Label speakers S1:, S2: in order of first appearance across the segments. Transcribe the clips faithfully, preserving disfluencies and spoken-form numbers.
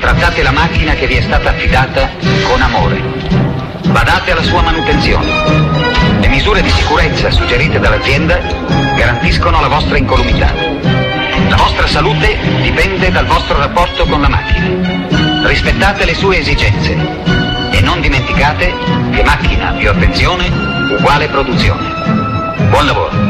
S1: trattate la macchina che vi è stata affidata con amore. Badate alla sua manutenzione. Le misure di sicurezza suggerite dall'azienda garantiscono la vostra incolumità. La vostra salute dipende dal vostro rapporto con la macchina. Rispettate le sue esigenze e non dimenticate che macchina più attenzione uguale produzione. Buon lavoro.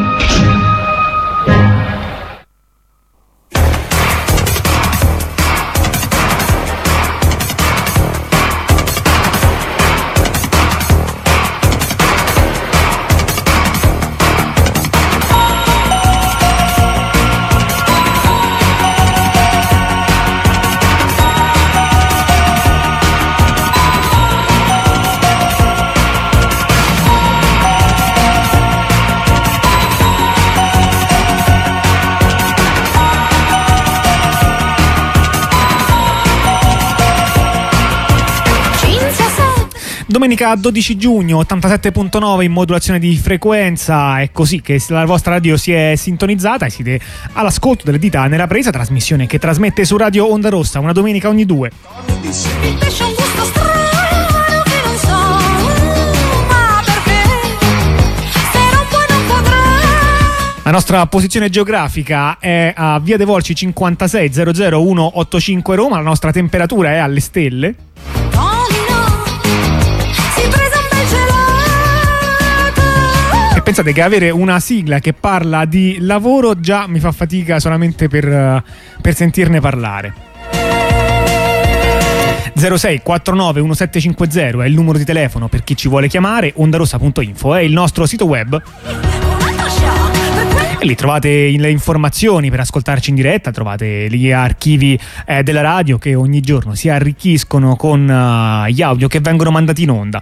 S2: Domenica dodici giugno, ottantasette virgola nove in modulazione di frequenza. È così che la vostra radio si è sintonizzata e siete all'ascolto delle dita nella presa, trasmissione che trasmette su Radio Onda Rossa una domenica ogni due. La nostra posizione geografica è a Via dei Volsci cinquantasei zero zero uno ottantacinque Roma, la nostra temperatura è alle stelle. Pensate che avere una sigla che parla di lavoro già mi fa fatica solamente per, per sentirne parlare. zero sei quattro nove uno sette cinque zero è il numero di telefono per chi ci vuole chiamare, ondarossa punto info è il nostro sito web. E lì trovate le informazioni per ascoltarci in diretta, trovate gli archivi eh, della radio che ogni giorno si arricchiscono con uh, gli audio che vengono mandati in onda.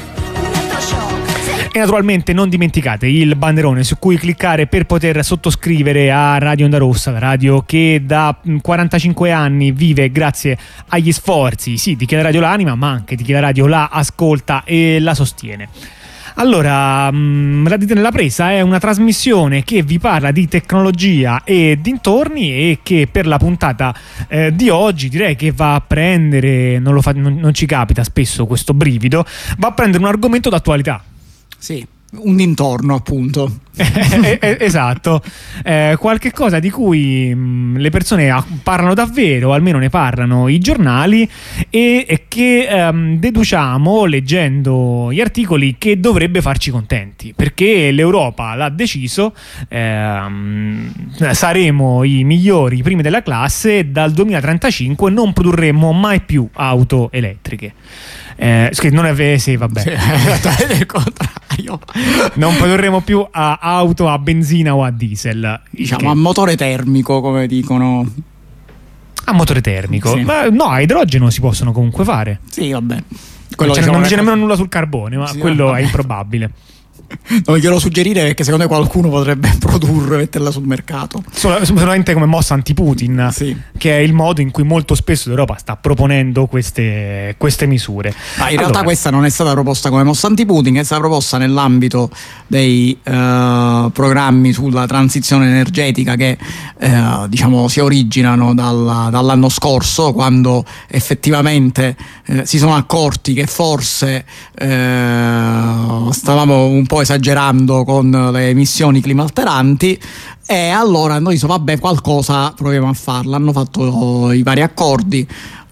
S2: E naturalmente non dimenticate il bannerone su cui cliccare per poter sottoscrivere a Radio Onda Rossa, la radio che da quarantacinque anni vive grazie agli sforzi, sì, di chi la radio l'anima, ma anche di chi la radio la ascolta e la sostiene. Allora, mh, la dite nella presa è una trasmissione che vi parla di tecnologia e dintorni e che per la puntata eh, di oggi direi che va a prendere, non, lo fa, non, non ci capita spesso questo brivido, va a prendere un argomento d'attualità.
S3: Sì, un dintorno appunto.
S2: Esatto, eh, qualche cosa di cui mh, le persone parlano davvero, almeno ne parlano i giornali, e, e che ehm, deduciamo leggendo gli articoli che dovrebbe farci contenti, perché l'Europa l'ha deciso, ehm, saremo i migliori, i primi della classe, e dal duemilatrentacinque non produrremo mai più auto elettriche. Eh, non è vero, sì, vabbè.
S3: È il contrario.
S2: Non produrremo più a auto a benzina o a diesel,
S3: diciamo
S2: che...
S3: a motore termico, come dicono.
S2: A motore termico?
S3: Sì.
S2: Ma no, a idrogeno si possono comunque fare.
S3: Sì, vabbè.
S2: Quello non, non c'è nemmeno nulla sul carbone, ma sì, quello vabbè. È improbabile.
S3: Non glielo suggerire perché secondo me qualcuno potrebbe produrre e metterla sul mercato.
S2: Sol- solamente come mossa anti-Putin,
S3: sì.
S2: Che è il modo in cui molto spesso l'Europa sta proponendo queste, queste misure.
S3: Ma in allora, realtà questa non è stata proposta come mossa anti-Putin, è stata proposta nell'ambito dei uh, programmi sulla transizione energetica che uh, diciamo si originano dal, dall'anno scorso, quando effettivamente uh, si sono accorti che forse uh, stavamo un po' esagerando con le emissioni climalteranti, e allora hanno detto vabbè, qualcosa proviamo a farla. Hanno fatto i vari accordi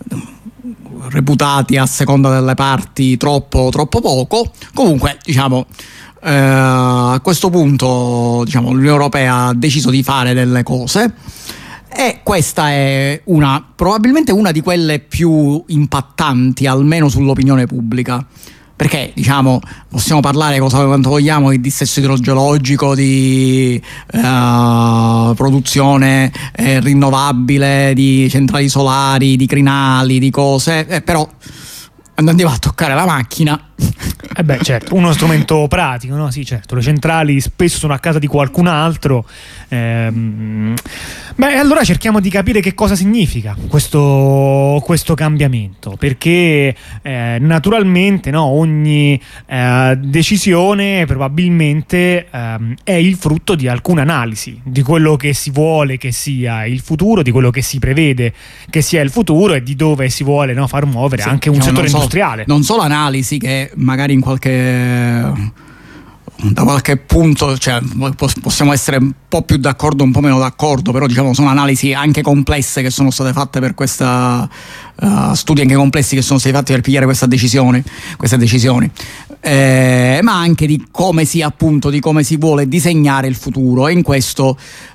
S3: reputati a seconda delle parti troppo troppo poco. Comunque diciamo eh, a questo punto diciamo l'Unione Europea ha deciso di fare delle cose, e questa è una probabilmente una di quelle più impattanti, almeno sull'opinione pubblica. Perché diciamo possiamo parlare cosa quanto vogliamo di dissesto idrogeologico, di uh, produzione eh, rinnovabile, di centrali solari, di crinali, di cose, eh, però quando andiamo a toccare la macchina
S2: Eh beh, certo, uno strumento pratico, no? Sì, certo, le centrali spesso sono a casa di qualcun altro. Ehm, beh, allora cerchiamo di capire che cosa significa questo, questo cambiamento, perché eh, naturalmente, no, ogni eh, decisione probabilmente ehm, è il frutto di alcuna analisi di quello che si vuole che sia il futuro, di quello che si prevede che sia il futuro e di dove si vuole, no, far muovere sì, anche un diciamo, settore
S3: non
S2: industriale.
S3: So, non solo analisi che magari in qualche da qualche punto, cioè, possiamo essere un po' più d'accordo, un po' meno d'accordo, però diciamo sono analisi anche complesse che sono state fatte per questa uh, studi anche complessi che sono stati fatti per pigliare questa decisione, queste decisioni, eh, ma anche di come si appunto di come si vuole disegnare il futuro, e in questo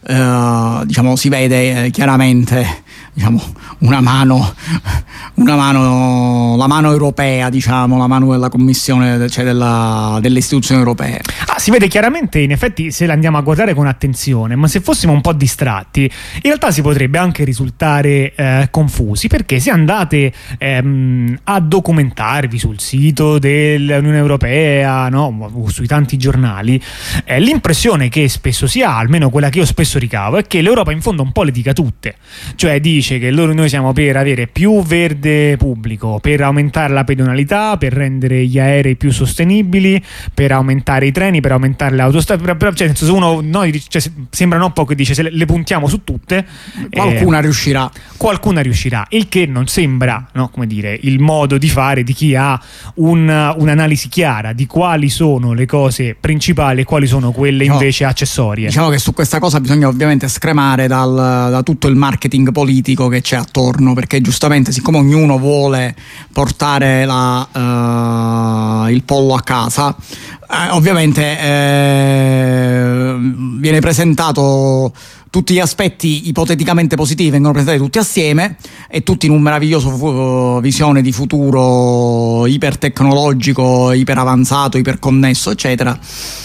S3: uh, diciamo si vede eh, chiaramente diciamo una mano una mano la mano europea, diciamo la mano della Commissione, cioè della, delle istituzioni europee.
S2: Ah, si vede chiaramente, in effetti, se la andiamo a guardare con attenzione, ma se fossimo un po' distratti, in realtà si potrebbe anche risultare eh, confusi, perché se andate ehm, a documentarvi sul sito dell'Unione Europea, no, sui tanti giornali, eh, l'impressione che spesso si ha, almeno quella che io spesso ricavo, è che l'Europa in fondo un po' le dica tutte, cioè dice che loro, noi siamo per avere più verde pubblico, per aumentare la pedonalità, per rendere gli aerei più sostenibili, per aumentare i treni, per aumentare le autostrade, però, cioè, nel senso, uno noi, cioè, sembra non poco che dice se le, le puntiamo su tutte,
S3: qualcuna
S2: eh,
S3: riuscirà
S2: qualcuna riuscirà, il che non sembra, no, come dire, il modo di fare di chi ha un, un'analisi chiara di quali sono le cose principali e quali sono quelle invece no, accessorie.
S3: Diciamo che su questa cosa bisogna ovviamente scremare dal, da tutto il marketing politico che c'è attorno, perché giustamente siccome ognuno vuole portare la, uh, il pollo a casa, eh, ovviamente eh, viene presentato tutti gli aspetti ipoteticamente positivi, vengono presentati tutti assieme e tutti in un meraviglioso fu- visione di futuro ipertecnologico, iperavanzato, iperconnesso, eccetera.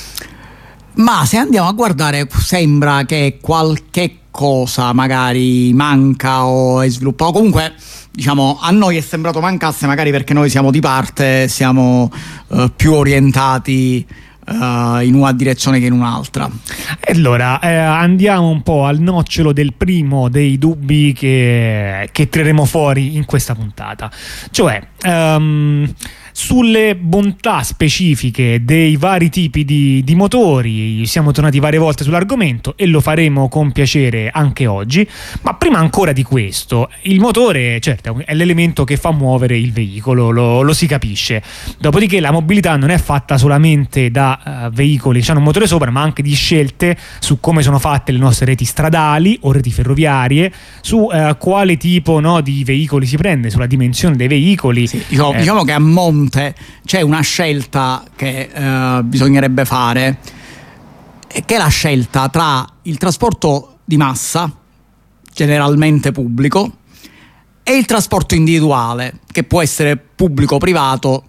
S3: Ma se andiamo a guardare sembra che qualche cosa magari manca o è sviluppato, comunque diciamo a noi è sembrato mancasse, magari perché noi siamo di parte, siamo uh, più orientati Uh, in una direzione che in un'altra.
S2: Allora eh, andiamo un po' al nocciolo del primo dei dubbi che, che tireremo fuori in questa puntata, cioè um, sulle bontà specifiche dei vari tipi di, di motori. Siamo tornati varie volte sull'argomento e lo faremo con piacere anche oggi, ma prima ancora di questo, il motore certo è l'elemento che fa muovere il veicolo, lo, lo si capisce, dopodiché la mobilità non è fatta solamente da uh, veicoli che hanno un motore sopra, ma anche di scelte su come sono fatte le nostre reti stradali o reti ferroviarie, su uh, quale tipo, no, di veicoli si prende, sulla dimensione dei veicoli.
S3: Sì, diciamo, eh, diciamo che a monte c'è una scelta che uh, bisognerebbe fare, che è la scelta tra il trasporto di massa, generalmente pubblico, e il trasporto individuale, che può essere pubblico o privato.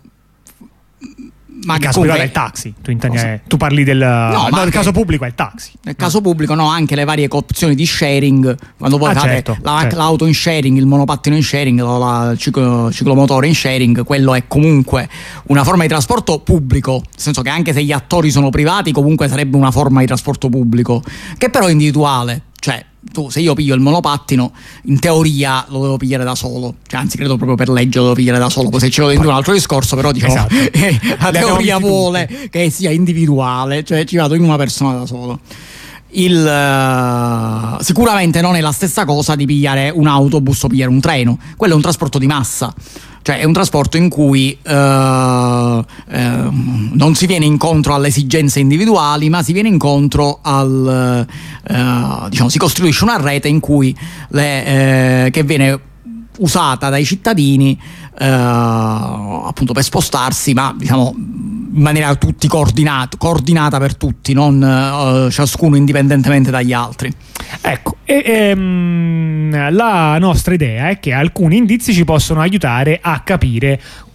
S2: Ma il caso privato è il taxi, tu, intendi, tu parli del no, no, nel caso pubblico è il taxi.
S3: Nel no. caso pubblico no, anche le varie opzioni di sharing, quando poi ah, fate certo, la, certo. l'auto in sharing, il monopattino in sharing, la, il ciclo, ciclomotore in sharing, quello è comunque una forma di trasporto pubblico, nel senso che anche se gli attori sono privati comunque sarebbe una forma di trasporto pubblico, che però è individuale, cioè tu, se io piglio il monopattino, in teoria lo devo pigliare da solo, cioè, anzi credo proprio per legge lo devo pigliare da solo, poi se ce lo dentro un altro discorso, però diciamo esatto. la teoria vuole tutti. Che sia individuale, cioè ci vado in una persona da solo. Il, uh, sicuramente non è la stessa cosa di pigliare un autobus o pigliare un treno, quello è un trasporto di massa, cioè è un trasporto in cui uh, uh, non si viene incontro alle esigenze individuali, ma si viene incontro al uh, diciamo si costruisce una rete in cui le, uh, che viene usata dai cittadini uh, appunto per spostarsi, ma diciamo in maniera tutti coordinata, coordinata per tutti, non uh, ciascuno indipendentemente dagli altri.
S2: Ecco, e, ehm, la nostra idea è che alcuni indizi ci possono aiutare a capire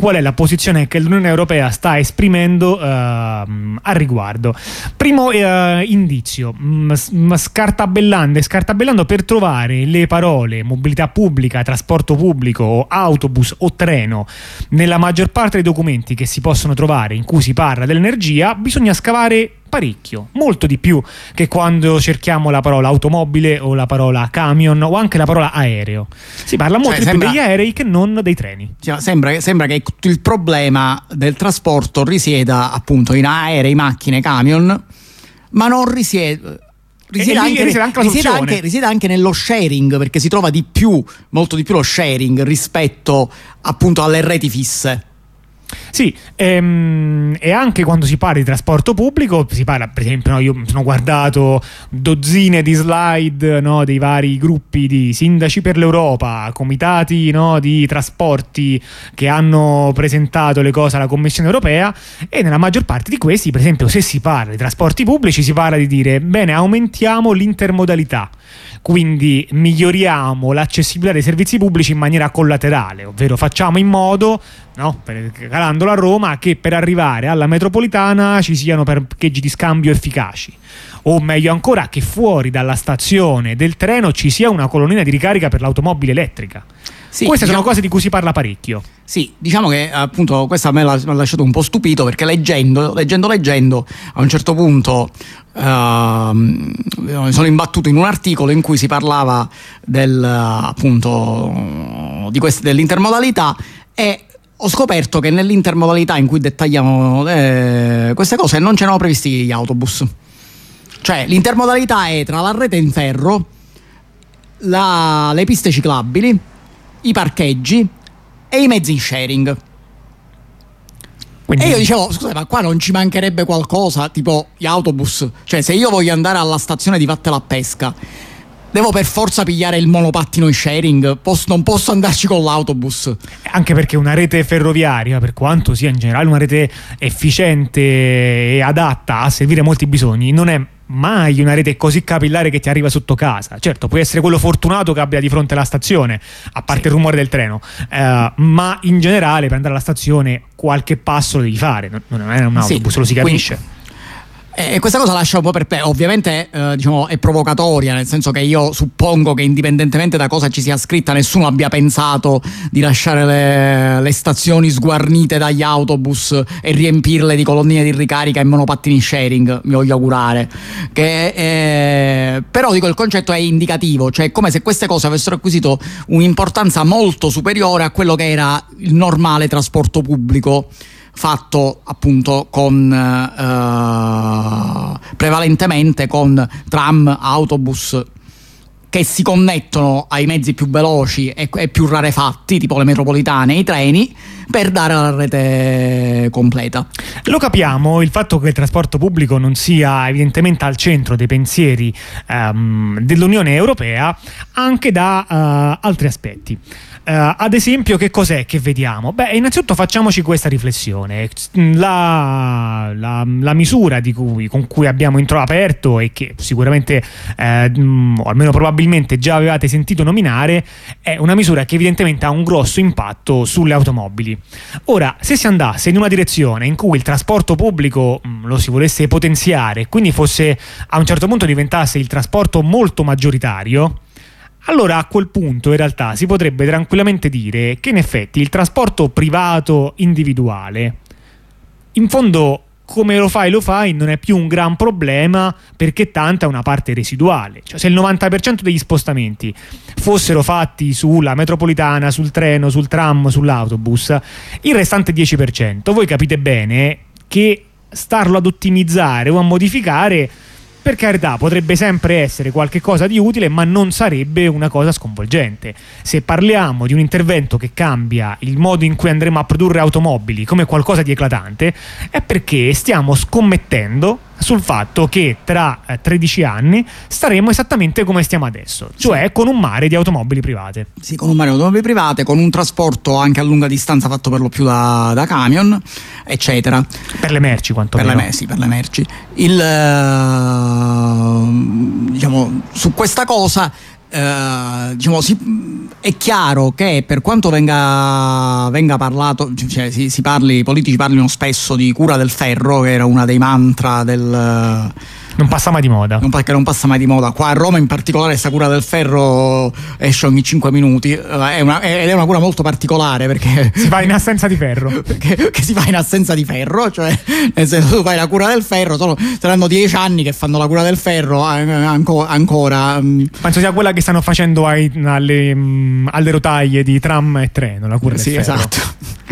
S2: qual è la posizione che l'Unione Europea sta esprimendo uh, al riguardo. Primo uh, indizio, m- scartabellando e scartabellando per trovare le parole mobilità pubblica, trasporto pubblico, o autobus o treno nella maggior parte dei documenti che si possono trovare in cui si parla dell'energia, bisogna scavare parecchio, molto di più che quando cerchiamo la parola automobile o la parola camion o anche la parola aereo. Si parla molto cioè, di sembra, più degli aerei che non dei treni.
S3: Cioè, sembra, sembra che il problema del trasporto risieda appunto in aerei, macchine, camion, ma non risiede... Risiede anche, risiede, anche risiede, anche, risiede anche nello sharing, perché si trova di più, molto di più lo sharing rispetto appunto alle reti fisse.
S2: Sì, ehm, e anche quando si parla di trasporto pubblico si parla, per esempio, no, io sono guardato dozzine di slide, no, dei vari gruppi di sindaci per l'Europa, comitati, no, di trasporti che hanno presentato le cose alla Commissione Europea, e nella maggior parte di questi, per esempio, se si parla di trasporti pubblici si parla di dire bene, aumentiamo l'intermodalità, quindi miglioriamo l'accessibilità dei servizi pubblici in maniera collaterale, ovvero facciamo in modo, no, per, calandolo a Roma, che per arrivare alla metropolitana ci siano parcheggi di scambio efficaci, o meglio ancora che fuori dalla stazione del treno ci sia una colonnina di ricarica per l'automobile elettrica. Sì, queste diciamo, sono cose di cui si parla parecchio.
S3: Sì, diciamo che appunto questa me l'ha, mi ha lasciato un po' stupito, perché leggendo, leggendo, leggendo a un certo punto uh, mi sono imbattuto in un articolo in cui si parlava del appunto di queste, dell'intermodalità, e ho scoperto che nell'intermodalità in cui dettagliamo eh, queste cose non c'erano previsti gli autobus. Cioè l'intermodalità è tra la rete in ferro, la, le piste ciclabili, i parcheggi e i mezzi in sharing. Quindi... E io dicevo, scusa, ma qua non ci mancherebbe qualcosa, tipo gli autobus? Cioè, se io voglio andare alla stazione di Vattela a Pesca, devo per forza pigliare il monopattino in sharing? Posso, non posso andarci con l'autobus?
S2: Anche perché una rete ferroviaria, per quanto sia in generale una rete efficiente e adatta a servire molti bisogni, non è mai una rete così capillare che ti arriva sotto casa. Certo, puoi essere quello fortunato che abbia di fronte la stazione, a parte sì. il rumore del treno, eh, ma in generale per andare alla stazione qualche passo lo devi fare, non è un autobus, sì. lo si capisce.
S3: Quindi... E questa cosa lascia un po' per te, ovviamente eh, diciamo è provocatoria, nel senso che io suppongo che indipendentemente da cosa ci sia scritta nessuno abbia pensato di lasciare le, le stazioni sguarnite dagli autobus e riempirle di colonnine di ricarica e monopattini sharing, mi voglio augurare che, eh, però dico il concetto è indicativo, cioè come se queste cose avessero acquisito un'importanza molto superiore a quello che era il normale trasporto pubblico fatto appunto con uh, prevalentemente con tram, autobus che si connettono ai mezzi più veloci e, e più rarefatti, tipo le metropolitane e i treni, per dare la rete completa.
S2: Lo capiamo, il fatto che il trasporto pubblico non sia evidentemente al centro dei pensieri um, dell'Unione Europea anche da uh, altri aspetti. Uh, ad esempio, che cos'è che vediamo? Beh, innanzitutto facciamoci questa riflessione. La, la, la misura di cui, con cui abbiamo aperto e che sicuramente eh, o almeno probabilmente già avevate sentito nominare, è una misura che evidentemente ha un grosso impatto sulle automobili. Ora, se si andasse in una direzione in cui il trasporto pubblico mh, lo si volesse potenziare, quindi fosse a un certo punto diventasse il trasporto molto maggioritario, allora a quel punto in realtà si potrebbe tranquillamente dire che in effetti il trasporto privato individuale in fondo, come lo fai lo fai, non è più un gran problema, perché tanta è una parte residuale. Cioè, se il novanta per cento degli spostamenti fossero fatti sulla metropolitana, sul treno, sul tram, sull'autobus, il restante dieci per cento voi capite bene che starlo ad ottimizzare o a modificare, per carità, potrebbe sempre essere qualche cosa di utile, ma non sarebbe una cosa sconvolgente. Se parliamo di un intervento che cambia il modo in cui andremo a produrre automobili come qualcosa di eclatante, è perché stiamo scommettendo sul fatto che tra eh, tredici anni staremo esattamente come stiamo adesso, cioè sì. con un mare di automobili private.
S3: Sì, con un mare di automobili private, con un trasporto anche a lunga distanza fatto per lo più da, da camion, eccetera.
S2: Per le merci, quanto
S3: per le merci, sì, per le merci. Il, uh, diciamo, su questa cosa eh, diciamo, si, è chiaro che per quanto venga, venga parlato, cioè si, si parli, i politici parlino spesso di cura del ferro, che era una dei mantra del...
S2: Non passa mai di moda.
S3: Non, perché non passa mai di moda. Qua a Roma in particolare questa cura del ferro esce ogni cinque minuti. È una, ed è una cura molto particolare perché
S2: si fa in assenza di ferro.
S3: Perché che si fa in assenza di ferro, cioè nel senso tu fai la cura del ferro, solo saranno dieci anni che fanno la cura del ferro anco, ancora.
S2: Penso sia quella che stanno facendo ai, alle, alle rotaie di tram e treno, la cura del
S3: sì,
S2: ferro.
S3: Esatto.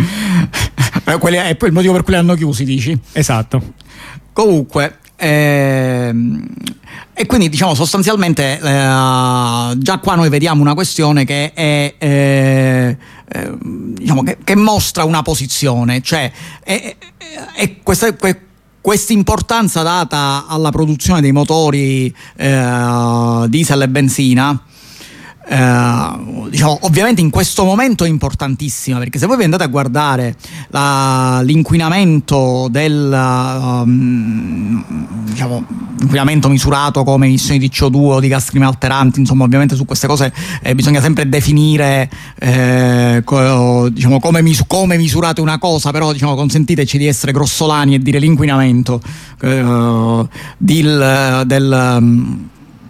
S3: È il motivo per cui li hanno chiusi, dici?
S2: Esatto.
S3: Comunque Eh, e quindi diciamo sostanzialmente eh, già qua noi vediamo una questione che è eh, eh, diciamo che, che mostra una posizione, cioè è, è questa, questa importanza data alla produzione dei motori eh, diesel e benzina. Uh, diciamo, ovviamente in questo momento è importantissima, perché se voi vi andate a guardare la, l'inquinamento del um, diciamo, inquinamento misurato come emissioni di C O due o di gas climalteranti, insomma ovviamente su queste cose eh, bisogna sempre definire eh, co, diciamo, come, mis- come misurate una cosa, però diciamo, consentiteci di essere grossolani e dire l'inquinamento eh, del, del um,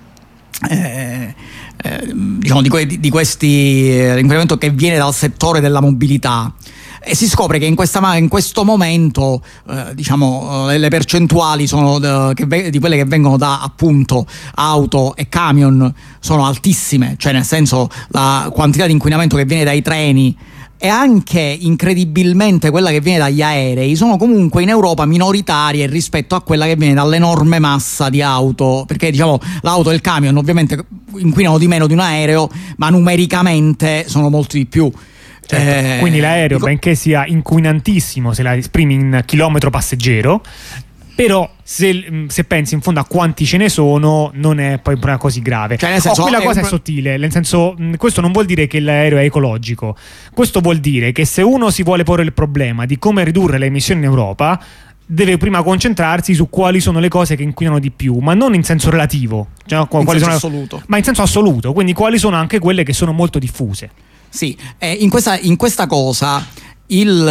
S3: eh, Eh, diciamo di, que- di questi eh, l'incremento che viene dal settore della mobilità, e si scopre che in, questa, in questo momento eh, diciamo eh, le percentuali sono de, che ve- di quelle che vengono da appunto auto e camion sono altissime, cioè nel senso la quantità di inquinamento che viene dai treni e anche incredibilmente quella che viene dagli aerei sono comunque in Europa minoritarie rispetto a quella che viene dall'enorme massa di auto, perché diciamo l'auto e il camion ovviamente inquinano di meno di un aereo, ma numericamente sono molti di più.
S2: Certo. Eh, quindi l'aereo, dico, benché sia inquinantissimo se la esprimi in chilometro passeggero, però se, se pensi in fondo a quanti ce ne sono non è poi un problema così grave.
S3: Cioè, nel senso,
S2: oh, quella
S3: è
S2: cosa
S3: un...
S2: è sottile, nel senso, questo non vuol dire che l'aereo è ecologico, questo vuol dire che se uno si vuole porre il problema di come ridurre le emissioni in Europa deve prima concentrarsi su quali sono le cose che inquinano di più, ma non in senso relativo, cioè,
S3: in
S2: quali
S3: senso
S2: sono,
S3: assoluto,
S2: ma in senso assoluto, quindi quali sono anche quelle che sono molto diffuse.
S3: Sì, eh, in, questa, in questa cosa il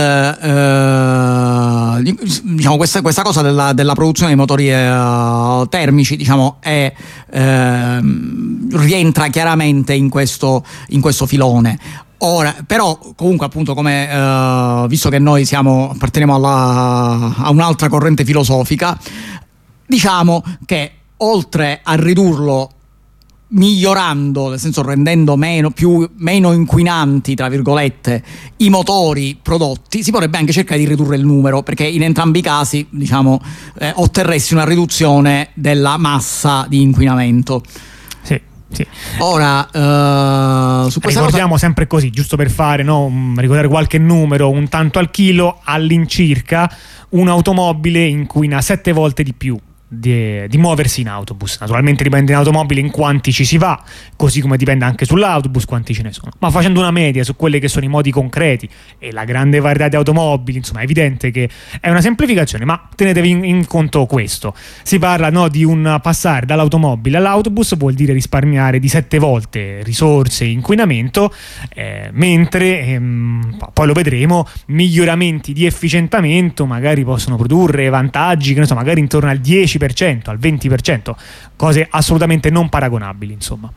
S3: eh, diciamo questa, questa cosa della, della produzione dei motori eh, termici diciamo è, eh, rientra chiaramente in questo, in questo filone. Ora, però, comunque, appunto, come eh, visto che noi siamo apparteniamo alla, a un'altra corrente filosofica, diciamo che oltre a ridurlo migliorando, nel senso rendendo meno, più, meno inquinanti, tra virgolette, i motori prodotti, si potrebbe anche cercare di ridurre il numero, perché in entrambi i casi, diciamo, eh, otterresti una riduzione della massa di inquinamento.
S2: Sì. Sì.
S3: Ora uh, su questa
S2: ricordiamo
S3: cosa...
S2: sempre così, giusto per fare, no, ricordare qualche numero, un tanto al chilo, all'incirca un'automobile inquina sette volte di più Di, di muoversi in autobus. Naturalmente dipende in automobile in quanti ci si va, così come dipende anche sull'autobus quanti ce ne sono, ma facendo una media su quelli che sono i modi concreti e la grande varietà di automobili, insomma è evidente che è una semplificazione, ma tenetevi in, in conto questo, si parla, no, di un passare dall'automobile all'autobus vuol dire risparmiare di sette volte risorse e inquinamento, eh, mentre ehm, poi lo vedremo, miglioramenti di efficientamento magari possono produrre vantaggi che ne so, magari intorno al dieci per cento, al venti per cento, cose assolutamente non paragonabili, insomma.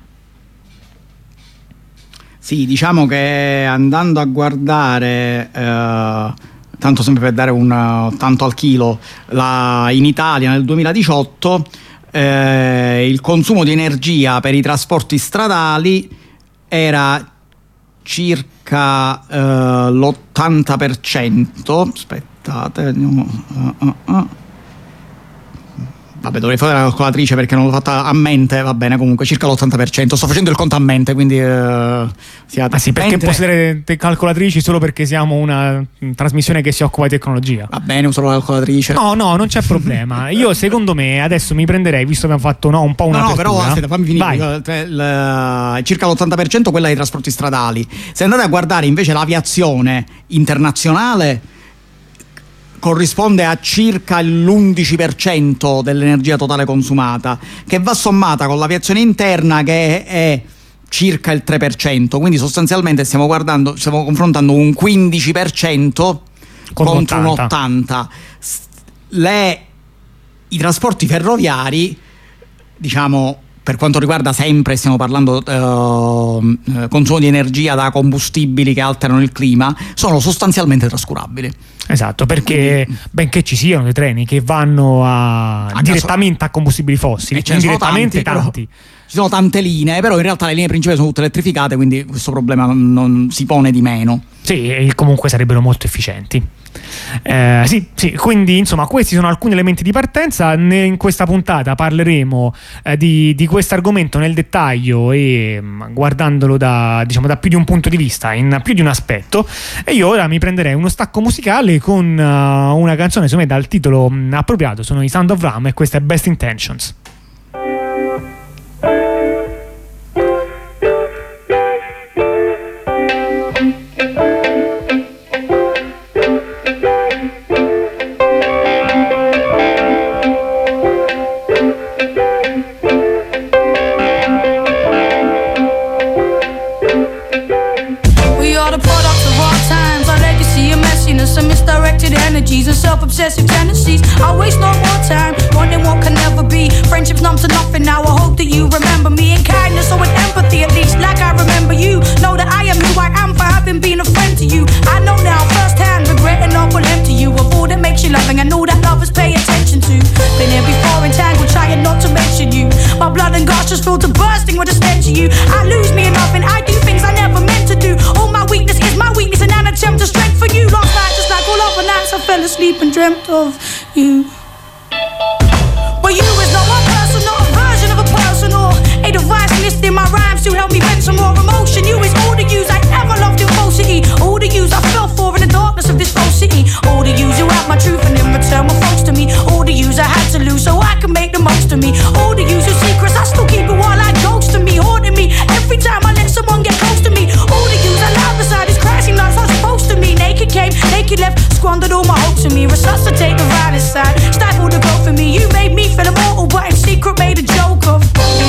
S3: Sì, diciamo che andando a guardare eh, tanto sempre per dare un tanto al chilo, la, in Italia nel duemiladiciotto eh, il consumo di energia per i trasporti stradali era circa eh, l'ottanta per cento. Aspettate, andiamo, uh, uh, uh. Vabbè, dovrei fare la calcolatrice perché non l'ho fatta a mente, va bene, comunque circa l'ottanta per cento. Sto facendo il conto a mente, quindi uh, siate...
S2: Ah sì, perché
S3: mentre...
S2: possedere calcolatrici solo perché siamo una trasmissione che si occupa di tecnologia.
S3: Va bene, uso la calcolatrice.
S2: No, no, non c'è problema. Io secondo me adesso mi prenderei, visto che abbiamo fatto no, un po' una
S3: No, no,
S2: apertura.
S3: però aspetta, fammi finire. Cioè, circa l'ottanta per cento quella dei trasporti stradali. Se andate a guardare invece l'aviazione internazionale, corrisponde a circa l'undici per cento dell'energia totale consumata, che va sommata con l'aviazione interna che è circa il tre per cento, quindi sostanzialmente stiamo guardando, stiamo confrontando un quindici per cento
S2: Con
S3: contro
S2: un
S3: un ottanta per cento. Le, i trasporti ferroviari, diciamo, per quanto riguarda sempre, stiamo parlando eh, consumo di energia da combustibili che alterano il clima, sono sostanzialmente trascurabili.
S2: Esatto, perché benché ci siano dei treni che vanno a,
S3: A
S2: direttamente gaso- a combustibili fossili,
S3: e ce ne sono
S2: indirettamente
S3: tanti,
S2: tanti.
S3: Però, ci sono tante linee, però in realtà le linee principali sono tutte elettrificate, quindi questo problema non, non si pone di meno.
S2: Sì, e comunque sarebbero molto efficienti. Eh, sì, sì, quindi insomma questi sono alcuni elementi di partenza. In questa puntata parleremo eh, di, di questo argomento nel dettaglio e mh, guardandolo da, diciamo, da più di un punto di vista, in più di un aspetto. E io ora mi prenderei uno stacco musicale con uh, una canzone secondo me dal titolo mh, appropriato, sono i Sound of Ram e questa è Best Intentions.
S4: Energies and self-obsessive tendencies. I waste no more time wondering what can never be. Friendships numb to nothing now. I hope that you remember me in kindness or with empathy, at least like I remember you. Know that I am who I am for having been a friend to you. I know now firsthand, regretting all what left to you. Of all that makes you loving, I know that lovers pay attention to. Been here before entangled, trying not to mention you. My blood and guts just filled to bursting with a stench of you. I lose me in nothing, I do things I never meant to do. All my weakness is my weakness and an attempt to strengthen you. Last night, just like all other nights, I fell asleep and dreamt of you. But you is not one person, not a version of a person, or a device listing my rhymes to help me vent some more emotion. You is all the yous I ever loved in falsity, all the yous I fell for in the darkness of this false city, all the yous who have my truth and in return were false to me, all the yous I had to lose so I can make the most of me, all the yous whose secrets I still keep it while I ghost to me, haunting me every time I let someone get close to me, all the yous I love beside these crashing lights are supposed to me, naked came, naked left, squandered all my hopes in me, resuscitate the violent side, stifle the growth in me, you made me feel immortal but in secret made a joke of me.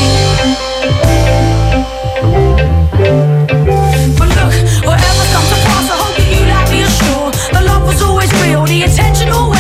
S4: But look, whatever comes to pass, I hope that you like me assure the love was always real, the intention always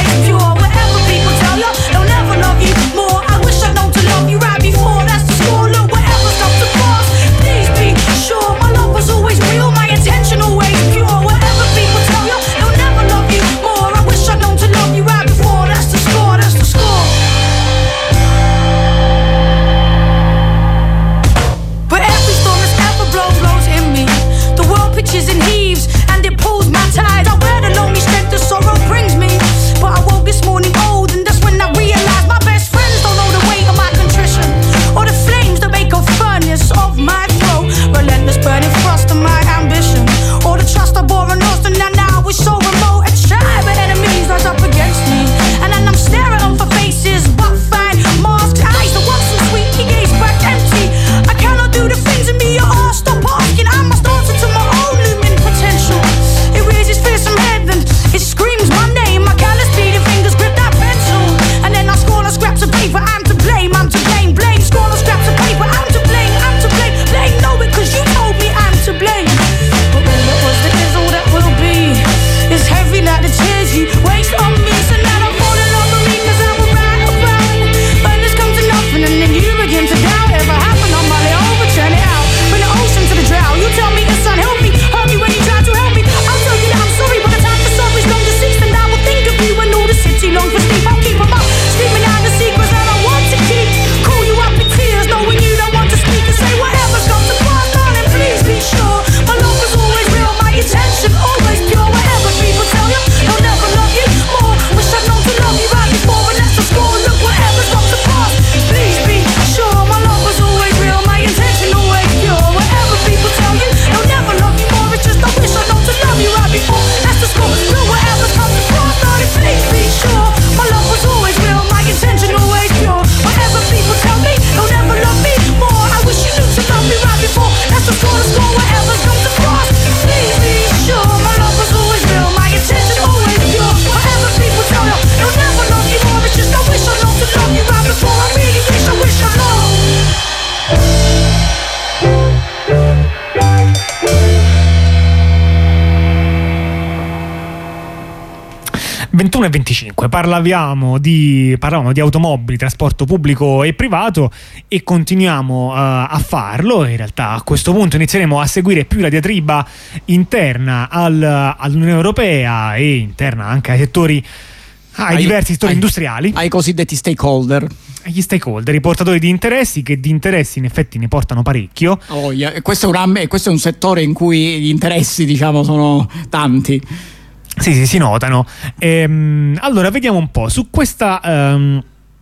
S2: uno e venticinque, parlavamo di, parlavamo di automobili, trasporto pubblico e privato, e continuiamo uh, a farlo. In realtà a questo punto inizieremo a seguire più la diatriba interna al, all'Unione Europea e interna anche ai settori, ai, ai diversi settori ai, industriali,
S3: ai cosiddetti stakeholder.
S2: Agli stakeholder, i portatori di interessi, che di interessi in effetti ne portano parecchio.
S3: Oh, yeah. questo, è un, questo è un settore in cui gli interessi, diciamo, sono tanti.
S2: Sì, sì, si notano. Ehm, allora, vediamo un po'. Su questa... Um,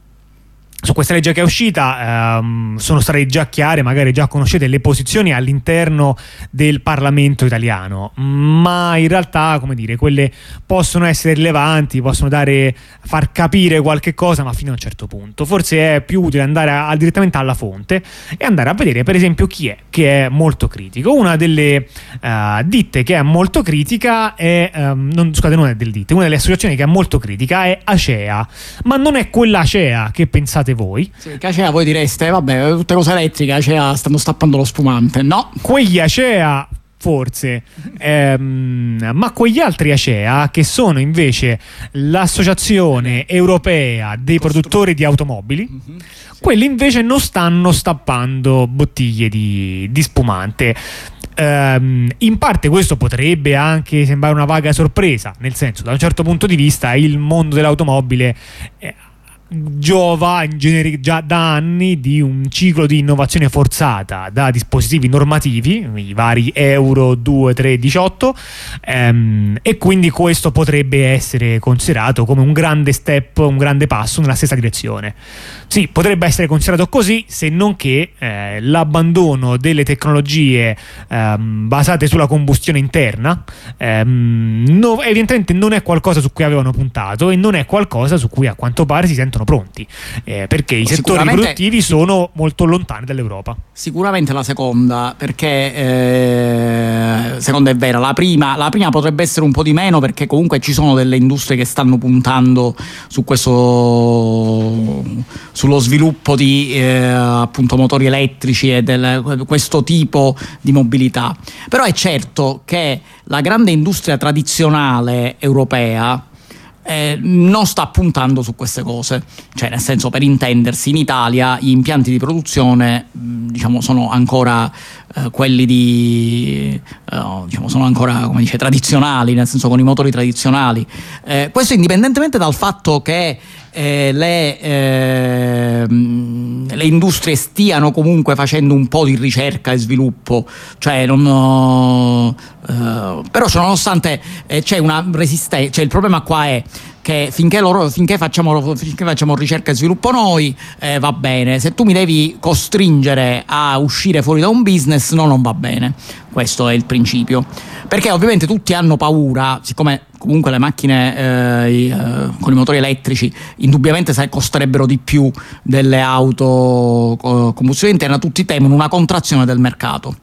S2: Su questa legge che è uscita ehm, sono state già chiare, magari già conoscete le posizioni all'interno del Parlamento italiano, ma in realtà, come dire, quelle possono essere rilevanti, possono dare, far capire qualche cosa, ma fino a un certo punto. Forse è più utile andare a, a, direttamente alla fonte e andare a vedere, per esempio, chi è che è molto critico. Una delle uh, ditte che è molto critica è, um, non, scusate, non è delle ditte, una delle associazioni che è molto critica è Acea, ma non è quella Acea che pensate voi.
S3: Sì, che Acea voi direste, vabbè, tutte cose elettriche, Acea stanno stappando lo spumante. No,
S2: quegli Acea forse, ehm, ma quegli altri Acea, che sono invece l'associazione europea dei produttori di automobili, mm-hmm, sì. Quelli invece non stanno stappando bottiglie di, di spumante. Um, in parte questo potrebbe anche sembrare una vaga sorpresa, nel senso, da un certo punto di vista il mondo dell'automobile eh, giova in genere già da anni di un ciclo di innovazione forzata da dispositivi normativi, i vari Euro due, tre, diciotto, ehm, e quindi questo potrebbe essere considerato come un grande step, un grande passo nella stessa direzione. Sì, potrebbe essere considerato così, se non che eh, l'abbandono delle tecnologie ehm, basate sulla combustione interna ehm, no, evidentemente non è qualcosa su cui avevano puntato, e non è qualcosa su cui a quanto pare si sentono pronti, eh, perché i settori produttivi sono molto lontani dall'Europa.
S3: Sicuramente la seconda, perché eh, seconda è vera, la prima, la prima potrebbe essere un po' di meno, perché comunque ci sono delle industrie che stanno puntando su questo, sullo sviluppo di eh, appunto motori elettrici e del, questo tipo di mobilità. Però è certo che la grande industria tradizionale europea Eh, non sta puntando su queste cose, cioè, nel senso, per intendersi, in Italia gli impianti di produzione diciamo sono ancora eh, quelli di eh, diciamo sono ancora, come dice, tradizionali, nel senso con i motori tradizionali, eh, questo indipendentemente dal fatto che eh, le, eh, le industrie stiano comunque facendo un po' di ricerca e sviluppo, cioè non ho, eh, però cioè, nonostante eh, c'è una resistenza, cioè il problema qua è che finché, loro, finché, facciamo, finché facciamo ricerca e sviluppo noi eh, va bene, se tu mi devi costringere a uscire fuori da un business no, non va bene. Questo è il principio, perché ovviamente tutti hanno paura, siccome comunque le macchine eh, eh, con i motori elettrici indubbiamente costerebbero di più delle auto con combustione interna, tutti temono una contrazione del mercato.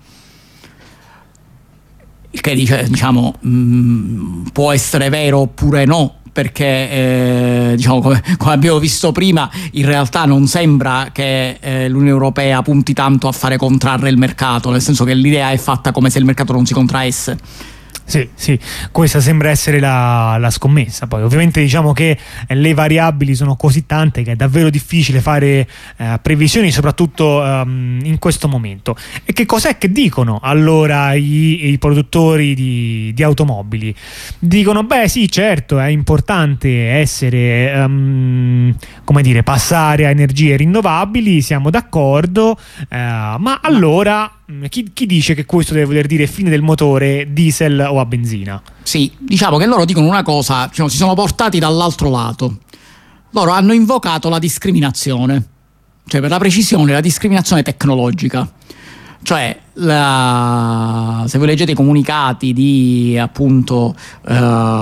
S3: Il che dice, diciamo, mh, può essere vero oppure no, perché eh, diciamo, come, come abbiamo visto prima, in realtà non sembra che eh, l'Unione Europea punti tanto a fare contrarre il mercato, nel senso che l'idea è fatta come se il mercato non si contraesse.
S2: Sì, sì, questa sembra essere la, la scommessa. Poi ovviamente diciamo che le variabili sono così tante che è davvero difficile fare eh, previsioni, soprattutto um, in questo momento. E che cos'è che dicono allora i, i produttori di, di automobili? Dicono, beh sì, certo, è importante essere, um, come dire, passare a energie rinnovabili, siamo d'accordo, eh, ma allora... Chi, chi dice che questo deve voler dire fine del motore diesel o a benzina?
S3: Sì, diciamo che loro dicono una cosa, diciamo, si sono portati dall'altro lato. Loro hanno invocato la discriminazione, cioè per la precisione la discriminazione tecnologica. Cioè, la, se voi leggete i comunicati di appunto uh,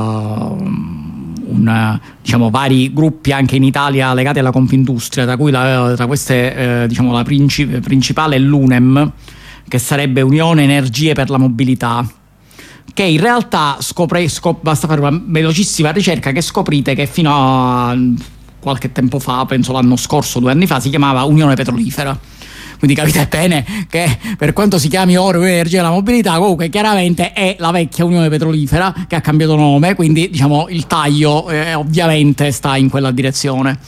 S3: un, diciamo, vari gruppi anche in Italia legati alla Confindustria, tra cui la, tra queste eh, diciamo la princip- principale è l'UNEM, che sarebbe Unione Energie per la Mobilità, che in realtà scopre, scop- basta fare una velocissima ricerca che scoprite che fino a qualche tempo fa, penso l'anno scorso, due anni fa, si chiamava Unione Petrolifera. Quindi capite bene che per quanto si chiami ora Unione Energia della Mobilità, comunque chiaramente è la vecchia Unione Petrolifera che ha cambiato nome, quindi diciamo il taglio eh, ovviamente sta in quella direzione.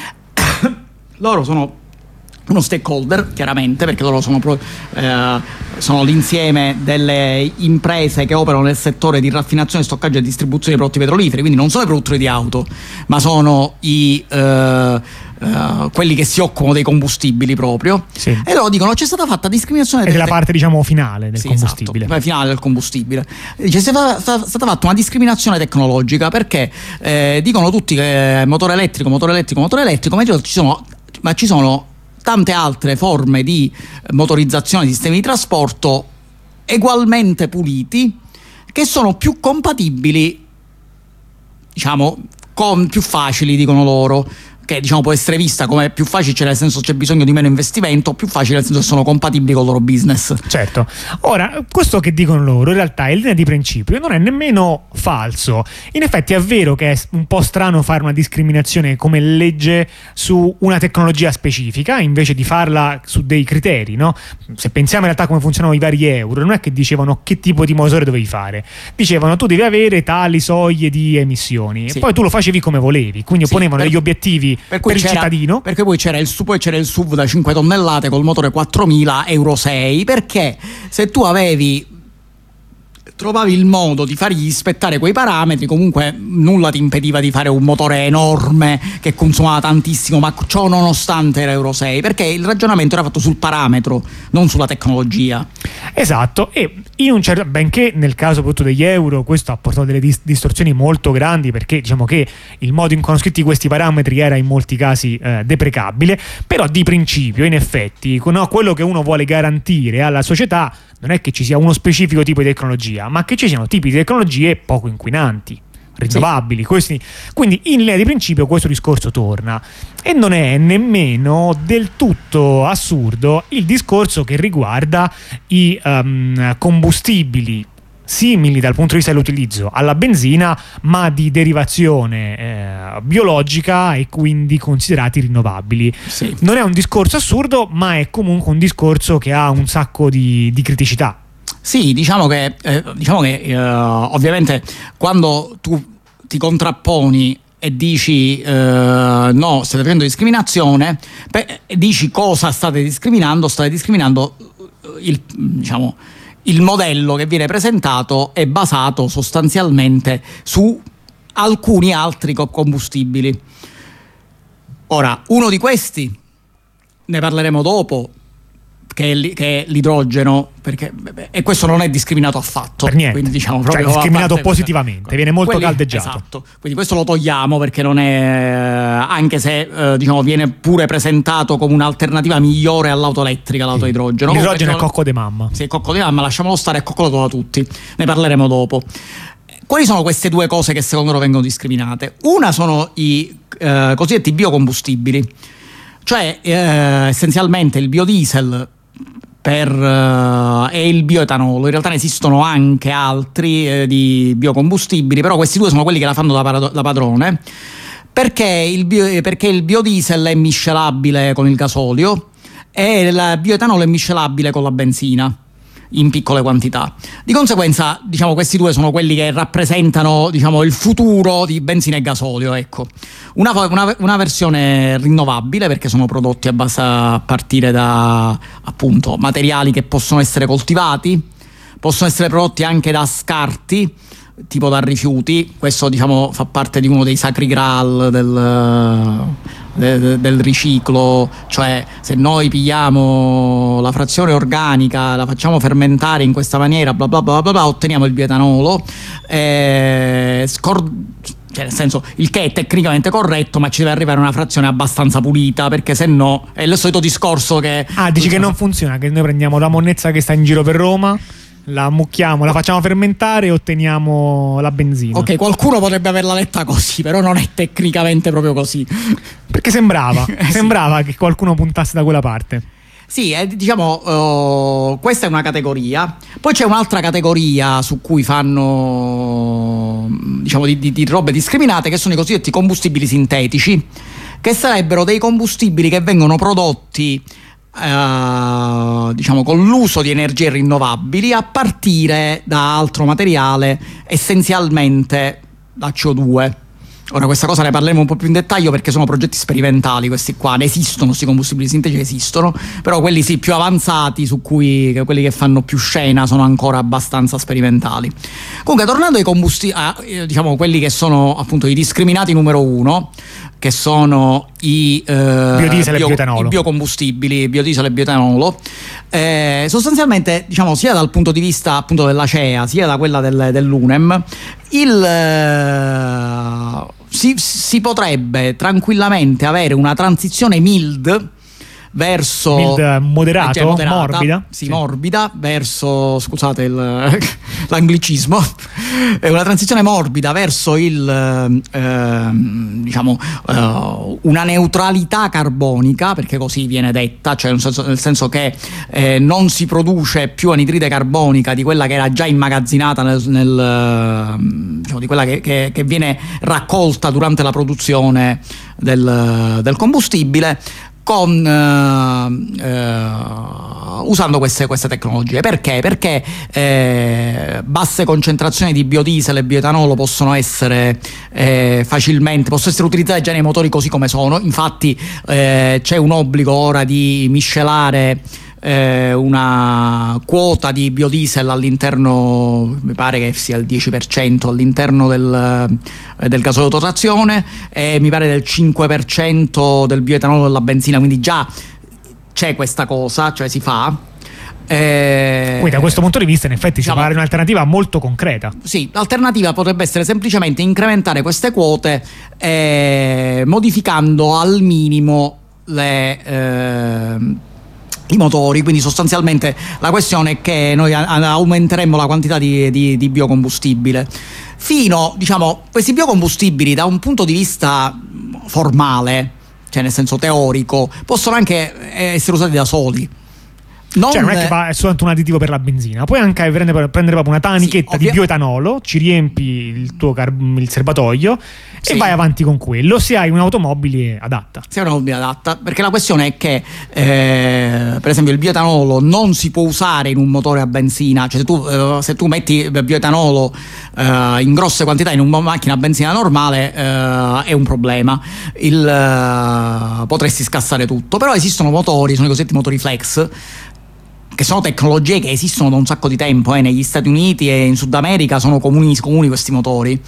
S3: Loro sono uno stakeholder, chiaramente, perché loro sono, pro, eh, sono l'insieme delle imprese che operano nel settore di raffinazione, stoccaggio e distribuzione di prodotti petroliferi, quindi non sono i produttori di auto, ma sono i eh, eh, quelli che si occupano dei combustibili proprio. Sì. E loro dicono c'è stata fatta discriminazione
S2: è della te- parte diciamo finale del
S3: sì,
S2: combustibile.
S3: Esatto, finale del combustibile. Dice è stata, stata fatta una discriminazione tecnologica perché eh, dicono tutti che motore elettrico, motore elettrico, motore elettrico, ma ci sono, ma ci sono tante altre forme di motorizzazione di sistemi di trasporto egualmente puliti che sono più compatibili, diciamo, con più facili, dicono loro, che diciamo può essere vista come più facile, cioè nel senso c'è bisogno di meno investimento, più facile nel senso che sono compatibili con il loro business.
S2: Certo. Ora, questo che dicono loro in realtà è in linea di principio, non è nemmeno falso. In effetti è vero che è un po' strano fare una discriminazione come legge su una tecnologia specifica invece di farla su dei criteri, no? Se pensiamo in realtà come funzionano i vari euro, non è che dicevano che tipo di motore dovevi fare, dicevano tu devi avere tali soglie di emissioni, sì. E poi tu lo facevi come volevi, quindi sì, ponevano degli obiettivi per, per il cittadino,
S3: perché poi c'era il poi c'era il S U V da cinque tonnellate col motore quattromila euro sei, perché se tu avevi trovavi il modo di fargli rispettare quei parametri, comunque nulla ti impediva di fare un motore enorme che consumava tantissimo, ma ciò nonostante era euro sei, perché il ragionamento era fatto sul parametro, non sulla tecnologia.
S2: Esatto, e in un certo, benché nel caso soprattutto degli euro questo ha portato delle dis- distorsioni molto grandi, perché diciamo che il modo in cui hanno scritti questi parametri era in molti casi eh, deprecabile, però di principio in effetti no, quello che uno vuole garantire alla società non è che ci sia uno specifico tipo di tecnologia, ma che ci siano tipi di tecnologie poco inquinanti, rinnovabili. Sì. Questi, quindi in linea di principio questo discorso torna, e non è nemmeno del tutto assurdo il discorso che riguarda i um, combustibili simili dal punto di vista dell'utilizzo alla benzina, ma di derivazione eh, biologica e quindi considerati rinnovabili. Sì. Non è un discorso assurdo, ma è comunque un discorso che ha un sacco di, di criticità.
S3: Sì, diciamo che, eh, diciamo che eh, ovviamente quando tu ti contrapponi e dici eh, no, state facendo discriminazione, beh, dici cosa state discriminando, state discriminando il, diciamo, il modello che viene presentato è basato sostanzialmente su alcuni altri combustibili. Ora, uno di questi ne parleremo dopo, che è, che è l'idrogeno, perché e questo non è discriminato affatto,
S2: per niente.
S3: Quindi diciamo
S2: proprio cioè, è discriminato parte, positivamente, viene molto quelli, caldeggiato.
S3: Esatto. Quindi questo lo togliamo perché non è, anche se eh, diciamo viene pure presentato come un'alternativa migliore all'auto elettrica, l'auto sì. idrogeno.
S2: L'idrogeno è cocco di mamma.
S3: Sì, cocco di mamma, lasciamolo stare, è coccolato da tutti. Ne parleremo dopo. Quali sono queste due cose che secondo loro vengono discriminate? Una sono i eh, cosiddetti biocombustibili, cioè eh, essenzialmente il biodiesel per, uh, e il bioetanolo. In realtà ne esistono anche altri eh, di biocombustibili, però questi due sono quelli che la fanno da, parado- da padrone, perché il, bio- perché il biodiesel è miscelabile con il gasolio e il bioetanolo è miscelabile con la benzina in piccole quantità. Di conseguenza, diciamo, questi due sono quelli che rappresentano, diciamo, il futuro di benzina e gasolio, ecco. Una, una, una versione rinnovabile, perché sono prodotti a base a partire da appunto materiali che possono essere coltivati, possono essere prodotti anche da scarti, tipo da rifiuti. Questo, diciamo, fa parte di uno dei sacri graal del Del, del riciclo, cioè se noi pigliamo la frazione organica, la facciamo fermentare in questa maniera, bla bla bla bla, bla otteniamo il bioetanolo, eh, scor- cioè nel senso, il che è tecnicamente corretto, ma ci deve arrivare una frazione abbastanza pulita, perché se no è il solito discorso che
S2: ah dici che non funziona, che noi prendiamo la monnezza che sta in giro per Roma, la ammucchiamo, la facciamo fermentare e otteniamo la benzina.
S3: Ok, qualcuno potrebbe averla letta così, però non è tecnicamente proprio così.
S2: Perché sembrava, sì. sembrava che qualcuno puntasse da quella parte.
S3: Sì, eh, diciamo, uh, questa è una categoria. Poi c'è un'altra categoria su cui fanno, diciamo, di, di, di robe discriminate, che sono i cosiddetti combustibili sintetici, che sarebbero dei combustibili che vengono prodotti eh, diciamo con l'uso di energie rinnovabili a partire da altro materiale, essenzialmente da C O due. Ora questa cosa ne parleremo un po' più in dettaglio perché sono progetti sperimentali questi qua, ne esistono questi combustibili sintetici, esistono, però quelli sì più avanzati, su cui quelli che fanno più scena, sono ancora abbastanza sperimentali. Comunque tornando ai combustibili, eh, diciamo quelli che sono appunto i discriminati numero uno, che sono i, eh,
S2: biodiesel
S3: bio,
S2: e bioetanolo.
S3: i biocombustibili, biodiesel e bioetanolo, eh, sostanzialmente diciamo sia dal punto di vista appunto della C E A sia da quella del, dell'U N E M, il, eh, si, si potrebbe tranquillamente avere una transizione mild verso
S2: mild, moderato,
S3: cioè moderata,
S2: morbida
S3: sì,
S2: sì.
S3: morbida verso, scusate il, l'anglicismo, è una transizione morbida verso il eh, diciamo eh, una neutralità carbonica, perché così viene detta, cioè nel senso, nel senso che eh, non si produce più anidride carbonica di quella che era già immagazzinata nel, nel diciamo, di quella che, che, che viene raccolta durante la produzione del, del combustibile, con eh, eh, usando queste, queste tecnologie. Perché? Perché eh, basse concentrazioni di biodiesel e bioetanolo possono essere eh, facilmente possono essere utilizzate già nei motori così come sono. Infatti eh, c'è un obbligo ora di miscelare Eh, una quota di biodiesel all'interno, mi pare che sia il dieci per cento all'interno del, eh, del gasolio da trazione, e mi pare del cinque per cento del bioetanolo della benzina, quindi già c'è questa cosa, cioè si fa. Eh,
S2: Quindi da questo punto di vista in effetti
S3: diciamo,
S2: ci pare un'alternativa molto concreta.
S3: Sì, l'alternativa potrebbe essere semplicemente incrementare queste quote eh, modificando al minimo le eh, i motori, quindi sostanzialmente la questione è che noi aumenteremmo la quantità di, di, di biocombustibile fino, diciamo, questi biocombustibili da un punto di vista formale, cioè nel senso teorico, possono anche essere usati da soli. Non,
S2: cioè non è che fa, è soltanto un additivo per la benzina, puoi anche prendere, prendere proprio una tanichetta sì, ovvia- di bioetanolo, ci riempi il tuo car- il serbatoio sì. e vai avanti con quello se hai un'automobile adatta.
S3: Se hai un'automobile adatta, perché la questione è che eh, per esempio il bioetanolo non si può usare in un motore a benzina, cioè se tu, eh, se tu metti bioetanolo eh, in grosse quantità in una macchina a benzina normale eh, è un problema, il, eh, potresti scassare tutto. Però esistono motori, sono i cosiddetti motori flex, che sono tecnologie che esistono da un sacco di tempo, eh. Negli Stati Uniti e in Sud America sono comuni, comuni questi motori.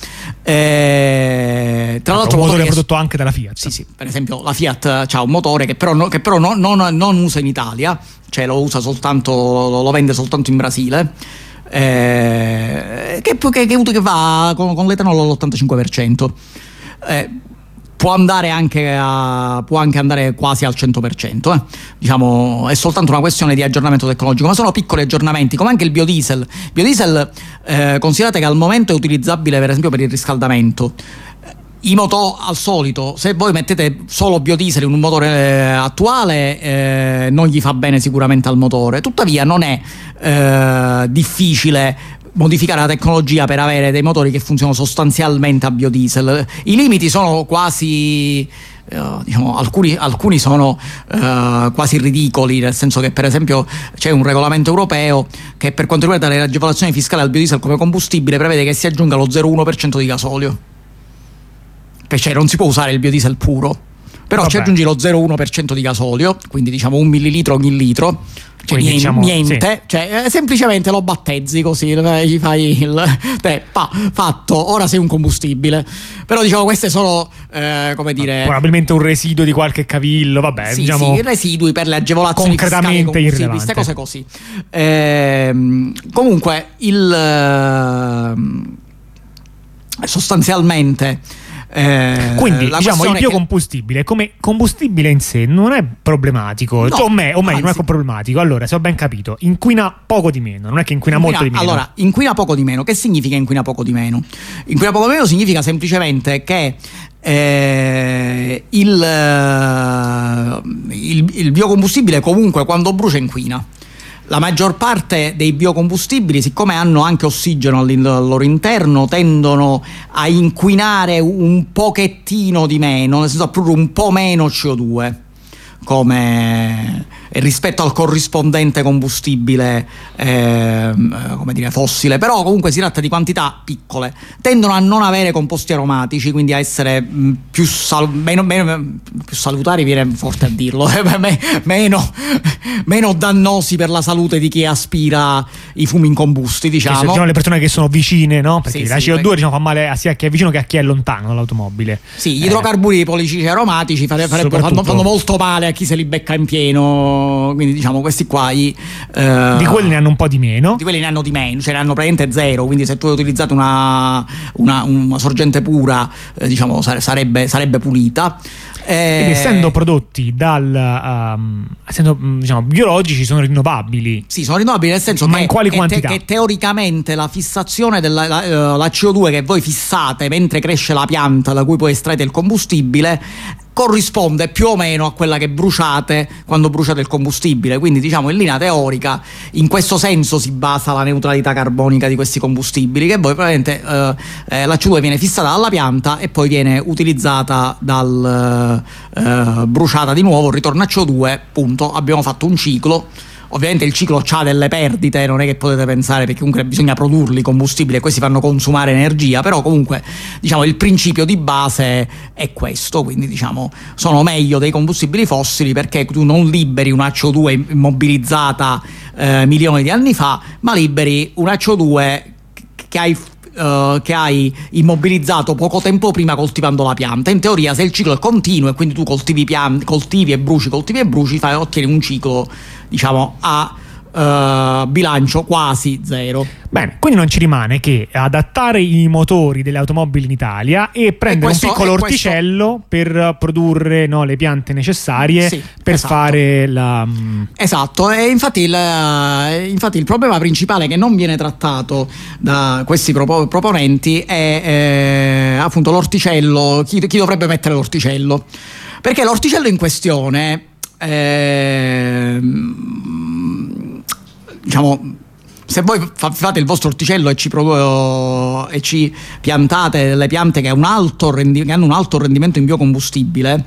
S3: Eh, tra l'altro
S2: un motore prodotto anche dalla Fiat.
S3: Sì, sì, per esempio la Fiat ha un motore che però, no, che però no, non, non usa in Italia, cioè lo usa soltanto, lo, lo vende soltanto in Brasile. Eh, che, che, che, che va con, con l'etanolo all'ottantacinque per cento. Eh, può andare anche a, può anche andare quasi al cento per cento, eh. Diciamo è soltanto una questione di aggiornamento tecnologico, ma sono piccoli aggiornamenti, come anche il biodiesel. Biodiesel eh, considerate che al momento è utilizzabile per esempio per il riscaldamento. I motori, al solito, se voi mettete solo biodiesel in un motore eh, attuale eh, non gli fa bene sicuramente al motore. Tuttavia non è eh, difficile modificare la tecnologia per avere dei motori che funzionano sostanzialmente a biodiesel. I limiti sono quasi Uh, diciamo, alcuni, alcuni sono uh, quasi ridicoli, nel senso che per esempio c'è un regolamento europeo che per quanto riguarda le agevolazioni fiscali al biodiesel come combustibile prevede che si aggiunga lo zero virgola uno per cento di gasolio, cioè non si può usare il biodiesel puro, però Vabbè. ci aggiungi lo zero virgola uno per cento di gasolio, quindi diciamo un millilitro ogni litro, cioè niente, diciamo, niente. Sì. Cioè, eh, semplicemente lo battezzi così, gli fai il te, pa, fatto, ora sei un combustibile. Però diciamo queste sono eh, come dire,
S2: probabilmente un residuo di qualche cavillo, vabbè,
S3: sì,
S2: diciamo
S3: sì, residui per le agevolazioni
S2: concretamente
S3: fiscali, queste cose così. Eh, comunque il eh, sostanzialmente Eh,
S2: quindi diciamo il
S3: che...
S2: biocombustibile come combustibile in sé non è problematico,
S3: no,
S2: o, me, o meglio
S3: anzi,
S2: non è problematico. Allora, se ho ben capito, inquina poco di meno, non è che inquina, inquina molto di meno.
S3: Allora, inquina poco di meno. Che significa inquina poco di meno? Inquina poco di meno significa semplicemente che eh, il, il, il biocombustibile comunque quando brucia inquina. La maggior parte dei biocombustibili, siccome hanno anche ossigeno al loro interno, tendono a inquinare un pochettino di meno, nel senso a produrre un po' meno C O due come, rispetto al corrispondente combustibile eh, come dire, fossile, però comunque si tratta di quantità piccole, tendono a non avere composti aromatici, quindi a essere mh, più, sal- meno, meno, più salutari, viene forte a dirlo, meno, meno dannosi per la salute di chi aspira i fumi incombusti, diciamo.
S2: Che sono le persone che sono vicine, no? Perché
S3: sì,
S2: la
S3: sì,
S2: C O due diciamo, fa male sia a chi è vicino che a chi è lontano dall'automobile.
S3: Sì, gli idrocarburi eh, policiclici aromatici fare, farebbe, fanno, fanno molto male a chi se li becca in pieno, quindi diciamo questi qua i, eh,
S2: di quelli ne hanno un po' di meno,
S3: di quelli ne hanno di meno, cioè ne hanno praticamente zero, quindi se tu hai utilizzato una, una, una sorgente pura eh, diciamo sarebbe, sarebbe pulita.
S2: Ed essendo prodotti dal um, essendo diciamo biologici, sono rinnovabili.
S3: Sì, sono rinnovabili nel senso
S2: ma
S3: che,
S2: in quali
S3: che,
S2: quantità?
S3: Te, che teoricamente la fissazione della la, la C O due che voi fissate mentre cresce la pianta da cui poi estraete il combustibile corrisponde più o meno a quella che bruciate quando bruciate il combustibile, quindi diciamo in linea teorica in questo senso si basa la neutralità carbonica di questi combustibili, che poi probabilmente eh, eh, la C O due viene fissata dalla pianta e poi viene utilizzata dal eh, bruciata di nuovo, ritorna a C O due, punto, abbiamo fatto un ciclo. Ovviamente il ciclo ha delle perdite, non è che potete pensare, perché comunque bisogna produrli combustibili e questi fanno consumare energia, però comunque diciamo il principio di base è questo, quindi diciamo sono meglio dei combustibili fossili perché tu non liberi una C O due immobilizzata eh, milioni di anni fa, ma liberi una C O due che hai Uh, che hai immobilizzato poco tempo prima coltivando la pianta. In teoria se il ciclo è continuo e quindi tu coltivi, piante, coltivi e bruci, coltivi e bruci, fai, ottieni un ciclo diciamo a uh, bilancio quasi zero.
S2: Bene, quindi non ci rimane che adattare i motori delle automobili in Italia e prendere
S3: questo,
S2: un piccolo
S3: questo...
S2: orticello per produrre no, le piante necessarie
S3: sì,
S2: per
S3: esatto.
S2: fare la...
S3: Esatto, e infatti il, infatti il problema principale che non viene trattato da questi propo- proponenti è eh, appunto l'orticello, chi, chi dovrebbe mettere l'orticello, perché l'orticello in questione eh, diciamo se voi fate il vostro orticello e ci, produ- e ci piantate delle piante che, un alto rendi- che hanno un alto rendimento in biocombustibile,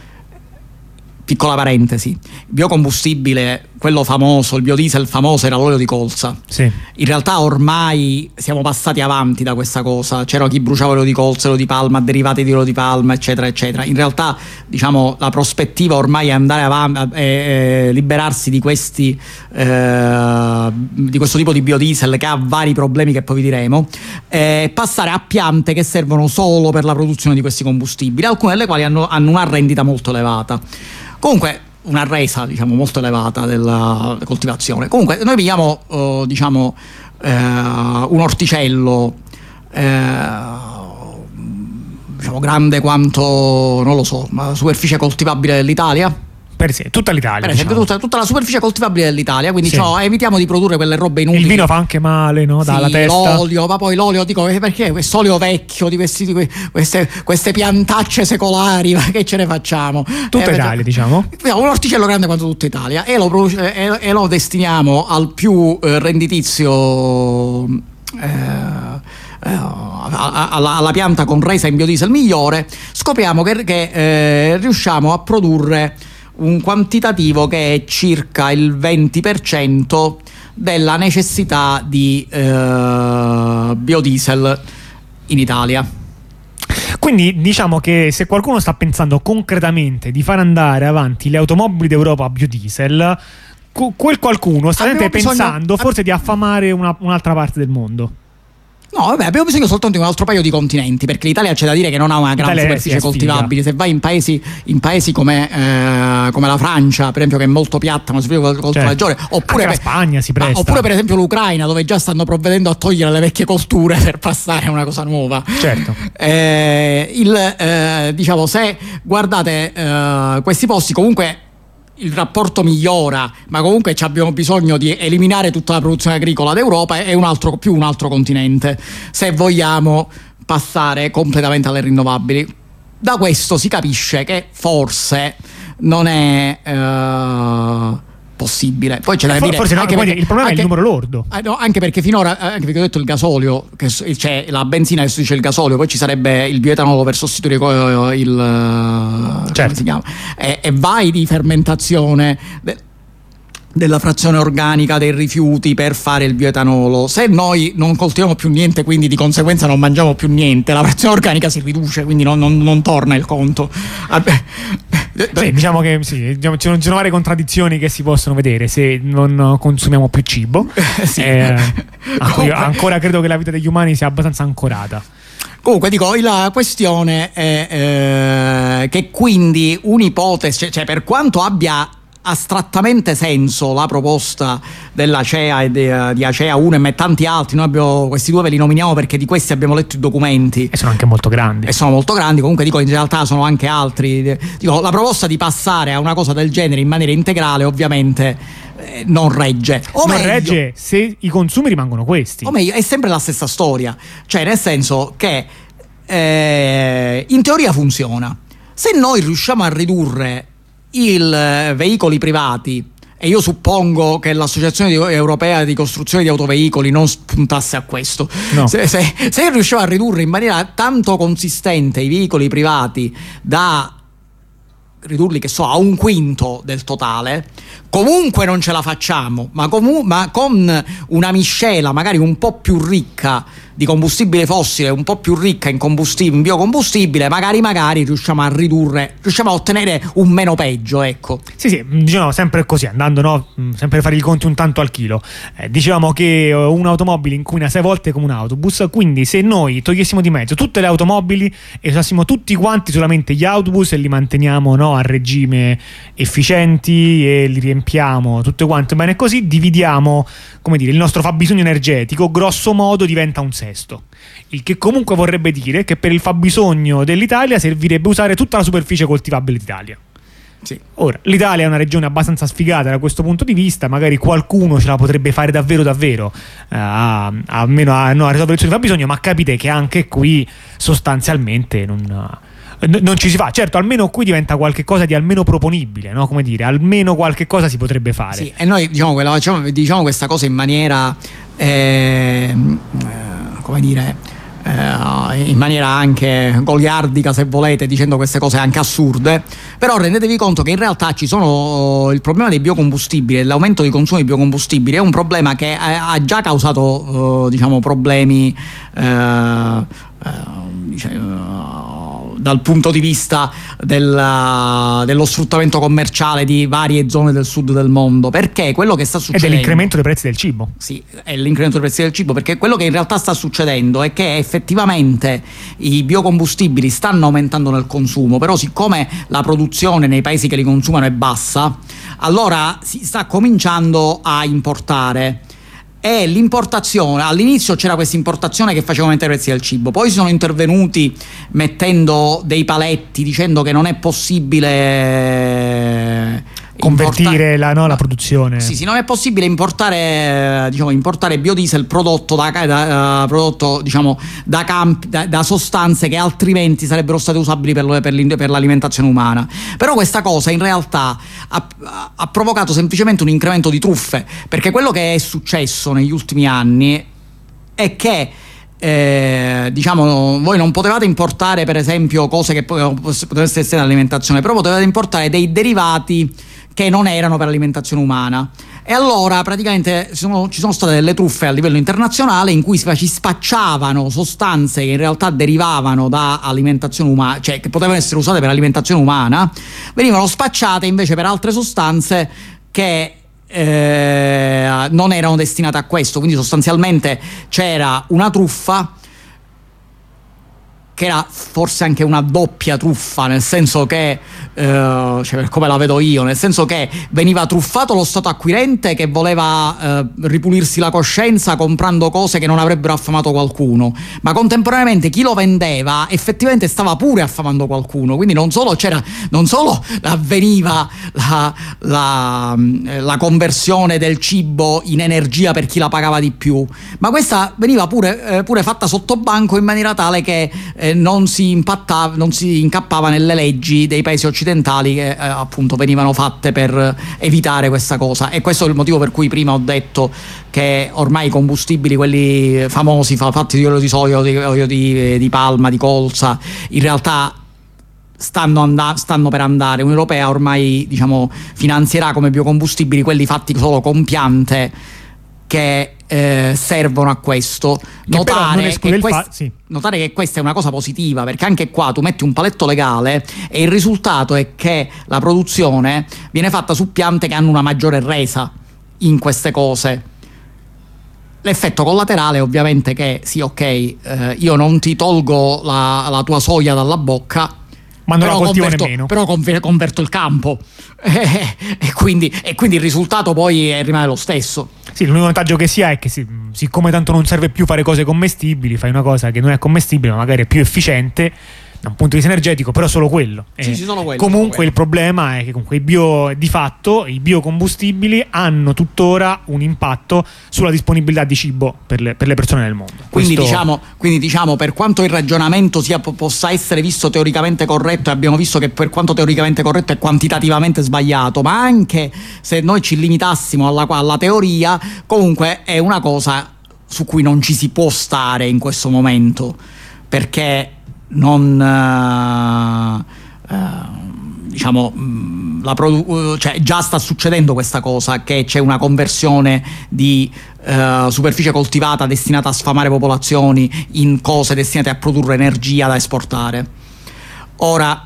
S3: piccola parentesi, biocombustibile, quello famoso, il biodiesel famoso era l'olio di colza.
S2: Sì.
S3: In realtà ormai siamo passati avanti da questa cosa, c'era chi bruciava l'olio di colza, l'olio di palma, derivati di olio di palma, eccetera, eccetera. In realtà, diciamo, la prospettiva ormai è andare avanti, e liberarsi di questi eh, di questo tipo di biodiesel che ha vari problemi che poi vi diremo, e passare a piante che servono solo per la produzione di questi combustibili, alcune delle quali hanno, hanno una rendita molto elevata. Comunque una resa diciamo molto elevata della coltivazione. Comunque noi vediamo uh, diciamo uh, un orticello uh, diciamo grande quanto, non lo so, la superficie coltivabile dell'Italia.
S2: Per sé, tutta l'Italia,
S3: per esempio,
S2: diciamo.
S3: tutta, tutta la superficie coltivabile dell'Italia, quindi
S2: sì.
S3: Ciò, evitiamo di produrre quelle robe inutili.
S2: Il vino fa anche male, no? Dalla
S3: sì,
S2: testa.
S3: L'olio, ma poi l'olio, dico, perché questo olio vecchio di, questi, di queste, queste piantacce secolari, ma che ce ne facciamo?
S2: Tutta
S3: eh,
S2: Italia, diciamo.
S3: Un orticello grande quanto tutta Italia e lo, produce, e, e lo destiniamo al più eh, renditizio eh, Alla, alla pianta con resa in biodiesel migliore. Scopriamo che, che eh, riusciamo a produrre un quantitativo che è circa il venti per cento della necessità di eh, biodiesel in Italia.
S2: Quindi diciamo che se qualcuno sta pensando concretamente di far andare avanti le automobili d'Europa a biodiesel, quel qualcuno sta pensando bisogno... forse di affamare una, un'altra parte del mondo.
S3: No, vabbè, abbiamo bisogno soltanto di un altro paio di continenti, perché l'Italia c'è da dire che non ha una grande superficie coltivabile. Se vai in paesi, in paesi come, eh, come la Francia, per esempio, che è molto piatta, ma si vede colto
S2: certo.
S3: maggiore, oppure
S2: anche la Spagna si presta.
S3: Oppure per esempio l'Ucraina, dove già stanno provvedendo a togliere le vecchie colture per passare a una cosa nuova.
S2: Certo.
S3: Eh, il, eh, diciamo, se guardate eh, questi posti, comunque il rapporto migliora, ma comunque abbiamo bisogno di eliminare tutta la produzione agricola d'Europa e un altro, più un altro continente, se vogliamo passare completamente alle rinnovabili. Da questo si capisce che forse non è uh, possibile. Poi c'è da
S2: For,
S3: dire
S2: forse no,
S3: anche perché,
S2: il problema
S3: anche,
S2: è il numero lordo.
S3: Eh, no, anche perché finora, anche perché ho detto il gasolio, che cioè la benzina, adesso dice il gasolio, poi ci sarebbe il bioetanolo per sostituire il
S2: certo.
S3: come si chiama? E, e vai di fermentazione. della frazione organica dei rifiuti per fare il bioetanolo. Se noi non coltiviamo più niente, quindi di conseguenza non mangiamo più niente, la frazione organica si riduce, quindi non, non, non torna il conto.
S2: Sì, diciamo che sì, diciamo, ci sono varie contraddizioni che si possono vedere se non consumiamo più cibo.
S3: Sì.
S2: eh, Comunque, io ancora credo che la vita degli umani sia abbastanza ancorata.
S3: Comunque dico, la questione è eh, che quindi un'ipotesi, cioè, cioè per quanto abbia astrattamente senso la proposta dell'Acea e de, di Acea uno e tanti altri, noi abbiamo questi due, ve li nominiamo perché di questi abbiamo letto i documenti
S2: e sono anche molto grandi
S3: e sono molto grandi, comunque dico in realtà sono anche altri, dico la proposta di passare a una cosa del genere in maniera integrale ovviamente eh, non regge o
S2: non
S3: meglio,
S2: regge se i consumi rimangono questi,
S3: o meglio è sempre la stessa storia, cioè nel senso che eh, in teoria funziona. Se noi riusciamo a ridurre i veicoli privati, e io suppongo che l'Associazione Europea di Costruzione di Autoveicoli non puntasse a questo,
S2: no.
S3: se, se, se riusciamo a ridurre in maniera tanto consistente i veicoli privati da ridurli che so a un quinto del totale, comunque non ce la facciamo, ma, comu- ma con una miscela magari un po' più ricca di combustibile fossile, un po' più ricca in combustibile, in biocombustibile, magari magari riusciamo a ridurre, riusciamo a ottenere un meno peggio, ecco.
S2: Sì, sì, diciamo sempre così, andando, no, sempre a fare i conti un tanto al chilo. Eh, dicevamo che un'automobile inquina sei volte come un autobus, quindi se noi togliessimo di mezzo tutte le automobili e usassimo tutti quanti solamente gli autobus e li manteniamo, no, a regime efficienti e li riempiamo tutte quante bene così, dividiamo, come dire, il nostro fabbisogno energetico grosso modo diventa un sesto, il che comunque vorrebbe dire che per il fabbisogno dell'Italia servirebbe usare tutta la superficie coltivabile d'Italia.
S3: Sì.
S2: Ora, l'Italia è una regione abbastanza sfigata da questo punto di vista, magari qualcuno ce la potrebbe fare davvero davvero eh, a, almeno a, no, a risolvere il suo fabbisogno, ma capite che anche qui sostanzialmente non... non ci si fa, certo, almeno qui diventa qualche cosa di almeno proponibile, no? Come dire, almeno qualche cosa si potrebbe fare.
S3: Sì, e noi diciamo, diciamo, diciamo questa cosa in maniera eh, come dire eh, in maniera anche goliardica, se volete, dicendo queste cose anche assurde, però rendetevi conto che in realtà ci sono il problema dei biocombustibili, l'aumento di consumo di biocombustibili è un problema che ha già causato eh, diciamo problemi eh, eh, diciamo, dal punto di vista del, dello sfruttamento commerciale di varie zone del sud del mondo, perché quello che sta succedendo
S2: è dell'incremento dei prezzi del cibo.
S3: Sì, è l'incremento dei prezzi del cibo, perché quello che in realtà sta succedendo è che effettivamente i biocombustibili stanno aumentando nel consumo, però siccome la produzione nei paesi che li consumano è bassa, allora si sta cominciando a importare. E l'importazione, all'inizio c'era questa importazione che faceva aumentare i prezzi del cibo, poi sono intervenuti mettendo dei paletti dicendo che non è possibile
S2: convertire la, no, la produzione.
S3: Sì, sì, non è possibile importare, diciamo, importare biodiesel prodotto da, da, prodotto, diciamo, da, campi, da, da sostanze che altrimenti sarebbero state usabili per, per, per l'alimentazione umana. Però questa cosa in realtà ha, ha provocato semplicemente un incremento di truffe, perché quello che è successo negli ultimi anni è che Eh, diciamo, voi non potevate importare per esempio cose che potevano essere all'alimentazione, però potevate importare dei derivati che non erano per l'alimentazione umana, e allora praticamente ci sono, ci sono state delle truffe a livello internazionale in cui si spacciavano sostanze che in realtà derivavano da alimentazione umana, cioè che potevano essere usate per alimentazione umana, venivano spacciate invece per altre sostanze che Eh, non erano destinate a questo, quindi sostanzialmente c'era una truffa che era forse anche una doppia truffa, nel senso che eh, cioè per come la vedo io, nel senso che veniva truffato lo stato acquirente che voleva eh, ripulirsi la coscienza comprando cose che non avrebbero affamato qualcuno, ma contemporaneamente chi lo vendeva effettivamente stava pure affamando qualcuno, quindi non solo c'era, non solo avveniva la, la, la conversione del cibo in energia per chi la pagava di più, ma questa veniva pure, eh, pure fatta sotto banco in maniera tale che eh, non si impattava, non si incappava nelle leggi dei paesi occidentali che eh, appunto venivano fatte per evitare questa cosa. E questo è il motivo per cui prima ho detto che ormai i combustibili, quelli famosi fatti di olio di soia, di olio di, di palma, di colza, in realtà stanno, and- stanno per andare. L'Unione Europea ormai, diciamo, finanzierà come biocombustibili quelli fatti solo con piante che eh, servono a questo. Notare che, quest-
S2: fa- sì.
S3: notare che questa è una cosa positiva, perché anche qua tu metti un paletto legale e il risultato è che la produzione viene fatta su piante che hanno una maggiore resa in queste cose. L'effetto collaterale è ovviamente che sì, ok, eh, io non ti tolgo la, la tua soia dalla bocca,
S2: ma non
S3: però
S2: la coltivo
S3: converto,
S2: nemmeno.
S3: però conver- converto il campo e, e, quindi, e quindi il risultato poi è, rimane lo stesso.
S2: Sì, l'unico vantaggio che si ha è che si, siccome tanto non serve più fare cose commestibili, fai una cosa che non è commestibile ma magari è più efficiente da un punto di vista energetico, però solo quello.
S3: Sì,
S2: eh,
S3: sì, solo quello
S2: comunque
S3: solo quello.
S2: Il problema è che comunque i bio, di fatto i biocombustibili hanno tuttora un impatto sulla disponibilità di cibo per le, per le persone nel mondo.
S3: Quindi,
S2: Questo...
S3: diciamo, quindi diciamo, per quanto il ragionamento sia, possa essere visto teoricamente corretto, e abbiamo visto che per quanto teoricamente corretto è quantitativamente sbagliato, ma anche se noi ci limitassimo alla, alla teoria, comunque è una cosa su cui non ci si può stare in questo momento, perché non uh, uh, diciamo mh, la produ- cioè già sta succedendo questa cosa, che c'è una conversione di uh, superficie coltivata destinata a sfamare popolazioni in cose destinate a produrre energia da esportare. Ora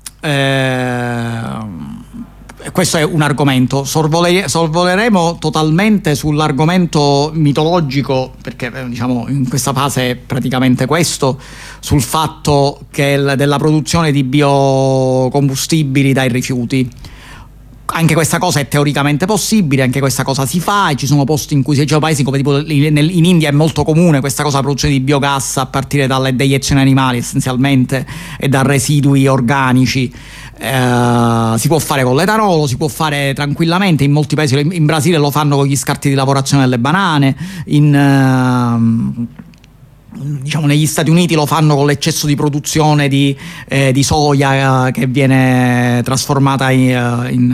S3: eh, questo è un argomento. Sorvole- sorvoleremo totalmente sull'argomento mitologico, perché diciamo in questa fase è praticamente questo, sul fatto che il, della produzione di biocombustibili dai rifiuti. Anche questa cosa è teoricamente possibile, anche questa cosa si fa, e ci sono posti in cui si c'è paesi come tipo in India è molto comune questa cosa, la produzione di biogas a partire dalle deiezioni animali essenzialmente e da residui organici. Eh, si può fare con l'etanolo, si può fare tranquillamente in molti paesi. In Brasile lo fanno con gli scarti di lavorazione delle banane, in uh, diciamo negli Stati Uniti lo fanno con l'eccesso di produzione di, eh, di soia eh, che viene trasformata in, in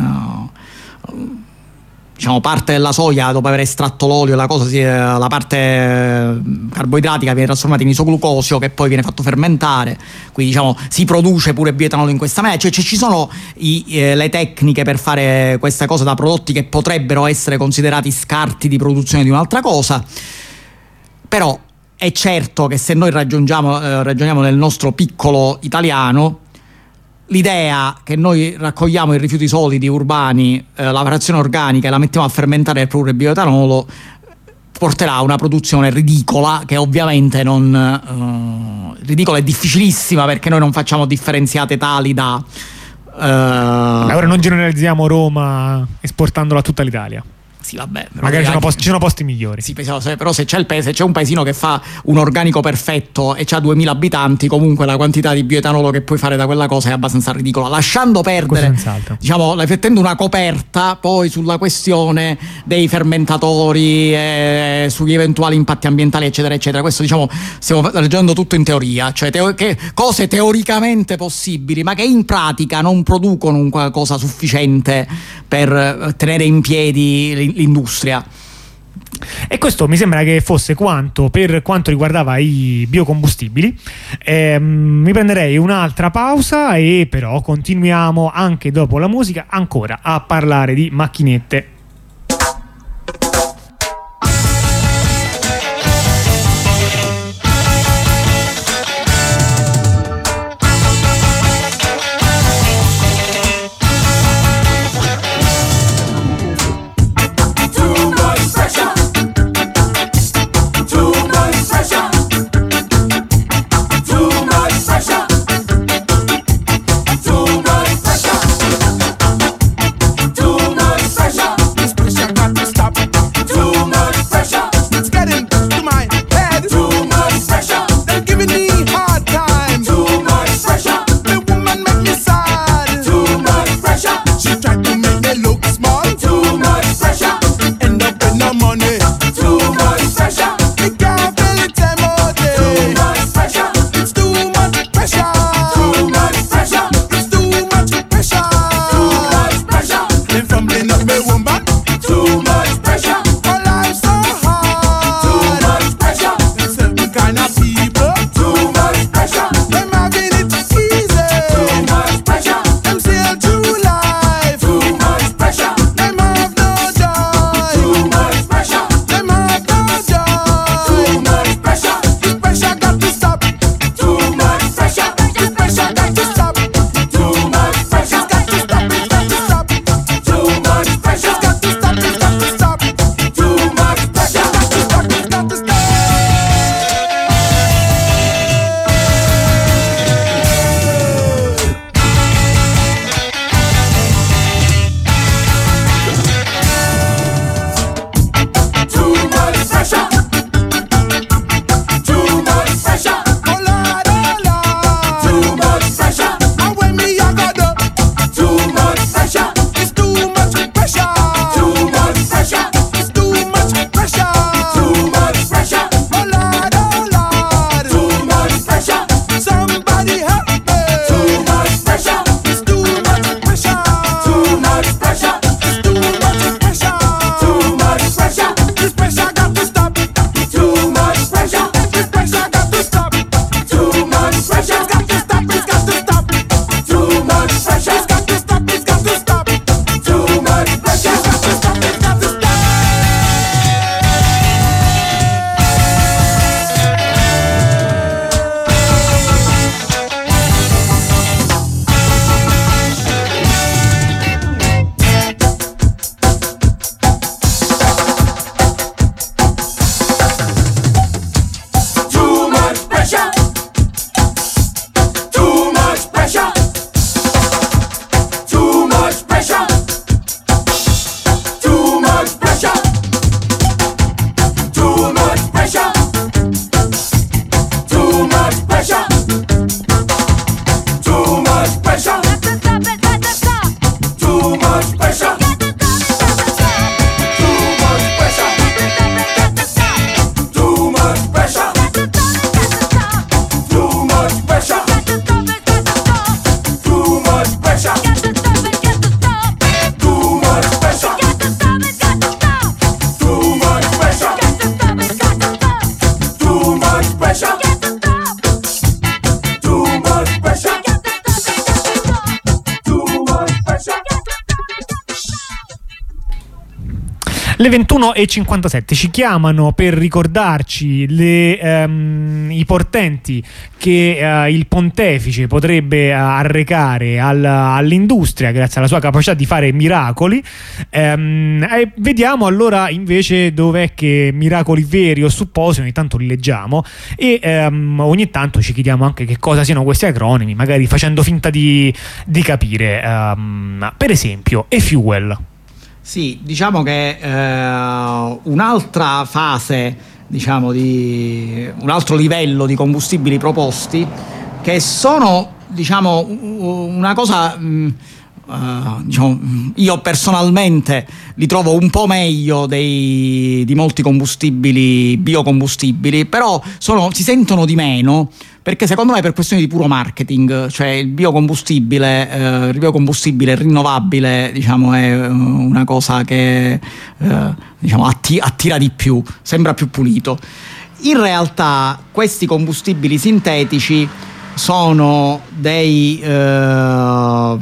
S3: uh, diciamo parte della soia, dopo aver estratto l'olio, la cosa si, la parte carboidratica viene trasformata in isoglucosio che poi viene fatto fermentare, quindi diciamo si produce pure bioetanolo in questa maniera. Cioè, cioè ci sono i, eh, le tecniche per fare questa cosa da prodotti che potrebbero essere considerati scarti di produzione di un'altra cosa, però è certo che se noi raggiungiamo, eh, ragioniamo nel nostro piccolo italiano, l'idea che noi raccogliamo i rifiuti solidi urbani, eh, la frazione organica, e la mettiamo a fermentare per produrre bioetanolo, porterà a una produzione ridicola, che ovviamente non eh, ridicola e difficilissima, perché noi non facciamo differenziate tali da eh...
S2: ora non generalizziamo Roma esportandola a tutta l'Italia.
S3: Sì, vabbè,
S2: magari ci sono, posti, ci sono posti migliori.
S3: Sì, però se c'è, il paese, se c'è un paesino che fa un organico perfetto e c'ha duemila abitanti, comunque la quantità di bioetanolo che puoi fare da quella cosa è abbastanza ridicola. Lasciando perdere, diciamo, mettendo una coperta poi sulla questione dei fermentatori, eh, sugli eventuali impatti ambientali, eccetera, eccetera. Questo, diciamo, stiamo ragionando tutto in teoria, cioè teo- che cose teoricamente possibili, ma che in pratica non producono una cosa sufficiente per tenere in piedi l'industria.
S2: E questo mi sembra che fosse quanto per quanto riguardava i biocombustibili. Eh, mi prenderei un'altra pausa e però continuiamo anche dopo la musica ancora a parlare di macchinette.
S5: Too much pressure. much pressure.
S2: Le ventuno e cinquantasette ci chiamano per ricordarci le, um, i portenti che uh, il pontefice potrebbe uh, arrecare al, all'industria grazie alla sua capacità di fare miracoli. Um, e vediamo allora invece dov'è che miracoli veri o supposi ogni tanto li leggiamo e um, ogni tanto ci chiediamo anche che cosa siano questi acronimi, magari facendo finta di, di capire. Um, per esempio, e-fuel.
S3: Sì, diciamo che eh, un'altra fase, diciamo di un altro livello di combustibili proposti che sono, diciamo, una cosa, mh, uh, diciamo, io personalmente li trovo un po' meglio dei, di molti combustibili, biocombustibili, però sono, si sentono di meno. Perché secondo me per questioni di puro marketing, cioè il biocombustibile, eh, il biocombustibile rinnovabile, diciamo, è una cosa che eh, diciamo, atti- attira di più, sembra più pulito. In realtà questi combustibili sintetici sono dei eh,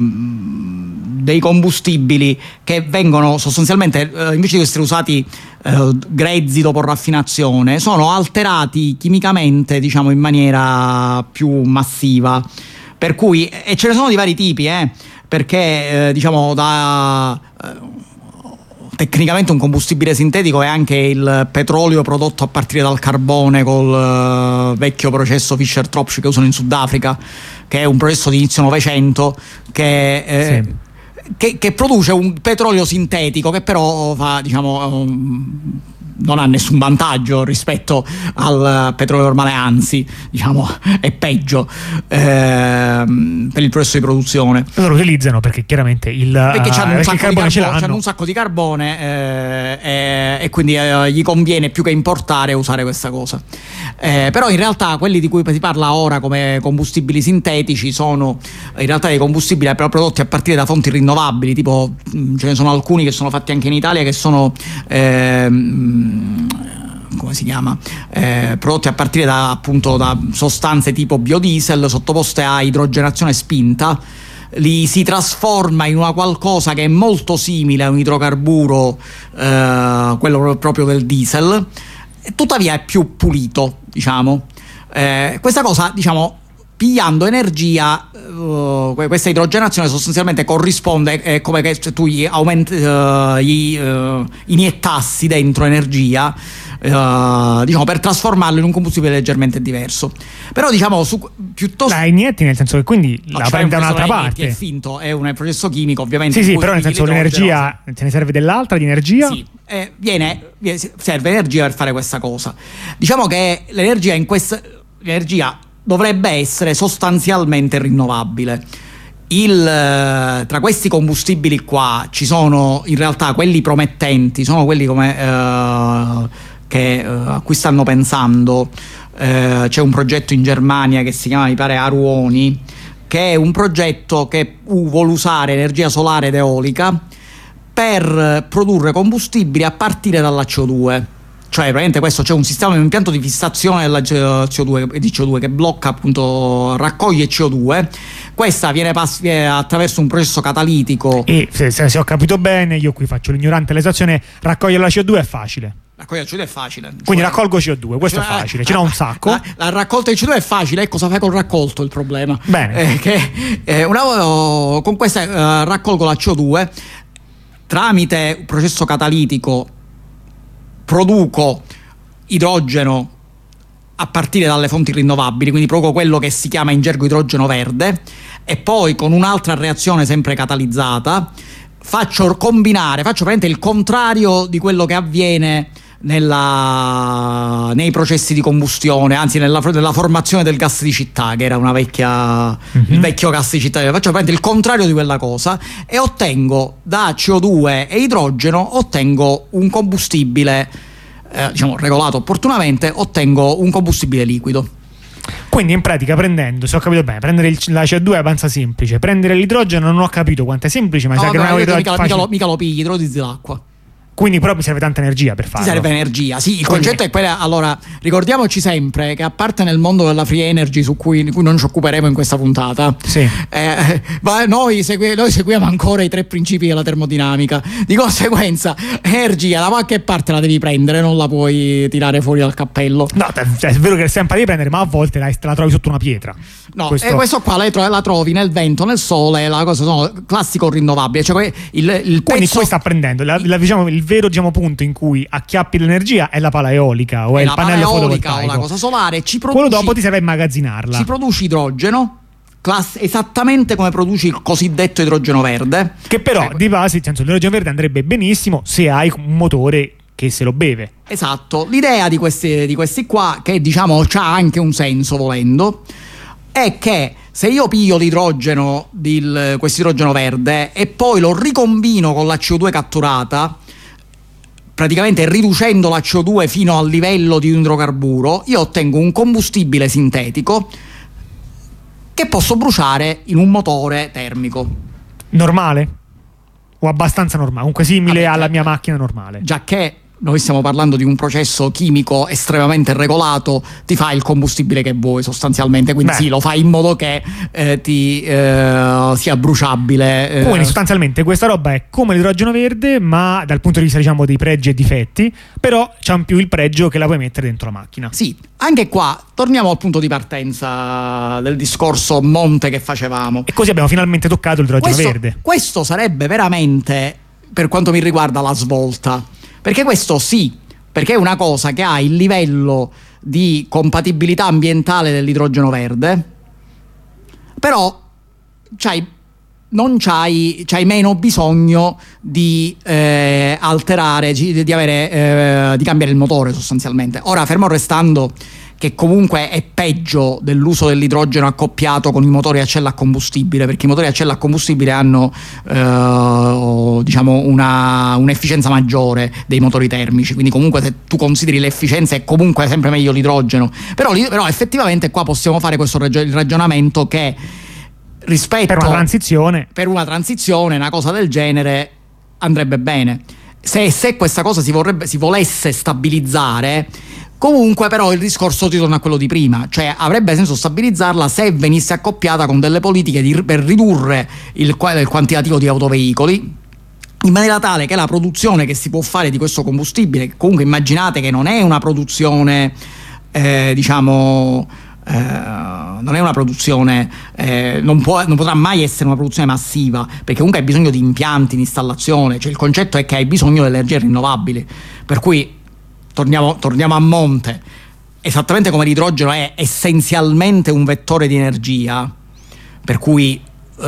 S3: dei combustibili che vengono sostanzialmente, eh, invece di essere usati eh, grezzi dopo raffinazione, sono alterati chimicamente, diciamo, in maniera più massiva. Per cui, e ce ne sono di vari tipi, eh, perché eh, diciamo da eh, tecnicamente un combustibile sintetico è anche il petrolio prodotto a partire dal carbone col uh, vecchio processo Fischer-Tropsch che usano in Sudafrica, che è un processo di inizio Novecento che eh, sì. Che, che produce un petrolio sintetico che però fa, diciamo, um, non ha nessun vantaggio rispetto al petrolio normale, anzi, diciamo, è peggio ehm, per il processo di produzione.
S2: Loro lo utilizzano perché chiaramente il,
S3: perché c'hanno un,
S2: uh, perché il carbone ce l'hanno.
S3: C'hanno un sacco di carbone eh, eh, e quindi eh, gli conviene più che importare usare questa cosa. Eh, però in realtà quelli di cui si parla ora come combustibili sintetici sono in realtà dei combustibili però prodotti a partire da fonti rinnovabili, tipo ce ne sono alcuni che sono fatti anche in Italia che sono ehm, come si chiama? Eh, prodotti a partire da appunto da sostanze tipo biodiesel sottoposte a idrogenazione spinta. Li si trasforma in una qualcosa che è molto simile a un idrocarburo, eh, quello proprio del diesel, e tuttavia è più pulito, diciamo. Eh, questa cosa, diciamo, pigliando energia, uh, questa idrogenazione sostanzialmente corrisponde, è come che tu gli aumenti, uh, gli uh, iniettassi dentro energia, uh, diciamo, per trasformarlo in un combustibile leggermente diverso. Però diciamo su, piuttosto
S2: la inietti, nel senso che quindi no, la
S3: cioè
S2: prendi da un'altra parte.
S3: È finto, è un processo chimico, ovviamente.
S2: Sì, sì, però nel senso l'energia te ne serve dell'altra di energia?
S3: Sì, eh, viene, viene serve energia per fare questa cosa. Diciamo che l'energia in questa l'energia dovrebbe essere sostanzialmente rinnovabile. Il, tra questi combustibili qua ci sono in realtà quelli promettenti, sono quelli come eh, che, eh, a cui stanno pensando. Eh, c'è un progetto in Germania che si chiama, mi pare, Aruoni, che è un progetto che vuole usare energia solare ed eolica per produrre combustibili a partire dalla C O due. Cioè praticamente questo, c'è un sistema, un impianto di fissazione della C O due, di C O due che blocca, appunto, raccoglie C O due. Questa viene, pass- viene attraverso un processo catalitico.
S2: E se, se, se ho capito bene, io qui faccio l'ignorante, l'esazione raccogliere la C O due è facile.
S3: Raccogliere la C O due è facile.
S2: Quindi
S3: cioè,
S2: raccolgo C O due, questo cioè, è facile, ce n'ho un sacco.
S3: La, la raccolta di C O due è facile, e cosa fai col raccolto? Il problema.
S2: Bene.
S3: Eh, che, eh, una, oh, con questa eh, raccolgo la C O due tramite un processo catalitico. Produco idrogeno a partire dalle fonti rinnovabili, quindi produco quello che si chiama in gergo idrogeno verde, e poi con un'altra reazione sempre catalizzata faccio combinare, faccio praticamente il contrario di quello che avviene nella, nei processi di combustione, anzi nella, nella formazione del gas di città, che era una vecchia mm-hmm. il vecchio gas di città. Faccio prendere il contrario di quella cosa e ottengo da C O due e idrogeno ottengo un combustibile eh, diciamo regolato opportunamente, ottengo un combustibile liquido.
S2: Quindi in pratica, prendendo, se ho capito bene, prendere il, la C O due è abbastanza semplice, prendere l'idrogeno non ho capito quanto è semplice, ma no, sa che non è
S3: mica, mica, lo, mica lo pigli, idrotizzi l'acqua.
S2: Quindi però mi serve tanta energia per farlo.
S3: Ti serve energia, sì, il
S2: Quindi...
S3: concetto è quello. Allora, ricordiamoci sempre che a parte nel mondo della free energy, su cui, di cui non ci occuperemo in questa puntata,
S2: sì.
S3: eh, noi, segui, noi seguiamo ancora i tre principi della termodinamica. Di conseguenza, energia da qualche parte la devi prendere, non la puoi tirare fuori dal cappello.
S2: No, è vero che sempre la devi prendere, ma a volte la, la trovi sotto una pietra.
S3: No, questo, e questo qua la, la trovi nel vento, nel sole, la cosa sono classico rinnovabile. Cioè il, il
S2: Quindi
S3: pezzo...
S2: qui sta prendendo la, la, diciamo, il vero diciamo, punto in cui acchiappi l'energia è la pala eolica o è, è il pannello fotovoltaico
S3: o la cosa solare. Ci produci,
S2: quello dopo ti serve a immagazzinarla.
S3: Ci produci idrogeno class- esattamente come produci il cosiddetto idrogeno verde,
S2: che però
S3: cioè,
S2: di base il senso, l'idrogeno verde andrebbe benissimo se hai un motore che se lo beve.
S3: Esatto. L'idea di questi, di questi qua, che diciamo c'ha anche un senso volendo, è che se io piglio l'idrogeno, di questo idrogeno verde, e poi lo ricombino con la C O due catturata, praticamente riducendo la C O due fino al livello di un idrocarburo, io ottengo un combustibile sintetico che posso bruciare in un motore termico.
S2: Normale? O abbastanza normale? Comunque simile
S3: Vabbè,
S2: alla
S3: già,
S2: mia macchina normale.
S3: Già che noi stiamo parlando di un processo chimico estremamente regolato, ti fai il combustibile che vuoi sostanzialmente, quindi Beh. sì, lo fai in modo che eh, ti eh, sia bruciabile. Eh.
S2: Quindi sostanzialmente questa roba è come l'idrogeno verde, ma dal punto di vista diciamo dei pregi e difetti, però c'ha in più il pregio che la puoi mettere dentro la macchina.
S3: Sì, anche qua torniamo al punto di partenza del discorso monte che facevamo.
S2: E così abbiamo finalmente toccato l'idrogeno
S3: questo,
S2: verde.
S3: Questo sarebbe veramente, per quanto mi riguarda, la svolta. Perché questo sì, perché è una cosa che ha il livello di compatibilità ambientale dell'idrogeno verde, però c'hai, non c'hai, c'hai meno bisogno di eh, alterare, di, di, avere, eh, di cambiare il motore sostanzialmente. Ora, fermo restando che comunque è peggio dell'uso dell'idrogeno accoppiato con i motori a cella a combustibile, perché i motori a cella a combustibile hanno eh, diciamo una, un'efficienza maggiore dei motori termici, quindi comunque se tu consideri l'efficienza è comunque sempre meglio l'idrogeno, però, però effettivamente qua possiamo fare questo ragio- il ragionamento che rispetto
S2: per una transizione
S3: per una transizione una cosa del genere andrebbe bene. Se, se questa cosa si, vorrebbe, si volesse stabilizzare, comunque però il discorso ti torna a quello di prima, cioè avrebbe senso stabilizzarla se venisse accoppiata con delle politiche di, per ridurre il, il quantitativo di autoveicoli, in maniera tale che la produzione che si può fare di questo combustibile, che comunque immaginate che non è una produzione eh, diciamo eh, non è una produzione eh, non, può, non potrà mai essere una produzione massiva, perché comunque hai bisogno di impianti, di installazione, cioè il concetto è che hai bisogno di energie rinnovabili, per cui Torniamo, torniamo a monte. Esattamente come l'idrogeno è essenzialmente un vettore di energia, per cui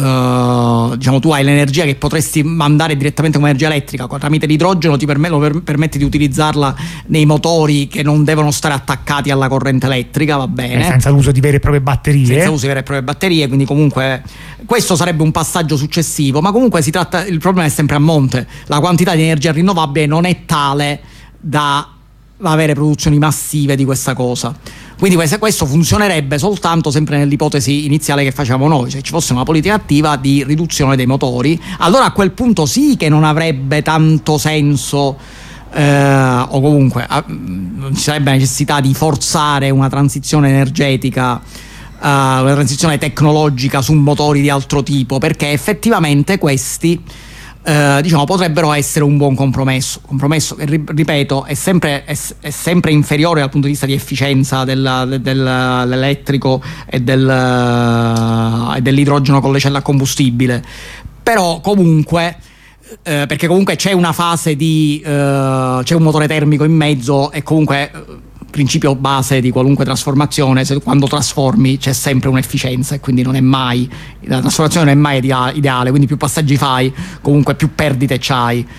S3: uh, diciamo tu hai l'energia che potresti mandare direttamente come energia elettrica, tramite l'idrogeno ti perm- lo per- permette di utilizzarla nei motori che non devono stare attaccati alla corrente elettrica, va bene,
S2: senza l'uso di vere e proprie batterie
S3: senza uso di vere e proprie batterie, quindi comunque questo sarebbe un passaggio successivo, ma comunque si tratta, il problema è sempre a monte, la quantità di energia rinnovabile non è tale da avere produzioni massive di questa cosa, quindi questo funzionerebbe soltanto sempre nell'ipotesi iniziale che facevamo noi, cioè ci fosse una politica attiva di riduzione dei motori, allora a quel punto sì che non avrebbe tanto senso eh, o comunque eh, non ci sarebbe necessità di forzare una transizione energetica, eh, una transizione tecnologica su motori di altro tipo, perché effettivamente questi Uh, diciamo potrebbero essere un buon compromesso compromesso che ripeto è sempre, è, è sempre inferiore dal punto di vista di efficienza del, del, dell'elettrico e, del, uh, e dell'idrogeno con le celle a combustibile, però comunque uh, perché comunque c'è una fase di uh, c'è un motore termico in mezzo e comunque uh, principio base di qualunque trasformazione, se quando trasformi c'è sempre un'efficienza e quindi non è mai la trasformazione non è mai ideale, quindi più passaggi fai comunque più perdite c'hai.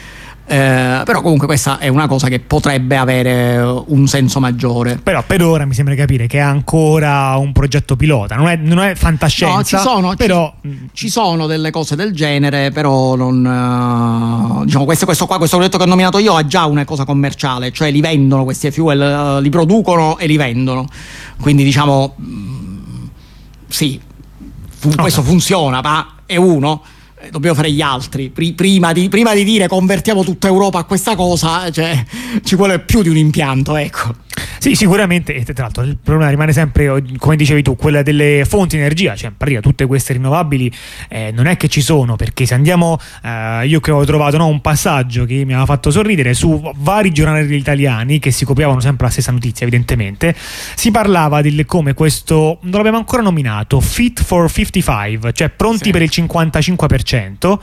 S3: Eh, però comunque questa è una cosa che potrebbe avere un senso maggiore.
S2: Però per ora mi sembra capire che è ancora un progetto pilota, non è, non è fantascienza.
S3: No, ci sono,
S2: però...
S3: ci, ci sono delle cose del genere, però non uh, diciamo questo, questo qua, questo progetto che ho nominato io ha già una cosa commerciale, cioè li vendono questi fuel, uh, li producono e li vendono. Quindi diciamo mh, sì, fu, okay. questo funziona, ma è uno. Dobbiamo fare gli altri prima di, prima di dire convertiamo tutta Europa a questa cosa, cioè ci vuole più di un impianto, ecco.
S2: Sì, sicuramente, e tra l'altro il problema rimane sempre, come dicevi tu, quella delle fonti di energia, cioè in pratica tutte queste rinnovabili eh, non è che ci sono, perché se andiamo, eh, io che ho trovato no, un passaggio che mi aveva fatto sorridere su vari giornali italiani che si copiavano sempre la stessa notizia, evidentemente, si parlava di come questo, non l'abbiamo ancora nominato, Fit for cinquantacinque, cioè pronti sì. per il cinquantacinque per cento,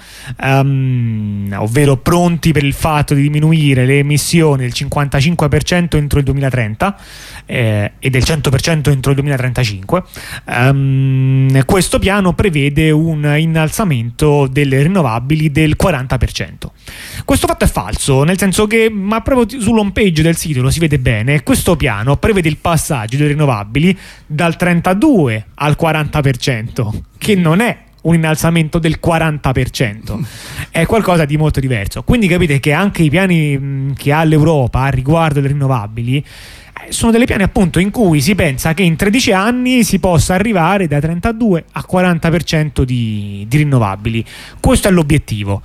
S2: um, ovvero pronti per il fatto di diminuire le emissioni del cinquantacinque per cento entro il duemilatrenta eh, e del cento per cento entro il duemilatrentacinque. Um, questo piano prevede un innalzamento delle rinnovabili del quaranta per cento. Questo fatto è falso, nel senso che, ma proprio sull'home page del sito lo si vede bene, questo piano prevede il passaggio delle rinnovabili dal trentadue al quaranta per cento, che non è un innalzamento del quaranta per cento, è qualcosa di molto diverso. Quindi capite che anche i piani mh, che ha l'Europa riguardo alle rinnovabili eh, sono delle piani appunto in cui si pensa che in tredici anni si possa arrivare da trentadue a quaranta per cento di, di rinnovabili. Questo è l'obiettivo.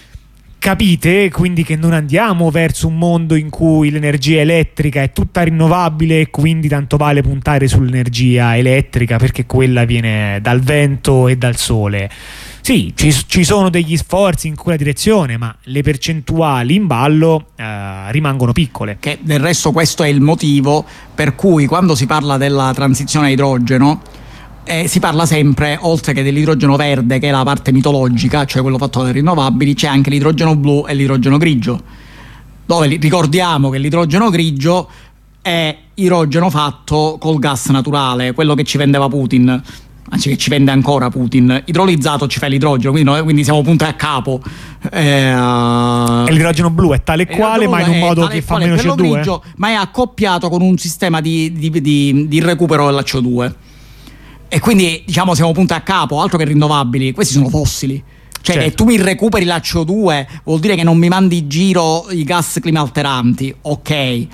S2: Capite quindi che non andiamo verso un mondo in cui l'energia elettrica è tutta rinnovabile e quindi tanto vale puntare sull'energia elettrica perché quella viene dal vento e dal sole. Sì, ci, ci sono degli sforzi in quella direzione, ma le percentuali in ballo eh, rimangono piccole.
S3: Che del resto questo è il motivo per cui quando si parla della transizione a idrogeno Eh, si parla sempre, oltre che dell'idrogeno verde, che è la parte mitologica, cioè quello fatto dalle rinnovabili, c'è anche l'idrogeno blu e l'idrogeno grigio, dove li, ricordiamo che l'idrogeno grigio è idrogeno fatto col gas naturale, quello che ci vendeva Putin, anzi che ci vende ancora Putin. Idrolizzato ci fa l'idrogeno, quindi, noi, quindi siamo punti a capo. Eh,
S2: e l'idrogeno blu è tale e quale, ma in un modo che fa meno C O due? Grigio,
S3: ma è accoppiato con un sistema di, di, di, di recupero della C O due. E quindi diciamo siamo punti a capo, altro che rinnovabili, questi sono fossili. Cioè certo. Che tu mi recuperi la C O due vuol dire che non mi mandi in giro i gas climalteranti, ok,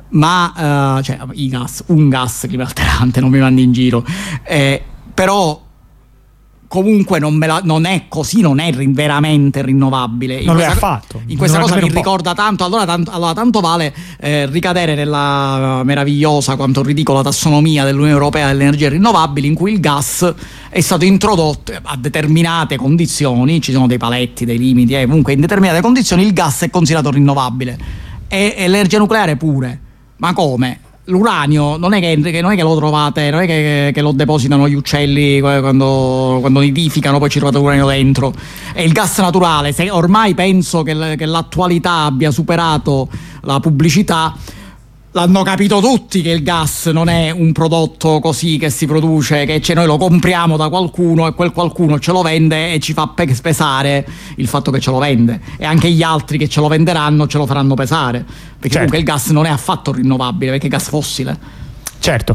S3: ma uh, cioè i gas, un gas climalterante non mi mandi in giro, eh, però comunque non, me la, non è così, non è rin, veramente rinnovabile. In
S2: non
S3: questa,
S2: l'è affatto.
S3: In questa cosa mi ricorda tanto allora, tanto, allora tanto vale eh, ricadere nella meravigliosa quanto ridicola tassonomia dell'Unione Europea delle energie rinnovabili, in cui il gas è stato introdotto a determinate condizioni, ci sono dei paletti, dei limiti, eh, comunque in determinate condizioni il gas è considerato rinnovabile e, e l'energia nucleare pure. Ma come? L'uranio non è che, che, non è che lo trovate, non è che, che lo depositano gli uccelli quando, quando nidificano, poi ci trovate l'uranio dentro. È il gas naturale. Se ormai penso che, che l'attualità abbia superato la pubblicità, l'hanno capito tutti che il gas non è un prodotto così che si produce, che cioè noi lo compriamo da qualcuno e quel qualcuno ce lo vende e ci fa pesare il fatto che ce lo vende, e anche gli altri che ce lo venderanno ce lo faranno pesare, perché certo. Comunque il gas non è affatto rinnovabile, perché è gas fossile.
S2: Certo,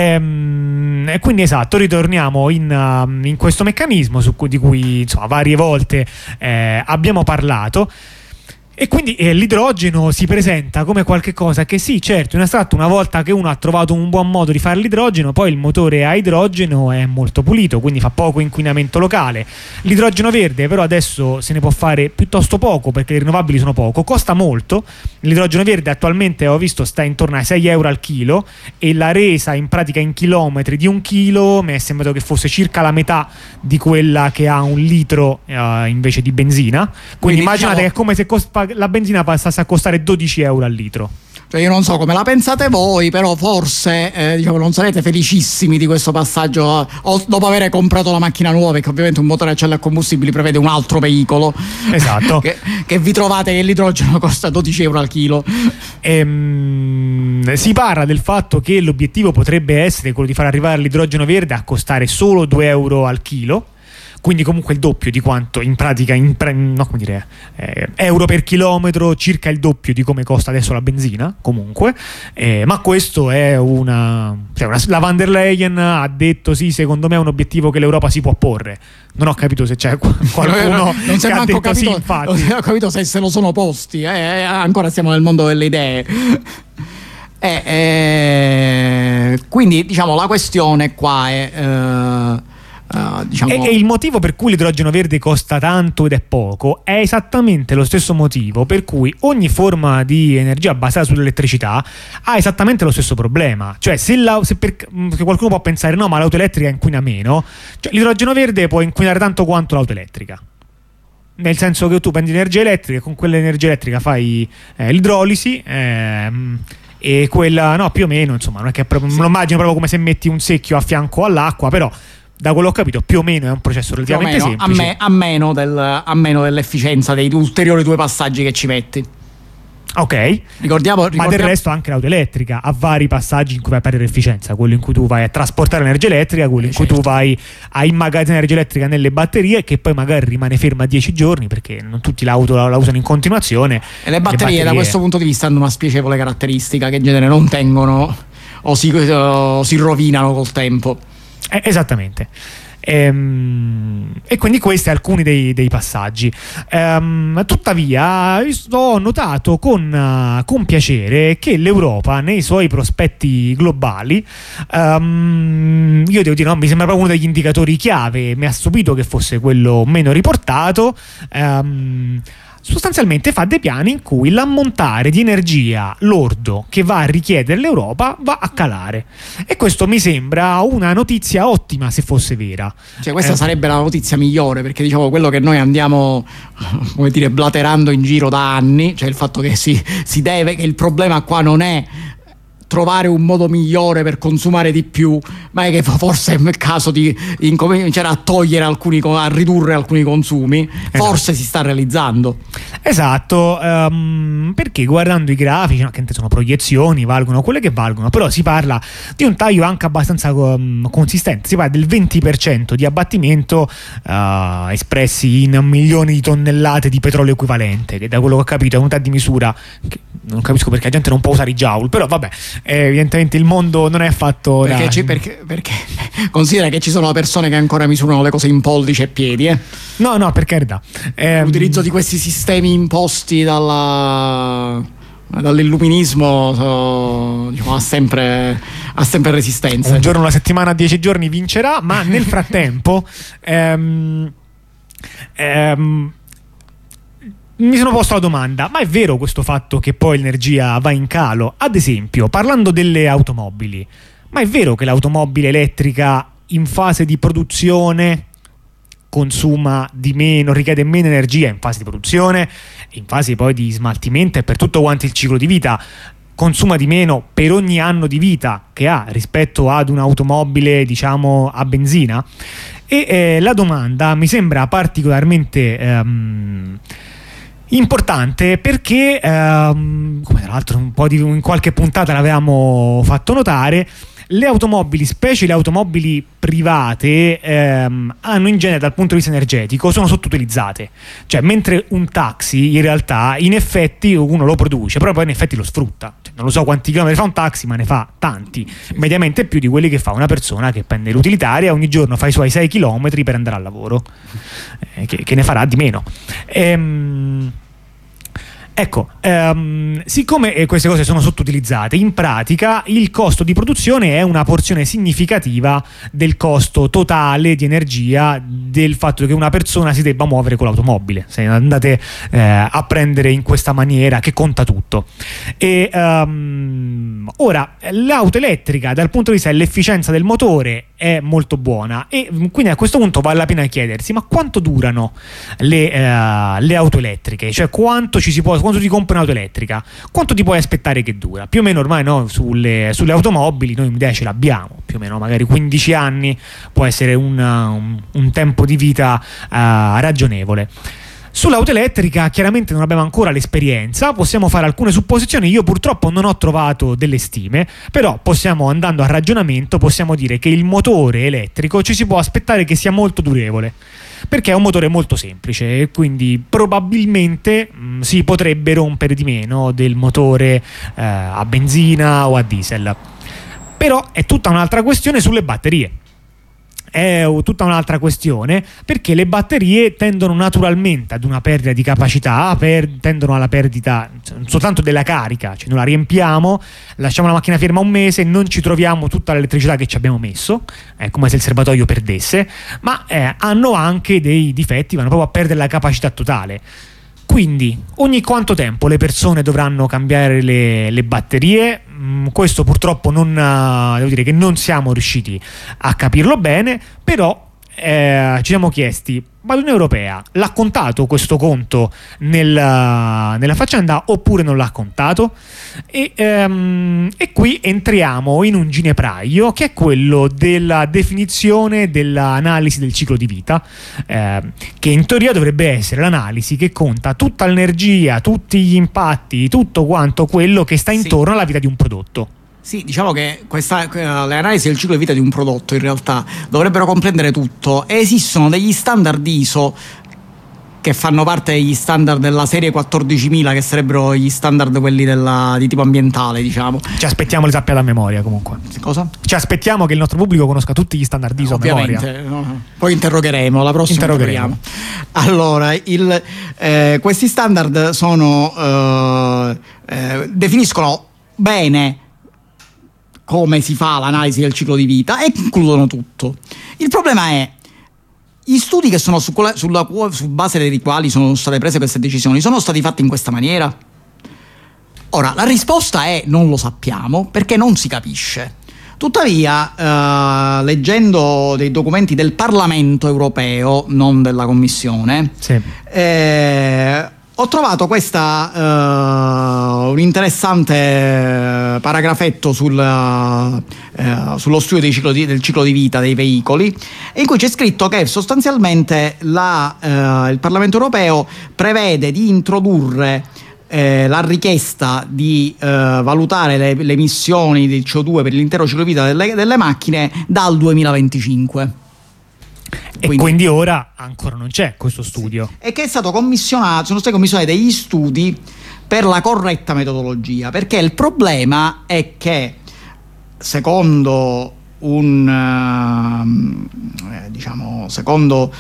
S2: ehm, e quindi esatto, ritorniamo in, uh, in questo meccanismo su cui, di cui insomma varie volte eh, abbiamo parlato. E quindi eh, l'idrogeno si presenta come qualche cosa che sì, certo, in astratto una volta che uno ha trovato un buon modo di fare l'idrogeno, poi il motore a idrogeno è molto pulito, quindi fa poco inquinamento locale. L'idrogeno verde però adesso se ne può fare piuttosto poco perché le rinnovabili sono poco, costa molto. L'idrogeno verde attualmente ho visto sta intorno ai sei euro al chilo e la resa in pratica in chilometri di un chilo mi è sembrato che fosse circa la metà di quella che ha un litro uh, invece di benzina. Quindi, quindi immaginate diciamo... che è come se costa la benzina passasse a costare dodici euro al litro.
S3: Cioè io non so come la pensate voi, però forse eh, diciamo non sarete felicissimi di questo passaggio o dopo aver comprato la macchina nuova, che ovviamente un motore a celle a combustibili prevede un altro veicolo. Esatto. che, che vi trovate che l'idrogeno costa dodici euro al chilo.
S2: Ehm, si parla del fatto che l'obiettivo potrebbe essere quello di far arrivare l'idrogeno verde a costare solo due euro al chilo. quindi comunque il doppio di quanto in pratica in pre- no, come dire, eh, euro per chilometro, circa il doppio di come costa adesso la benzina comunque, eh, ma questo è una, cioè una la van der Leyen ha detto sì, secondo me è un obiettivo che l'Europa si può porre. Non ho capito se c'è qualcuno
S3: non si
S2: che
S3: è
S2: ha
S3: manco
S2: detto
S3: capito,
S2: sì, infatti.
S3: non ho capito se se lo sono posti, eh, ancora siamo nel mondo delle idee. Eh, eh, quindi diciamo la questione qua è eh, Uh, diciamo...
S2: e, e il motivo per cui l'idrogeno verde costa tanto ed è poco è esattamente lo stesso motivo per cui ogni forma di energia basata sull'elettricità ha esattamente lo stesso problema. Cioè se, la, se, per, se qualcuno può pensare no, ma l'auto elettrica inquina meno, cioè, l'idrogeno verde può inquinare tanto quanto l'auto elettrica, nel senso che tu prendi l'energia elettrica e con quell'energia elettrica fai eh, l'idrolisi ehm, e quella no, più o meno, insomma, non è che proprio, sì. Me lo immagino proprio come se metti un secchio a fianco all'acqua, però da quello che ho capito più o meno è un processo relativamente
S3: meno,
S2: semplice,
S3: a, me, a, meno del, a meno dell'efficienza dei ulteriori due passaggi che ci metti.
S2: Ok,
S3: ricordiamo, ricordiamo...
S2: ma del resto anche l'auto elettrica ha vari passaggi in cui vai a perdere efficienza, quello in cui tu vai a trasportare l'energia elettrica, quello in certo. cui tu vai a immagazzinare energia elettrica nelle batterie, che poi magari rimane ferma dieci giorni perché non tutti l'auto la, la usano in continuazione.
S3: E le batterie, le batterie da questo punto di vista hanno una spiacevole caratteristica che in genere non tengono o si, o si rovinano col tempo.
S2: Eh, esattamente. Ehm, e quindi questi alcuni dei, dei passaggi. Ehm, tuttavia ho notato con, uh, con piacere che l'Europa nei suoi prospetti globali, um, io devo dire, no, mi sembra proprio uno degli indicatori chiave, mi ha stupito che fosse quello meno riportato. Um, sostanzialmente fa dei piani in cui l'ammontare di energia lordo che va a richiedere l'Europa va a calare, e questo mi sembra una notizia ottima se fosse vera.
S3: Cioè questa
S2: eh.
S3: sarebbe la notizia migliore, perché diciamo quello che noi andiamo, come dire, blaterando in giro da anni, cioè il fatto che si, si deve, che il problema qua non è trovare un modo migliore per consumare di più, ma è che forse è il caso di incominciare a togliere alcuni, a ridurre alcuni consumi. Esatto. Forse si sta realizzando.
S2: Esatto, um, perché guardando i grafici, no, che sono proiezioni, valgono quelle che valgono, però si parla di un taglio anche abbastanza um, consistente, si parla del venti per cento di abbattimento uh, espressi in milioni di tonnellate di petrolio equivalente, che da quello che ho capito è un'unità di misura che non capisco perché la gente non può usare i joule, però vabbè, eh, evidentemente il mondo non è fatto
S3: perché,
S2: da...
S3: ci, perché, perché considera che ci sono persone che ancora misurano le cose in pollici e piedi, eh?
S2: no no per carità, eh,
S3: l'utilizzo di questi sistemi imposti dalla dall'illuminismo so, diciamo, ha sempre ha sempre resistenza.
S2: Un giorno, una settimana, dieci giorni vincerà, ma nel frattempo ehm, ehm, mi sono posto la domanda: ma è vero questo fatto che poi l'energia va in calo? Ad esempio, parlando delle automobili, ma è vero che l'automobile elettrica in fase di produzione consuma di meno, richiede meno energia in fase di produzione, in fase poi di smaltimento e per tutto quanto il ciclo di vita consuma di meno per ogni anno di vita che ha rispetto ad un'automobile, diciamo, a benzina? E eh, la domanda mi sembra particolarmente ehm, importante perché ehm, come tra l'altro un po' di, in qualche puntata l'avevamo fatto notare, le automobili, specie le automobili private, ehm, hanno in genere dal punto di vista energetico sono sottoutilizzate. Cioè mentre un taxi in realtà in effetti uno lo produce, però poi in effetti lo sfrutta. Cioè, non lo so quanti chilometri fa un taxi, ma ne fa tanti, mediamente più di quelli che fa una persona che prende l'utilitaria, ogni giorno fa i suoi sei chilometri per andare al lavoro, eh, che, che ne farà di meno. Ehm Ecco, ehm, siccome queste cose sono sottoutilizzate, in pratica il costo di produzione è una porzione significativa del costo totale di energia del fatto che una persona si debba muovere con l'automobile. Se andate eh, a prendere in questa maniera, che conta tutto. E ehm, ora, l'auto elettrica dal punto di vista dell'efficienza del motore è molto buona, e quindi a questo punto vale la pena chiedersi: ma quanto durano le, eh, le auto elettriche? Cioè quanto ci si può, quando ti compri un'auto elettrica, quanto ti puoi aspettare che dura? Più o meno ormai, no, sulle, sulle automobili noi un'idea ce l'abbiamo, più o meno magari quindici anni può essere un, un, un tempo di vita uh, ragionevole. Sull'auto elettrica chiaramente non abbiamo ancora l'esperienza, possiamo fare alcune supposizioni. Io purtroppo non ho trovato delle stime, però possiamo, andando a ragionamento, possiamo dire che il motore elettrico ci si può aspettare che sia molto durevole. perché è un motore molto semplice e quindi probabilmente mh, si potrebbe rompere di meno del motore eh, a benzina o a diesel. Però è tutta un'altra questione sulle batterie. È tutta un'altra questione perché le batterie tendono naturalmente ad una perdita di capacità, per, tendono alla perdita non soltanto della carica, cioè noi la riempiamo, lasciamo la macchina ferma un mese, non ci troviamo tutta l'elettricità che ci abbiamo messo, è come se il serbatoio perdesse, ma eh, hanno anche dei difetti, vanno proprio a perdere la capacità totale. Quindi ogni quanto tempo le persone dovranno cambiare le, le batterie? Mm, questo purtroppo non, uh, devo dire che non siamo riusciti a capirlo bene, però eh, ci siamo chiesti, ma l'Unione Europea l'ha contato questo conto nel, uh, nella faccenda oppure non l'ha contato? E, um, e qui entriamo in un ginepraio che è quello della definizione dell'analisi del ciclo di vita, eh, che in teoria dovrebbe essere l'analisi che conta tutta l'energia, tutti gli impatti, tutto quanto quello che sta intorno sì. alla vita di un prodotto.
S3: Sì, diciamo che questa, le analisi del ciclo di vita di un prodotto in realtà dovrebbero comprendere tutto, e esistono degli standard I S O che fanno parte degli standard della serie quattordicimila, che sarebbero gli standard quelli della, di tipo ambientale, diciamo.
S2: Ci aspettiamo li sappia da memoria comunque.
S3: Cosa?
S2: Ci aspettiamo che il nostro pubblico conosca tutti gli standard I S O a memoria.
S3: No. Poi interrogheremo, la prossima
S2: interrogheremo.
S3: Allora, il, eh, questi standard sono eh, eh, definiscono bene come si fa l'analisi del ciclo di vita e includono tutto. Il problema è gli studi che sono su, sulla, su base dei quali sono state prese queste decisioni sono stati fatti in questa maniera? Ora, la risposta è non lo sappiamo, perché non si capisce. Tuttavia, eh, leggendo dei documenti del Parlamento europeo, non della Commissione, sì. eh, ho trovato questa uh, un interessante paragrafetto sul, uh, sullo studio dei ciclo di, del ciclo di vita dei veicoli, in cui c'è scritto che sostanzialmente la, uh, il Parlamento europeo prevede di introdurre eh, la richiesta di uh, valutare le, le emissioni di C O due per l'intero ciclo di vita delle, delle macchine dal duemilaventicinque.
S2: E quindi, quindi ora ancora non c'è questo studio.
S3: E che è stato commissionato, sono stati commissionati degli studi per la corretta metodologia, perché il problema è che secondo un eh, diciamo secondo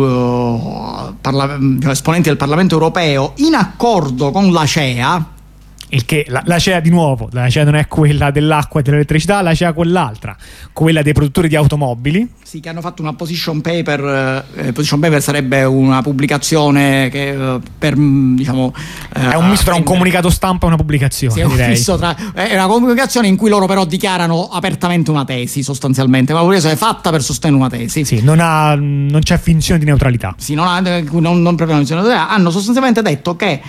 S3: uh, parla- esponenti del Parlamento europeo, in accordo con l'A C E A,
S2: il che la, la C E A di nuovo, la C E A non è quella dell'acqua e dell'elettricità, la C E A quell'altra, quella dei produttori di automobili.
S3: Sì, che hanno fatto una position paper. Eh, position paper sarebbe una pubblicazione che eh, per diciamo
S2: eh, è un misto tra un comunicato stampa e una pubblicazione. Sì, è un direi. misto
S3: tra è una comunicazione in cui loro però dichiarano apertamente una tesi, sostanzialmente, ma è fatta per sostenere una tesi.
S2: Sì, non ha non c'è finzione di neutralità.
S3: Sì, non, ha, non, non proprio finzione di neutralità. Hanno sostanzialmente detto che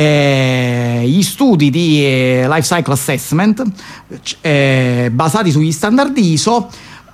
S3: eh, gli studi di eh, life cycle assessment eh, basati sugli standard I S O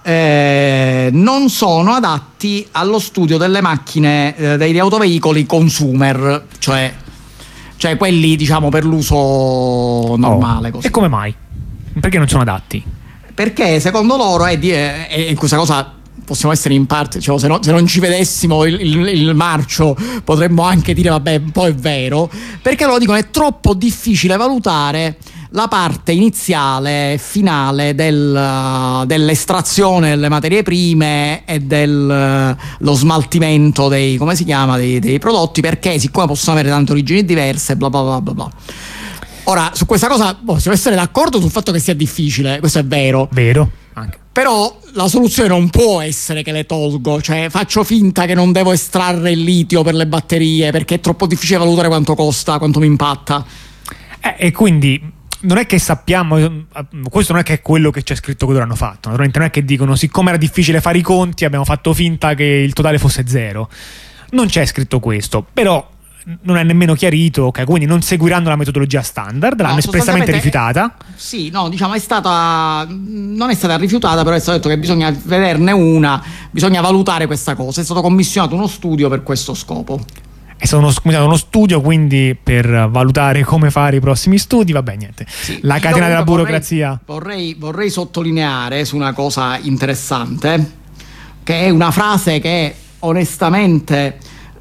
S3: eh, non sono adatti allo studio delle macchine eh, degli autoveicoli consumer, cioè, cioè quelli diciamo per l'uso normale.
S2: Oh.
S3: Così.
S2: E come mai? Perché non sono adatti?
S3: Perché secondo loro è, di, è, è questa cosa possiamo essere in parte, cioè, se, no, se non ci vedessimo il, il, il marcio potremmo anche dire vabbè un po' è vero, perché loro dicono è troppo difficile valutare la parte iniziale e finale del, dell'estrazione delle materie prime e dello smaltimento dei, come si chiama, dei, dei prodotti, perché siccome possono avere tante origini diverse bla bla bla bla bla. Ora su questa cosa boh, possiamo essere d'accordo sul fatto che sia difficile, questo è vero
S2: vero anche.
S3: Però la soluzione non può essere che le tolgo, cioè faccio finta che non devo estrarre il litio per le batterie perché è troppo difficile valutare quanto costa, quanto mi impatta.
S2: Eh, e quindi non è che sappiamo, questo non è che è quello che c'è scritto che loro hanno fatto, naturalmente non è che dicono siccome era difficile fare i conti abbiamo fatto finta che il totale fosse zero, non c'è scritto questo, però non è nemmeno chiarito, okay, quindi non seguiranno la metodologia standard, l'hanno no, espressamente rifiutata.
S3: Sì, no, diciamo è stata non è stata rifiutata, però è stato detto che bisogna vederne una, bisogna valutare questa cosa, è stato commissionato uno studio per questo scopo.
S2: È stato uno, uno studio quindi per valutare come fare i prossimi studi, vabbè niente, sì, la catena della burocrazia.
S3: Vorrei, vorrei, vorrei sottolineare su una cosa interessante, che è una frase che onestamente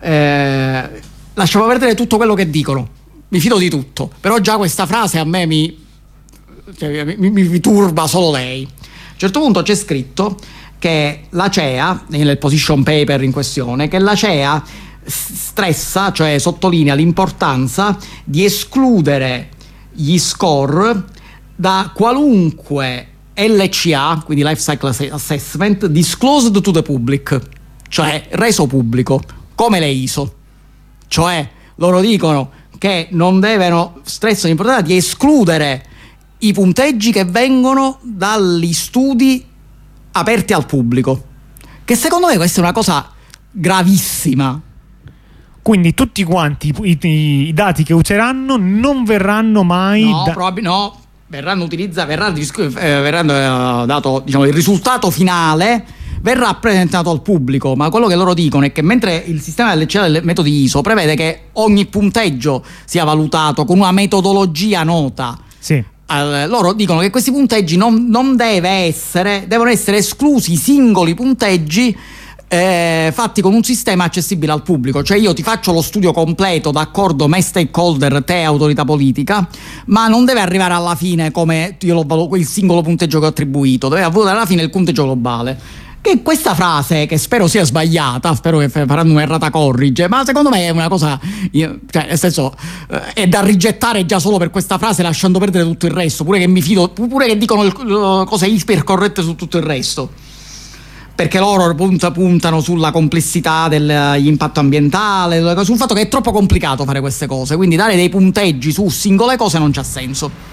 S3: eh, lasciamo perdere tutto quello che dicono, mi fido di tutto, però già questa frase a me mi, cioè, mi, mi, mi turba solo lei. A un certo punto c'è scritto che la C E A, nel position paper in questione, che la C E A stressa, cioè sottolinea l'importanza di escludere gli score da qualunque L C A, quindi Life Cycle Assessment, disclosed to the public, cioè reso pubblico, come le I S O. Cioè loro dicono che non devono stressare l'importanza di escludere i punteggi che vengono dagli studi aperti al pubblico, che secondo me questa è una cosa gravissima.
S2: Quindi tutti quanti i, i, i dati che useranno non verranno mai
S3: no,
S2: da...
S3: probabil- no verranno utilizzati, verranno, eh, verranno eh, dato, diciamo, il risultato finale verrà presentato al pubblico, ma quello che loro dicono è che mentre il sistema L C A del metodo I S O prevede che ogni punteggio sia valutato con una metodologia nota,
S2: sì.
S3: eh, loro dicono che questi punteggi non, non deve essere, devono essere esclusi i singoli punteggi Eh, fatti con un sistema accessibile al pubblico. Cioè io ti faccio lo studio completo, d'accordo, me stakeholder, te autorità politica, ma non deve arrivare alla fine come io lo valuto, il singolo punteggio che ho attribuito, deve avere alla fine il punteggio globale. Che questa frase, che spero sia sbagliata, spero che faranno un'errata corrige, ma secondo me è una cosa, io, cioè nel senso eh, è da rigettare già solo per questa frase, lasciando perdere tutto il resto, pure che mi fido, pure che dicono il, cose ipercorrette su tutto il resto, perché loro punta, puntano sulla complessità dell'impatto ambientale, sul fatto che è troppo complicato fare queste cose, quindi dare dei punteggi su singole cose non c'ha senso.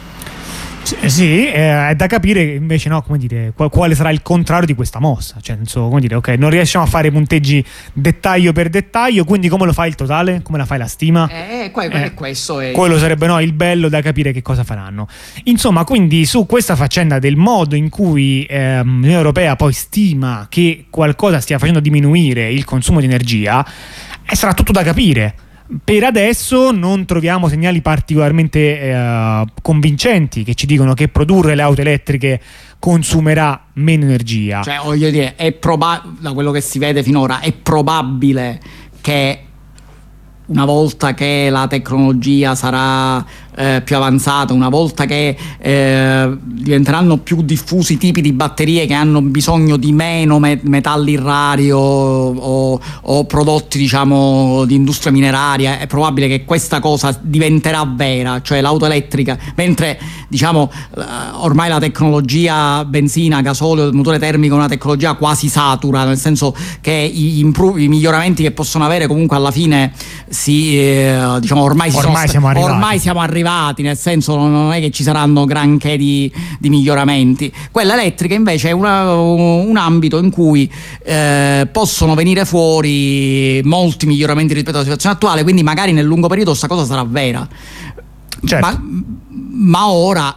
S2: Sì, è da capire invece, no, come dire, quale sarà il contrario di questa mossa. Cioè, senso, come dire, ok, non riusciamo a fare punteggi dettaglio per dettaglio, quindi come lo fai il totale? Come la fai la stima?
S3: Eh, que- eh, questo è...
S2: Quello sarebbe, no, il bello da capire che cosa faranno. Insomma, quindi su questa faccenda del modo in cui ehm, l'Unione Europea poi stima che qualcosa stia facendo diminuire il consumo di energia, eh, sarà tutto da capire. Per adesso non troviamo segnali particolarmente eh, convincenti che ci dicono che produrre le auto elettriche consumerà meno energia.
S3: Cioè, voglio dire, è proba- da quello che si vede finora, è probabile che una volta che la tecnologia sarà eh, più avanzata, una volta che eh, diventeranno più diffusi tipi di batterie che hanno bisogno di meno me- metalli rari o, o, o prodotti, diciamo, di industria mineraria, è probabile che questa cosa diventerà vera, cioè l'auto elettrica, mentre diciamo eh, ormai la tecnologia benzina, gasolio, motore termico è una tecnologia quasi satura, nel senso che i, impru- i miglioramenti che possono avere comunque alla fine si, eh, diciamo ormai, si
S2: ormai,
S3: sono,
S2: siamo arrivati.
S3: ormai siamo arrivati, nel senso non è che ci saranno granché di, di miglioramenti. Quella elettrica invece è una, un ambito in cui eh, possono venire fuori molti miglioramenti rispetto alla situazione attuale, quindi magari nel lungo periodo questa cosa sarà vera.
S2: Certo.
S3: ma, ma ora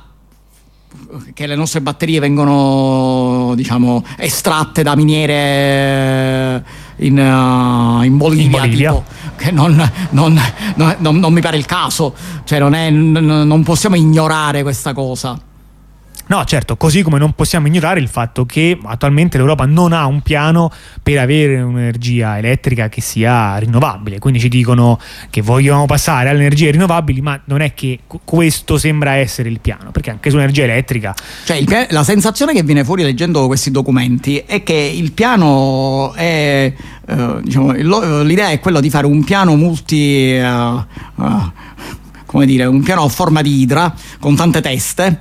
S3: che le nostre batterie vengono, diciamo, estratte da miniere in, uh, in Bolivia, in Bolivia. Tipo, che non, non, non, non, non mi pare il caso, cioè non, è, non, non possiamo ignorare questa cosa.
S2: No, certo, così come non possiamo ignorare il fatto che attualmente l'Europa non ha un piano per avere un'energia elettrica che sia rinnovabile, quindi ci dicono che vogliamo passare alle energie rinnovabili, ma non è che questo sembra essere il piano, perché anche sull'energia elettrica,
S3: cioè il pia- la sensazione che viene fuori leggendo questi documenti è che il piano è eh, diciamo, il, l'idea è quella di fare un piano multi uh, uh, come dire, un piano a forma di idra con tante teste.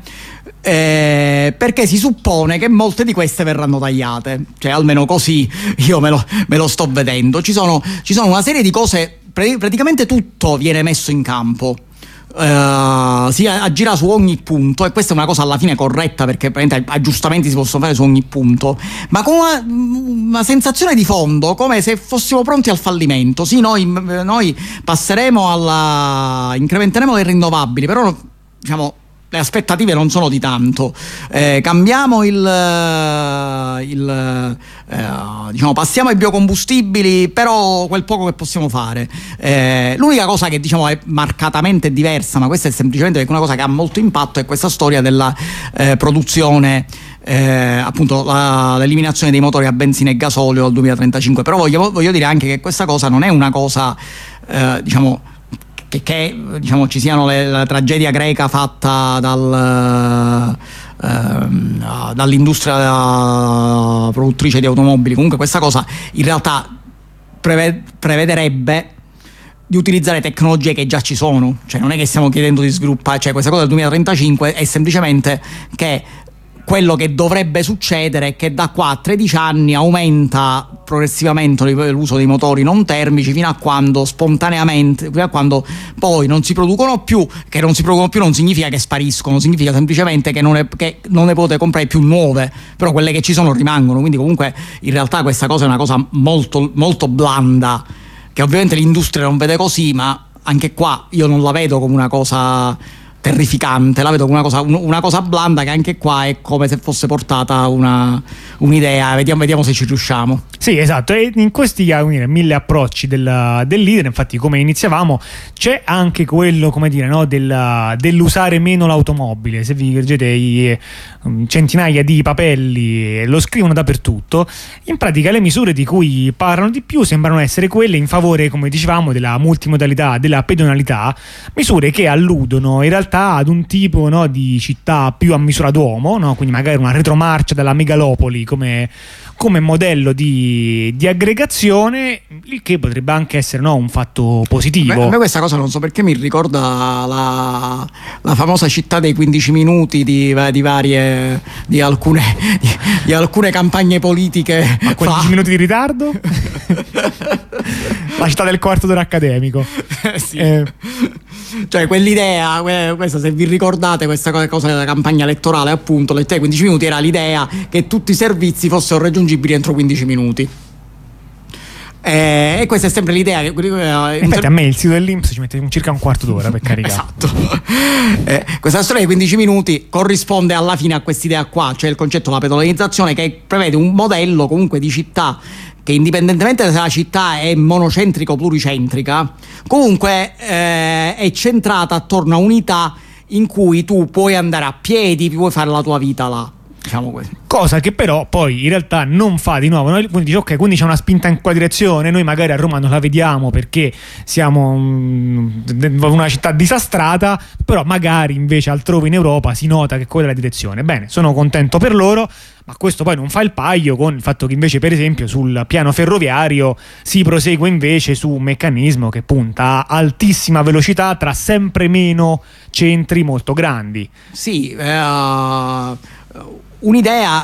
S3: Eh, perché si suppone che molte di queste verranno tagliate, cioè almeno così io me lo, me lo sto vedendo. Ci sono, ci sono una serie di cose, praticamente tutto viene messo in campo, eh, si aggira su ogni punto, e questa è una cosa alla fine corretta, perché aggiustamenti si possono fare su ogni punto, ma con una, una sensazione di fondo come se fossimo pronti al fallimento. Sì, noi, noi passeremo alla incrementeremo le rinnovabili, però diciamo le aspettative non sono di tanto. Eh, cambiamo il, il eh, diciamo, passiamo ai biocombustibili, però quel poco che possiamo fare. Eh, l'unica cosa che diciamo è marcatamente diversa, ma questa è semplicemente perché una cosa che ha molto impatto, è questa storia della eh, produzione, eh, appunto la, l'eliminazione dei motori a benzina e gasolio al duemilatrentacinque. Però voglio, voglio dire anche che questa cosa non è una cosa eh, diciamo che, che diciamo ci siano le, la tragedia greca fatta dal uh, dall'industria produttrice di automobili. Comunque questa cosa in realtà preve- prevederebbe di utilizzare tecnologie che già ci sono, cioè non è che stiamo chiedendo di sviluppare, cioè questa cosa del duemilatrentacinque è semplicemente che quello che dovrebbe succedere è che da qua a tredici anni aumenta progressivamente l'uso dei motori non termici fino a quando spontaneamente, fino a quando poi non si producono più. Che non si producono più non significa che spariscono, significa semplicemente che non, è, che non ne potete comprare più nuove, però quelle che ci sono rimangono. Quindi comunque in realtà questa cosa è una cosa molto, molto blanda, che ovviamente l'industria non vede così, ma anche qua io non la vedo come una cosa terrificante, la vedo come una cosa, una cosa blanda, che anche qua è come se fosse portata una, un'idea, vediamo, vediamo se ci riusciamo.
S2: Sì, esatto, e in questi dire, mille approcci del, del leader, infatti come iniziavamo, c'è anche quello, come dire, no, del, dell'usare meno l'automobile. Se vi leggete i um, centinaia di papelli, lo scrivono dappertutto, in pratica le misure di cui parlano di più sembrano essere quelle in favore, come dicevamo, della multimodalità, della pedonalità, misure che alludono in realtà ad un tipo, no, di città più a misura d'uomo, no? Quindi magari una retromarcia dalla megalopoli come, come modello di, di aggregazione, il che potrebbe anche essere, no, un fatto positivo.
S3: Beh, a me questa cosa non so perché mi ricorda la, la famosa città dei quindici minuti di, di varie di alcune, di, di alcune campagne politiche.
S2: Ma quindici minuti di ritardo? La città del quarto d'ora accademico.
S3: Sì.
S2: Eh.
S3: Cioè quell'idea, questa, se vi ricordate questa cosa della campagna elettorale, appunto l'idea dei quindici minuti era l'idea che tutti i servizi fossero raggiungibili entro quindici minuti. E questa è sempre l'idea che,
S2: infatti a me il sito dell'I N P S ci mette circa un quarto d'ora per caricare.
S3: Esatto. Eh, questa storia dei quindici minuti corrisponde alla fine a quest'idea qua, cioè il concetto della pedonalizzazione, che prevede un modello comunque di città che, indipendentemente se la città è monocentrica o pluricentrica, comunque eh, è centrata attorno a unità in cui tu puoi andare a piedi, puoi fare la tua vita là, diciamo così.
S2: Cosa che però poi in realtà non fa di nuovo. Noi, quindi dice ok, quindi c'è una spinta in quella direzione, noi magari a Roma non la vediamo perché siamo um, una città disastrata, però magari invece altrove in Europa si nota che quella è la direzione. Bene, sono contento per loro, ma questo poi non fa il paio con il fatto che invece per esempio sul piano ferroviario si prosegue invece su un meccanismo che punta a altissima velocità tra sempre meno centri molto grandi.
S3: Sì, eh, un'idea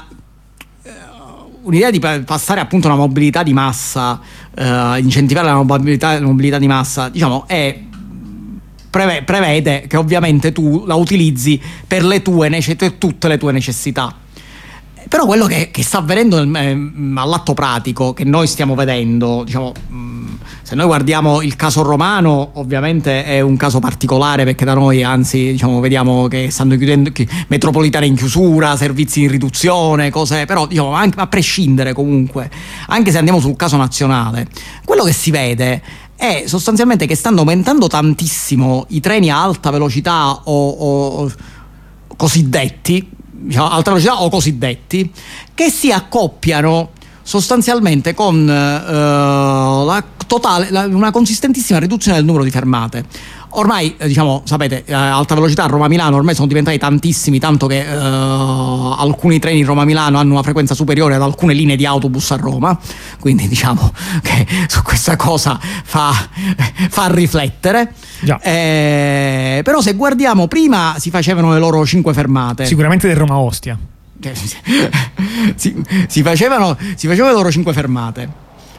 S3: un'idea di passare appunto a una mobilità di massa, eh, incentivare la mobilità, la mobilità di massa, diciamo, è preve, prevede che ovviamente tu la utilizzi per le tue per tutte le tue necessità. Però quello che, che sta avvenendo nel, eh, all'atto pratico, che noi stiamo vedendo, diciamo, mh, se noi guardiamo il caso romano, ovviamente è un caso particolare, perché da noi anzi, diciamo, vediamo che stanno chiudendo metropolitane in chiusura, servizi in riduzione, cose, però diciamo, anche, a prescindere comunque, anche se andiamo sul caso nazionale, quello che si vede è sostanzialmente che stanno aumentando tantissimo i treni a alta velocità o, o cosiddetti, diciamo, alta velocità o cosiddetti, che si accoppiano sostanzialmente con uh, la totale, la, una consistentissima riduzione del numero di fermate. Ormai, eh, diciamo, sapete, eh, alta velocità Roma-Milano ormai sono diventati tantissimi, tanto che uh, alcuni treni Roma-Milano hanno una frequenza superiore ad alcune linee di autobus a Roma, quindi diciamo che su questa cosa fa, fa riflettere.
S2: Già.
S3: Eh, però se guardiamo, prima si facevano le loro cinque fermate.
S2: Sicuramente del Roma-Ostia.
S3: si, si, facevano, si facevano le loro cinque fermate.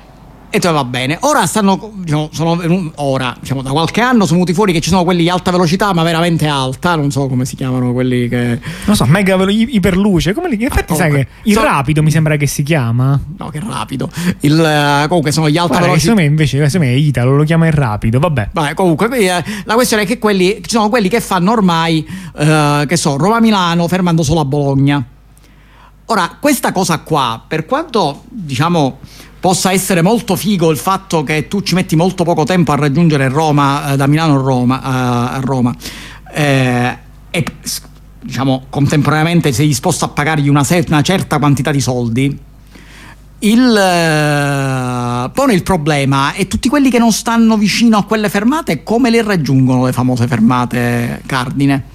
S3: E tu va bene. Ora stanno, diciamo, sono ora, diciamo, da qualche anno sono venuti fuori che ci sono quelli di alta velocità, ma veramente alta, non so come si chiamano quelli che.
S2: Non so, mega velo- iperluce, come li. In effetti, ah, sai che il so... rapido mi sembra che si chiama.
S3: No, che rapido. Il, uh, comunque sono gli alta Guarda, velocità.
S2: Secondo me invece, secondo me è Italo, lo chiama il rapido, vabbè.
S3: Vabbè, comunque, quindi, eh, la questione è che quelli ci sono quelli che fanno ormai, uh, che so, Roma-Milano fermando solo a Bologna. Ora, questa cosa qua, per quanto, diciamo, possa essere molto figo il fatto che tu ci metti molto poco tempo a raggiungere Roma, eh, da Milano a Roma, eh, a Roma eh, e diciamo contemporaneamente sei disposto a pagargli una, se- una certa quantità di soldi, il eh, pone il problema e tutti quelli che non stanno vicino a quelle fermate come le raggiungono le famose fermate cardine?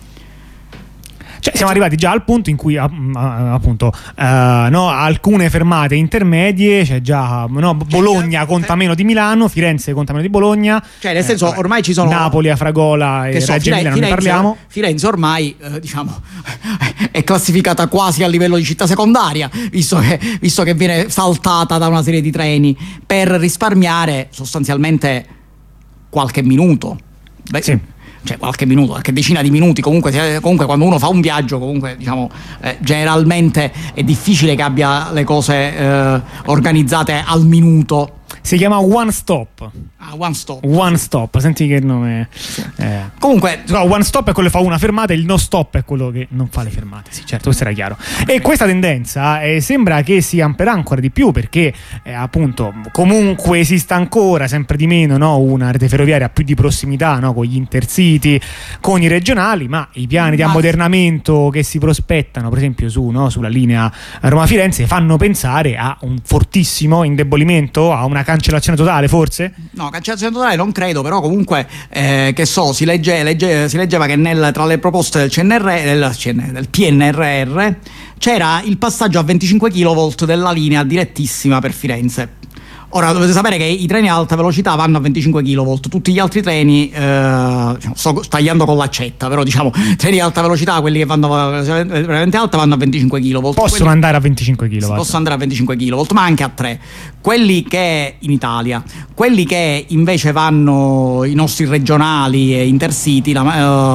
S2: Cioè, siamo arrivati già al punto in cui appunto uh, no, alcune fermate intermedie, cioè già no, Bologna conta meno di Milano, Firenze conta meno di Bologna,
S3: cioè nel senso eh, ormai ci sono
S2: Napoli, Afragola e
S3: so,
S2: Reggio
S3: Firenze,
S2: Emilia, non ne parliamo.
S3: Firenze ormai eh, diciamo è classificata quasi a livello di città secondaria, visto che, visto che viene saltata da una serie di treni per risparmiare sostanzialmente qualche minuto. Beh, sì. Cioè qualche minuto, qualche decina di minuti, comunque, comunque quando uno fa un viaggio, comunque diciamo eh, generalmente è difficile che abbia le cose eh, organizzate al minuto.
S2: Si chiama One Stop.
S3: Ah, One Stop.
S2: One Stop, senti che nome.
S3: Sì.
S2: Eh.
S3: Comunque,
S2: no, One Stop è quello che fa una fermata, il No Stop è quello che non fa le fermate. Sì, certo, questo era chiaro. E questa tendenza eh, sembra che si amplierà ancora di più perché eh, appunto comunque esista ancora sempre di meno, no, una rete ferroviaria più di prossimità, no, con gli intercity, con i regionali, ma i piani di ammodernamento che si prospettano, per esempio su, no, sulla linea Roma-Firenze, fanno pensare a un fortissimo indebolimento, a una cancellazione totale, forse?
S3: No, cancellazione totale non credo, però comunque eh, che so, si, legge, legge, si leggeva che nel, tra le proposte del, C N R, del, C N, del P N R R c'era il passaggio a venticinque chilovolt della linea direttissima per Firenze. Ora dovete sapere che i treni a alta velocità vanno a venticinque chilovolt, tutti gli altri treni, eh, sto tagliando con l'accetta, però diciamo treni a alta velocità, quelli che vanno veramente alta, vanno a venticinque chilovolt.
S2: Possono quelli andare a venticinque chilovolt.
S3: Possono andare a venticinque chilovolt, ma anche a tre. Quelli che in Italia, quelli che invece vanno, i nostri regionali e intercity, la,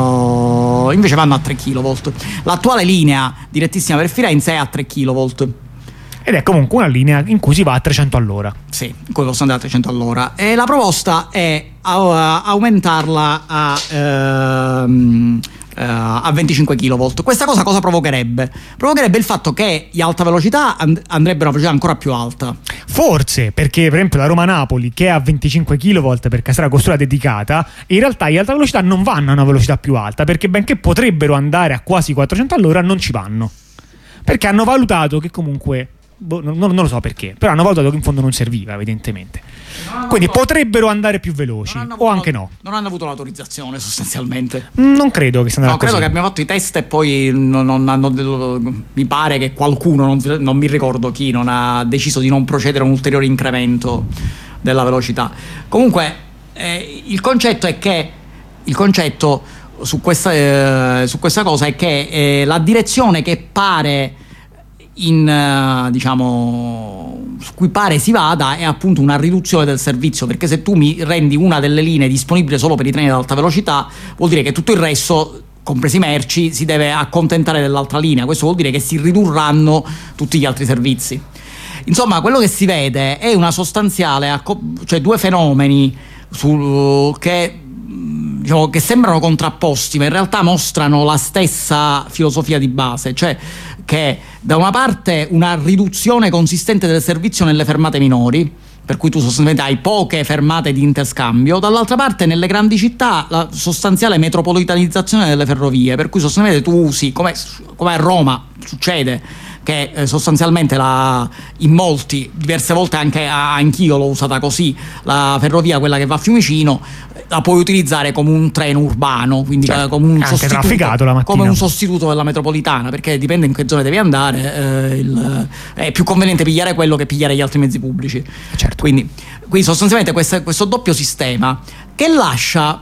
S3: uh, invece vanno a tre chilovolt. L'attuale linea direttissima per Firenze è a tre chilovolt.
S2: Ed è comunque una linea in cui si va a trecento all'ora.
S3: Sì, in cui posso andare a trecento all'ora. E la proposta è uh, aumentarla a, uh, uh, a venticinque chilovolt. Questa cosa cosa provocherebbe? Provocherebbe il fatto che gli alta velocità and- andrebbero a una velocità ancora più alta.
S2: Forse, perché per esempio la Roma-Napoli, che è a venticinque chilovolt perché sarà costruita dedicata, in realtà gli alta velocità non vanno a una velocità più alta, perché benché potrebbero andare a quasi quattrocento all'ora, non ci vanno. Perché hanno valutato che comunque... Boh, non, non lo so perché, però hanno valutato che in fondo non serviva, evidentemente. Quindi avuto, potrebbero andare più veloci o anche no.
S3: Non hanno avuto l'autorizzazione sostanzialmente.
S2: Non credo che sia andato
S3: no, credo
S2: così.
S3: che abbiamo fatto i test e poi non, non hanno, mi pare che qualcuno, non, non mi ricordo chi, non ha deciso di non procedere a un ulteriore incremento della velocità. Comunque eh, il concetto è che il concetto su questa, eh, su questa cosa è che eh, la direzione che pare in uh, diciamo su cui pare si vada è appunto una riduzione del servizio, perché se tu mi rendi una delle linee disponibile solo per i treni ad alta velocità, vuol dire che tutto il resto, compresi merci, si deve accontentare dell'altra linea. Questo vuol dire che si ridurranno tutti gli altri servizi. Insomma, quello che si vede è una sostanziale acco- cioè due fenomeni su, che diciamo che sembrano contrapposti, ma in realtà mostrano la stessa filosofia di base, cioè che da una parte una riduzione consistente del servizio nelle fermate minori, per cui tu sostanzialmente hai poche fermate di interscambio, dall'altra parte nelle grandi città la sostanziale metropolitanizzazione delle ferrovie, per cui sostanzialmente tu usi, come, come a Roma succede, che eh, sostanzialmente la, in molti, diverse volte anche anch'io l'ho usata così, la ferrovia, quella che va a Fiumicino, la puoi utilizzare come un treno urbano, quindi cioè, come, un sostituto,
S2: la
S3: come un sostituto della metropolitana, perché dipende in che zone devi andare, eh, il, è più conveniente pigliare quello che pigliare gli altri mezzi pubblici.
S2: Certo.
S3: Quindi, quindi sostanzialmente questo, questo doppio sistema che lascia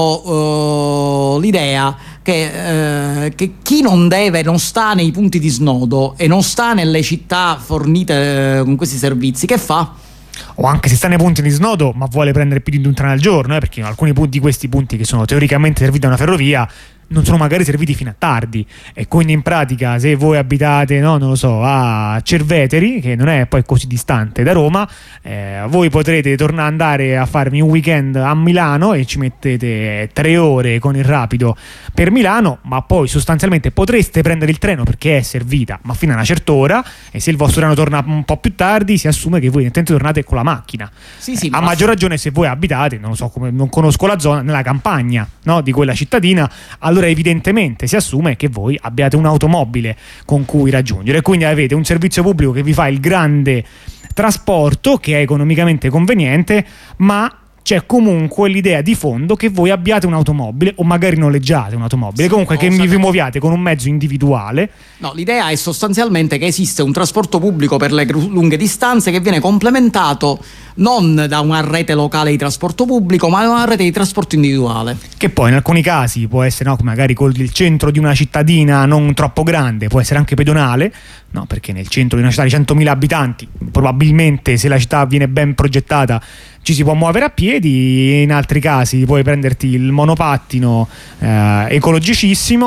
S3: però uh, l'idea che, uh, che chi non deve, non sta nei punti di snodo e non sta nelle città fornite uh, con questi servizi, che fa?
S2: o anche se sta nei punti di snodo ma vuole prendere più di un treno al giorno, eh, perché alcuni punti di questi punti che sono teoricamente serviti da una ferrovia non sono magari serviti fino a tardi, e quindi in pratica se voi abitate, no, non lo so, a Cerveteri, che non è poi così distante da Roma, eh, voi potrete tornare andare a farvi un weekend a Milano e ci mettete tre ore con il rapido per Milano, ma poi sostanzialmente potreste prendere il treno perché è servita ma fino a una certa ora, e se il vostro treno torna un po' più tardi si assume che voi intendete tornate con la macchina.
S3: Sì, sì,
S2: a
S3: ma
S2: maggior ragione se voi abitate, non lo so, come non conosco la zona, nella campagna, no, di quella cittadina, allora evidentemente si assume che voi abbiate un'automobile con cui raggiungere, quindi avete un servizio pubblico che vi fa il grande trasporto, che è economicamente conveniente, ma c'è comunque l'idea di fondo che voi abbiate un'automobile o magari noleggiate un'automobile, sì, comunque che vi muoviate con un mezzo individuale.
S3: No, l'idea è sostanzialmente che esiste un trasporto pubblico per le lunghe distanze che viene complementato non da una rete locale di trasporto pubblico, ma da una rete di trasporto individuale.
S2: Che poi in alcuni casi può essere, no, magari con il centro di una cittadina non troppo grande, può essere anche pedonale, no, perché nel centro di una città di centomila abitanti probabilmente, se la città viene ben progettata, ci si può muovere a piedi. In altri casi puoi prenderti il monopattino eh, ecologicissimo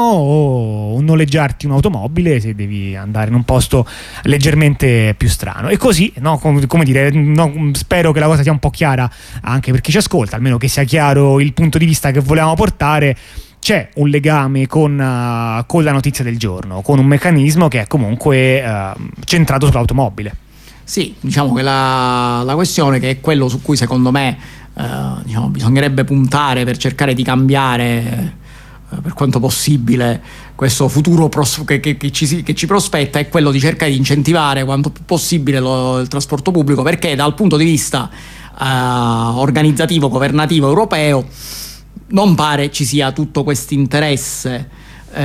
S2: o noleggiarti un'automobile se devi andare in un posto leggermente più strano, e così, no, com- come dire, no, spero che la cosa sia un po' chiara anche per chi ci ascolta, almeno che sia chiaro il punto di vista che volevamo portare. C'è un legame con, uh, con la notizia del giorno, con un meccanismo che è comunque uh, centrato sull'automobile.
S3: Sì, diciamo che la, la questione, che è quello su cui secondo me eh, diciamo, bisognerebbe puntare per cercare di cambiare eh, per quanto possibile questo futuro pros- che, che, che, ci, che ci prospetta, è quello di cercare di incentivare quanto più possibile lo, il trasporto pubblico, perché dal punto di vista eh, organizzativo, governativo europeo non pare ci sia tutto questo interesse.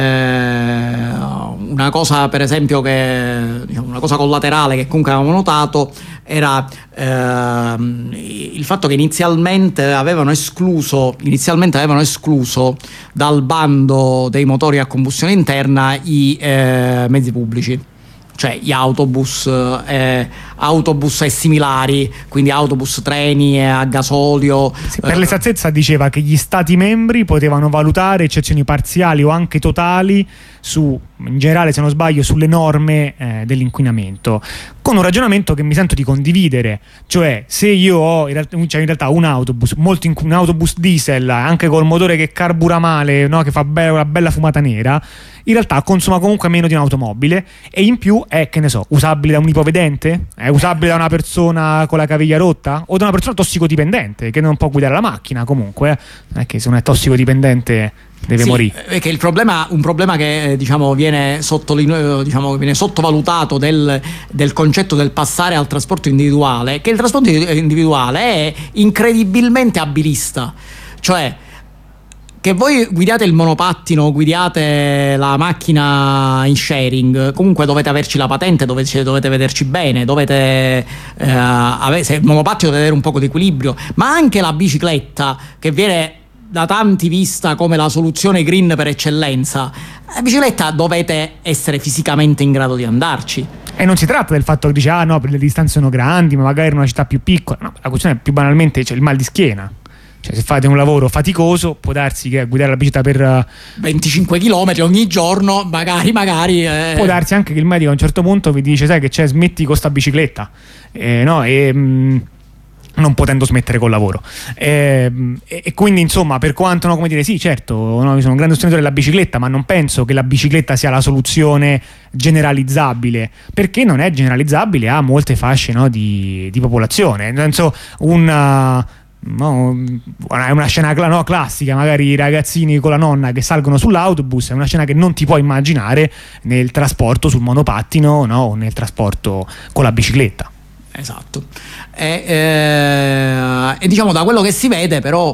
S3: Eh, una cosa, per esempio, che diciamo, una cosa collaterale che comunque avevamo notato era eh, il fatto che inizialmente avevano escluso inizialmente avevano escluso dal bando dei motori a combustione interna i eh, mezzi pubblici, cioè gli autobus, eh, autobus e similari, quindi autobus, treni a gasolio.
S2: Sì, per l'esattezza diceva che gli stati membri potevano valutare eccezioni parziali o anche totali su, in generale se non sbaglio, sulle norme eh, dell'inquinamento, con un ragionamento che mi sento di condividere, cioè se io ho in realtà, cioè in realtà un autobus molto inqu- un autobus diesel anche col motore che carbura male, no, che fa be- una bella fumata nera, in realtà consuma comunque meno di un'automobile, e in più è, che ne so, usabile da un ipovedente? È usabile da una persona con la caviglia rotta? O da una persona tossicodipendente che non può guidare la macchina comunque? Eh? Non è che se non è tossicodipendente deve
S3: sì,
S2: morire.
S3: Perché il problema, un problema che eh, diciamo viene, sottolineo, diciamo, viene sottovalutato del, del concetto del passare al trasporto individuale, è che il trasporto individuale è incredibilmente abilista, cioè che voi guidiate il monopattino, guidiate la macchina in sharing, comunque dovete averci la patente, dovete, dovete vederci bene, dovete eh, avere, se il monopattino deve avere un poco di equilibrio, ma anche la bicicletta, che viene da tanti vista come la soluzione green per eccellenza, la bicicletta dovete essere fisicamente in grado di andarci.
S2: E non si tratta del fatto che dice ah no, per le distanze sono grandi, ma magari in una città più piccola. No, la questione è più banalmente, cioè il mal di schiena. Cioè, se fate un lavoro faticoso, può darsi che guidare la bicicletta per
S3: venticinque chilometri ogni giorno, magari, magari eh.
S2: può darsi anche che il medico a un certo punto vi dice sai che c'è, smetti con sta bicicletta, eh, no, e mh, non potendo smettere col lavoro, e, e quindi insomma, per quanto, no, come dire, sì certo, no, io sono un grande sostenitore della bicicletta, ma non penso che la bicicletta sia la soluzione generalizzabile, perché non è generalizzabile a molte fasce, no, di, di popolazione. Nel senso, una No, è una scena no, classica, magari i ragazzini con la nonna che salgono sull'autobus, è una scena che non ti puoi immaginare nel trasporto sul monopattino, no, o nel trasporto con la bicicletta.
S3: Esatto. E, eh, e diciamo, da quello che si vede però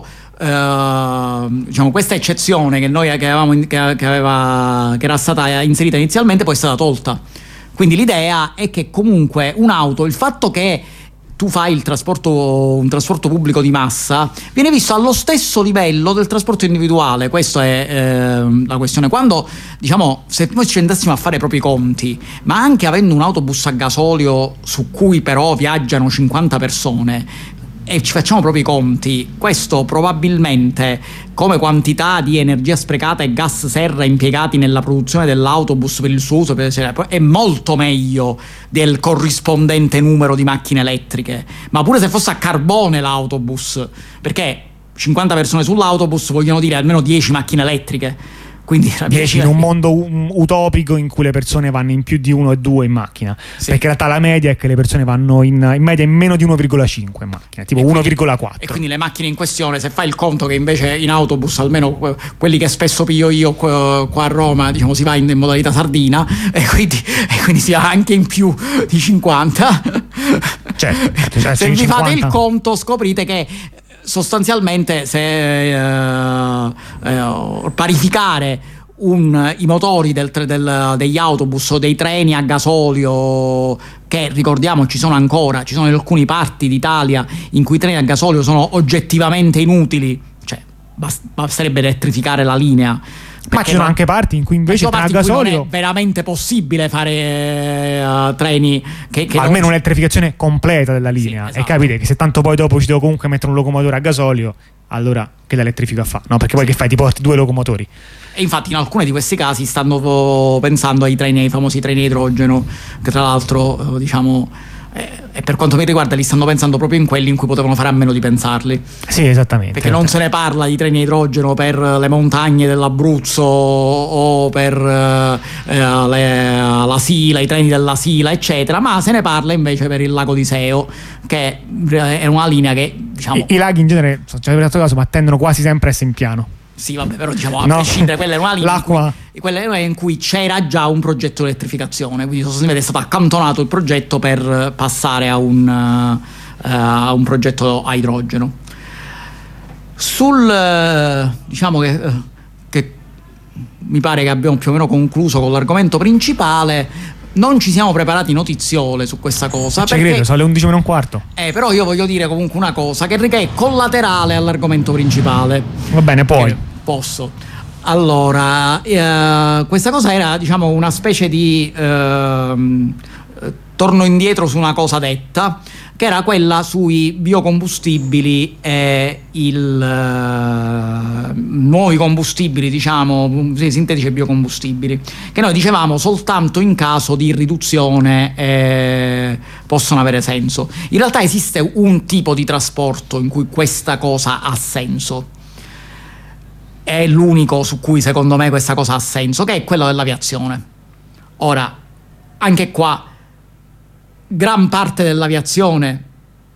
S3: eh, diciamo, questa eccezione che noi che avevamo che, che, aveva, che era stata inserita inizialmente poi è stata tolta. Quindi l'idea è che comunque un'auto, il fatto che tu fai il trasporto, un trasporto pubblico di massa, viene visto allo stesso livello del trasporto individuale. Questa è eh, la questione. Quando, diciamo, se noi ci andassimo a fare i propri conti, ma anche avendo un autobus a gasolio su cui però viaggiano cinquanta persone, e ci facciamo proprio i conti, questo probabilmente, come quantità di energia sprecata e gas serra impiegati nella produzione dell'autobus per il suo uso, è molto meglio del corrispondente numero di macchine elettriche. Ma pure se fosse a carbone l'autobus, perché cinquanta persone sull'autobus vogliono dire almeno dieci macchine elettriche. Quindi
S2: dieci in un mondo um, utopico in cui le persone vanno in più di uno e due in macchina, sì. Perché in realtà la media è che le persone vanno in, in media in meno di uno virgola cinque in macchina, tipo uno virgola quattro.
S3: E quindi le macchine in questione, se fai il conto che invece in autobus, almeno quelli che spesso piglio io qua, qua a Roma, diciamo, si va in, in modalità sardina, e quindi, e quindi si va anche in più di cinquanta.
S2: Certo, cioè,
S3: se vi cinquanta. Fate il conto scoprite che sostanzialmente se eh, eh, parificare un, i motori del, del, degli autobus o dei treni a gasolio, che ricordiamo ci sono ancora, ci sono in alcune parti d'Italia in cui i treni a gasolio sono oggettivamente inutili, cioè bast- basterebbe elettrificare la linea.
S2: Ma ci sono non, anche parti in cui invece a gasolio
S3: non è veramente possibile fare uh, treni che, che
S2: almeno non... un'elettrificazione completa della linea, sì, esatto. E capite che se tanto poi dopo ci devo comunque mettere un locomotore a gasolio, allora che l'elettrifica fa? No, perché poi sì. Che fai? Ti porti due locomotori.
S3: E infatti in alcuni di questi casi stanno pensando ai treni, ai famosi treni a idrogeno, che tra l'altro diciamo e per quanto mi riguarda li stanno pensando proprio in quelli in cui potevano fare a meno di pensarli.
S2: Sì, esattamente.
S3: Perché non se ne parla di treni a idrogeno per le montagne dell'Abruzzo o per eh, le, la Sila, i treni della Sila, eccetera, ma se ne parla invece per il lago di Seo, che è una linea che, diciamo,
S2: I, i laghi in genere, cioè, per caso, ma tendono quasi sempre a essere in piano.
S3: Sì, vabbè, però diciamo a
S2: no.
S3: prescindere, quella è una linea
S2: L'acqua.
S3: In cui, quella è una in cui c'era già un progetto di elettrificazione, quindi sostanzialmente è stato accantonato il progetto per passare a un, uh, a un progetto a idrogeno. Sul uh, diciamo che, uh, che mi pare che abbiamo più o meno concluso con l'argomento principale. Non ci siamo preparati notiziole su questa cosa.
S2: Ci credo, sono le undici meno un quarto.
S3: Eh, però io voglio dire comunque una cosa che è collaterale all'argomento principale.
S2: Va bene, poi.
S3: Eh, posso. Allora, eh, questa cosa era, diciamo, una specie di eh, torno indietro su una cosa detta, che era quella sui biocombustibili e il uh, nuovi combustibili, diciamo, sì, sintetici e biocombustibili, che noi dicevamo soltanto in caso di riduzione eh, possono avere senso. In realtà esiste un tipo di trasporto in cui questa cosa ha senso, è l'unico su cui secondo me questa cosa ha senso, che è quello dell'aviazione. Ora, anche qua gran parte dell'aviazione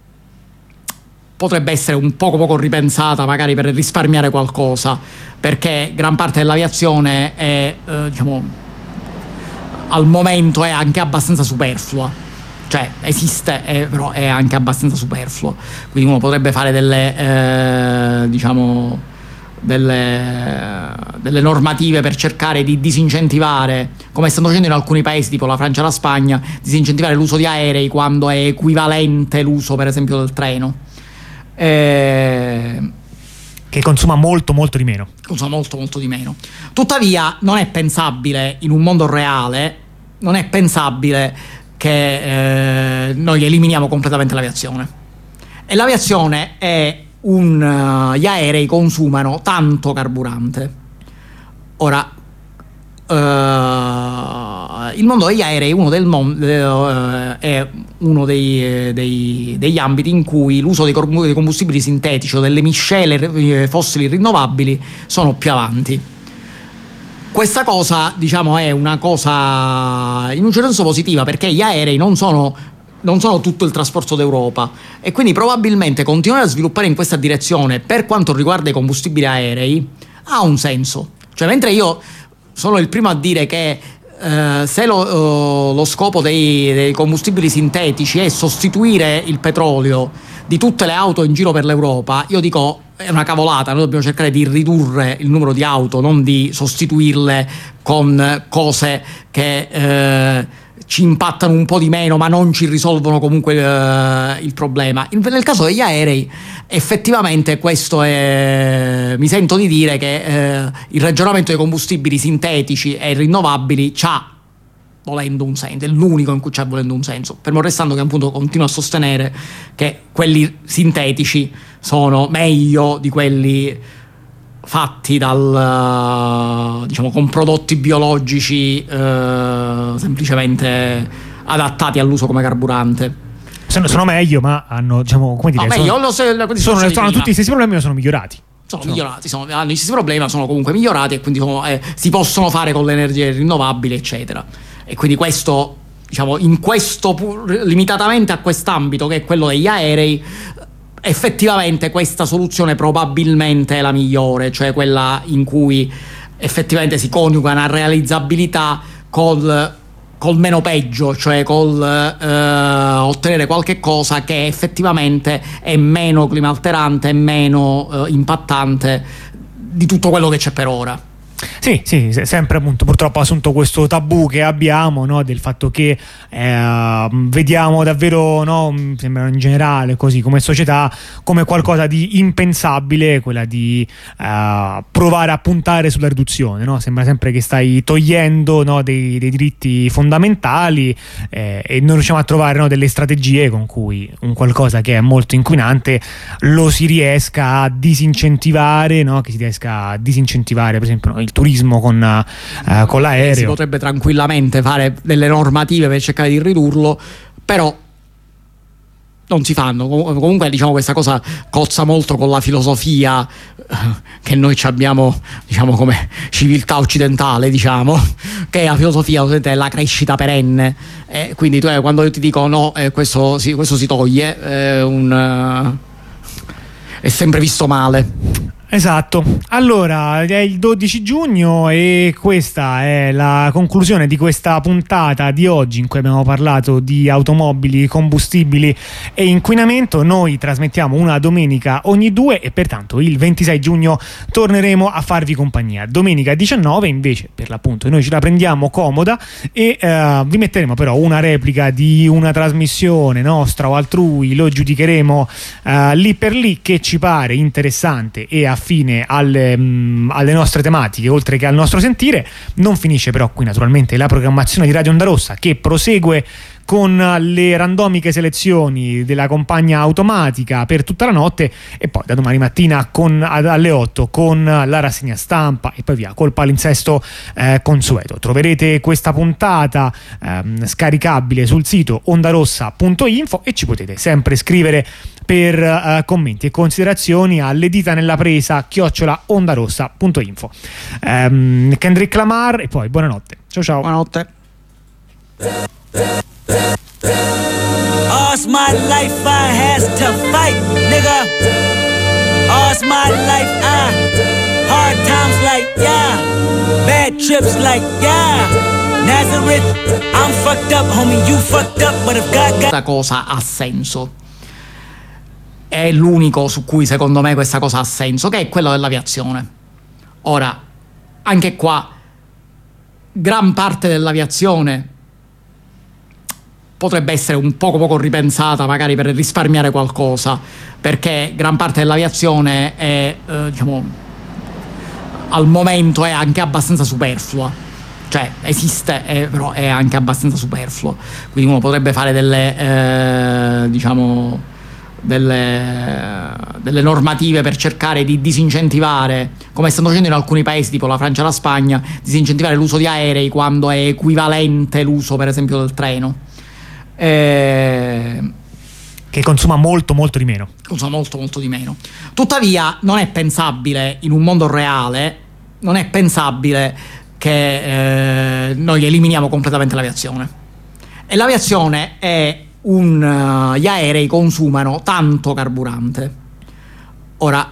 S3: potrebbe essere un poco poco ripensata, magari per risparmiare qualcosa, perché gran parte dell'aviazione è eh, diciamo al momento è anche abbastanza superflua, cioè esiste è, però è anche abbastanza superflua, quindi uno potrebbe fare delle eh, diciamo Delle, delle normative per cercare di disincentivare, come stanno facendo in alcuni paesi tipo la Francia e la Spagna, disincentivare l'uso di aerei quando è equivalente l'uso per esempio del treno, eh,
S2: che consuma molto molto di meno
S3: consuma molto molto di meno. Tuttavia non è pensabile in un mondo reale, non è pensabile che eh, noi eliminiamo completamente l'aviazione, e l'aviazione è Un, uh, gli aerei consumano tanto carburante. Ora uh, il mondo degli aerei è uno, del mon- uh, è uno dei, dei, degli ambiti in cui l'uso dei, cor- dei combustibili sintetici o delle miscele fossili rinnovabili sono più avanti. Questa cosa, diciamo, è una cosa in un certo senso positiva, perché gli aerei non sono non sono tutto il trasporto d'Europa, e quindi probabilmente continuare a sviluppare in questa direzione per quanto riguarda i combustibili aerei ha un senso. Cioè, mentre io sono il primo a dire che eh, se lo, uh, lo scopo dei, dei combustibili sintetici è sostituire il petrolio di tutte le auto in giro per l'Europa, io dico è una cavolata. Noi dobbiamo cercare di ridurre il numero di auto, non di sostituirle con cose che eh, ci impattano un po' di meno, ma non ci risolvono comunque eh, il problema. Nel caso degli aerei, effettivamente questo è, mi sento di dire che eh, il ragionamento dei combustibili sintetici e rinnovabili c'ha volendo un senso, è l'unico in cui c'è volendo un senso, fermo restando che appunto continuo a sostenere che quelli sintetici sono meglio di quelli fatti dal, diciamo, con prodotti biologici eh, semplicemente adattati all'uso come carburante.
S2: Sono, sono meglio, ma hanno, diciamo, come dire,
S3: no, meglio,
S2: sono,
S3: lo se, la
S2: sono, hanno tutti gli stessi problemi, ma sono migliorati.
S3: Sono cioè. migliorati, sono, hanno gli stessi problemi, sono comunque migliorati e quindi sono, eh, si possono fare con le energie rinnovabili, eccetera. E quindi questo, diciamo, in questo limitatamente a quest'ambito che è quello degli aerei, effettivamente questa soluzione probabilmente è la migliore, cioè quella in cui effettivamente si coniuga una realizzabilità col, col meno peggio, cioè col eh, ottenere qualche cosa che effettivamente è meno climalterante, è meno eh, impattante di tutto quello che c'è per ora.
S2: Sì, sì, sempre appunto purtroppo assunto questo tabù che abbiamo, no, del fatto che eh, vediamo davvero, no, sembra in generale così come società, come qualcosa di impensabile quella di eh, provare a puntare sulla riduzione, no? Sembra sempre che stai togliendo, no, dei, dei diritti fondamentali eh, e non riusciamo a trovare, no, delle strategie con cui un qualcosa che è molto inquinante lo si riesca a disincentivare, no? Che si riesca a disincentivare per esempio, no, il turismo con, uh, con l'aereo.
S3: Si potrebbe tranquillamente fare delle normative per cercare di ridurlo, però non si fanno. Comunque, diciamo, questa cosa cozza molto con la filosofia che noi abbiamo, diciamo, come civiltà occidentale, diciamo, che è la filosofia della crescita perenne. E quindi tu, eh, quando io ti dico no, eh, questo, si, questo si toglie, eh, un, uh, è sempre visto male.
S2: Esatto, allora è il dodici giugno e questa è la conclusione di questa puntata di oggi in cui abbiamo parlato di automobili, combustibili e inquinamento. Noi trasmettiamo una domenica ogni due e pertanto il ventisei giugno torneremo a farvi compagnia. Domenica diciannove invece, per l'appunto, noi ce la prendiamo comoda e uh, vi metteremo però una replica di una trasmissione nostra o altrui, lo giudicheremo uh, lì per lì, che ci pare interessante e affine alle, mh, alle nostre tematiche oltre che al nostro sentire. Non finisce però qui naturalmente la programmazione di Radio Onda Rossa, che prosegue con le randomiche selezioni della compagna automatica per tutta la notte e poi da domani mattina con, alle otto con la rassegna stampa e poi via col palinsesto eh, consueto. Troverete questa puntata ehm, scaricabile sul sito ondarossa punto info e ci potete sempre scrivere per uh, commenti e considerazioni alle dita nella presa chiocciola ondarossa punto info. um, Kendrick Lamar e poi buonanotte. Ciao ciao.
S3: Buonanotte.
S5: All's my life I has to fight, nigga. All's my life I hard times like yeah, bad trips like yeah. Nazareth, I'm fucked up, homie, you fucked up, but if God got...
S3: Questa cosa ha senso. È l'unico su cui secondo me questa cosa ha senso, che è quello dell'aviazione. Ora, anche qua, gran parte dell'aviazione potrebbe essere un poco poco ripensata, magari per risparmiare qualcosa, perché gran parte dell'aviazione è, eh, diciamo, al momento è anche abbastanza superflua. Cioè esiste, eh, però è anche abbastanza superfluo. Quindi uno potrebbe fare delle, eh, diciamo... Delle, delle normative per cercare di disincentivare, come stanno facendo in alcuni paesi tipo la Francia e la Spagna, disincentivare l'uso di aerei quando è equivalente l'uso per esempio del treno, eh,
S2: che consuma molto molto di meno
S3: consuma molto molto di meno. Tuttavia non è pensabile in un mondo reale, non è pensabile che eh, noi eliminiamo completamente l'aviazione, e l'aviazione è Un, uh, gli aerei consumano tanto carburante. Ora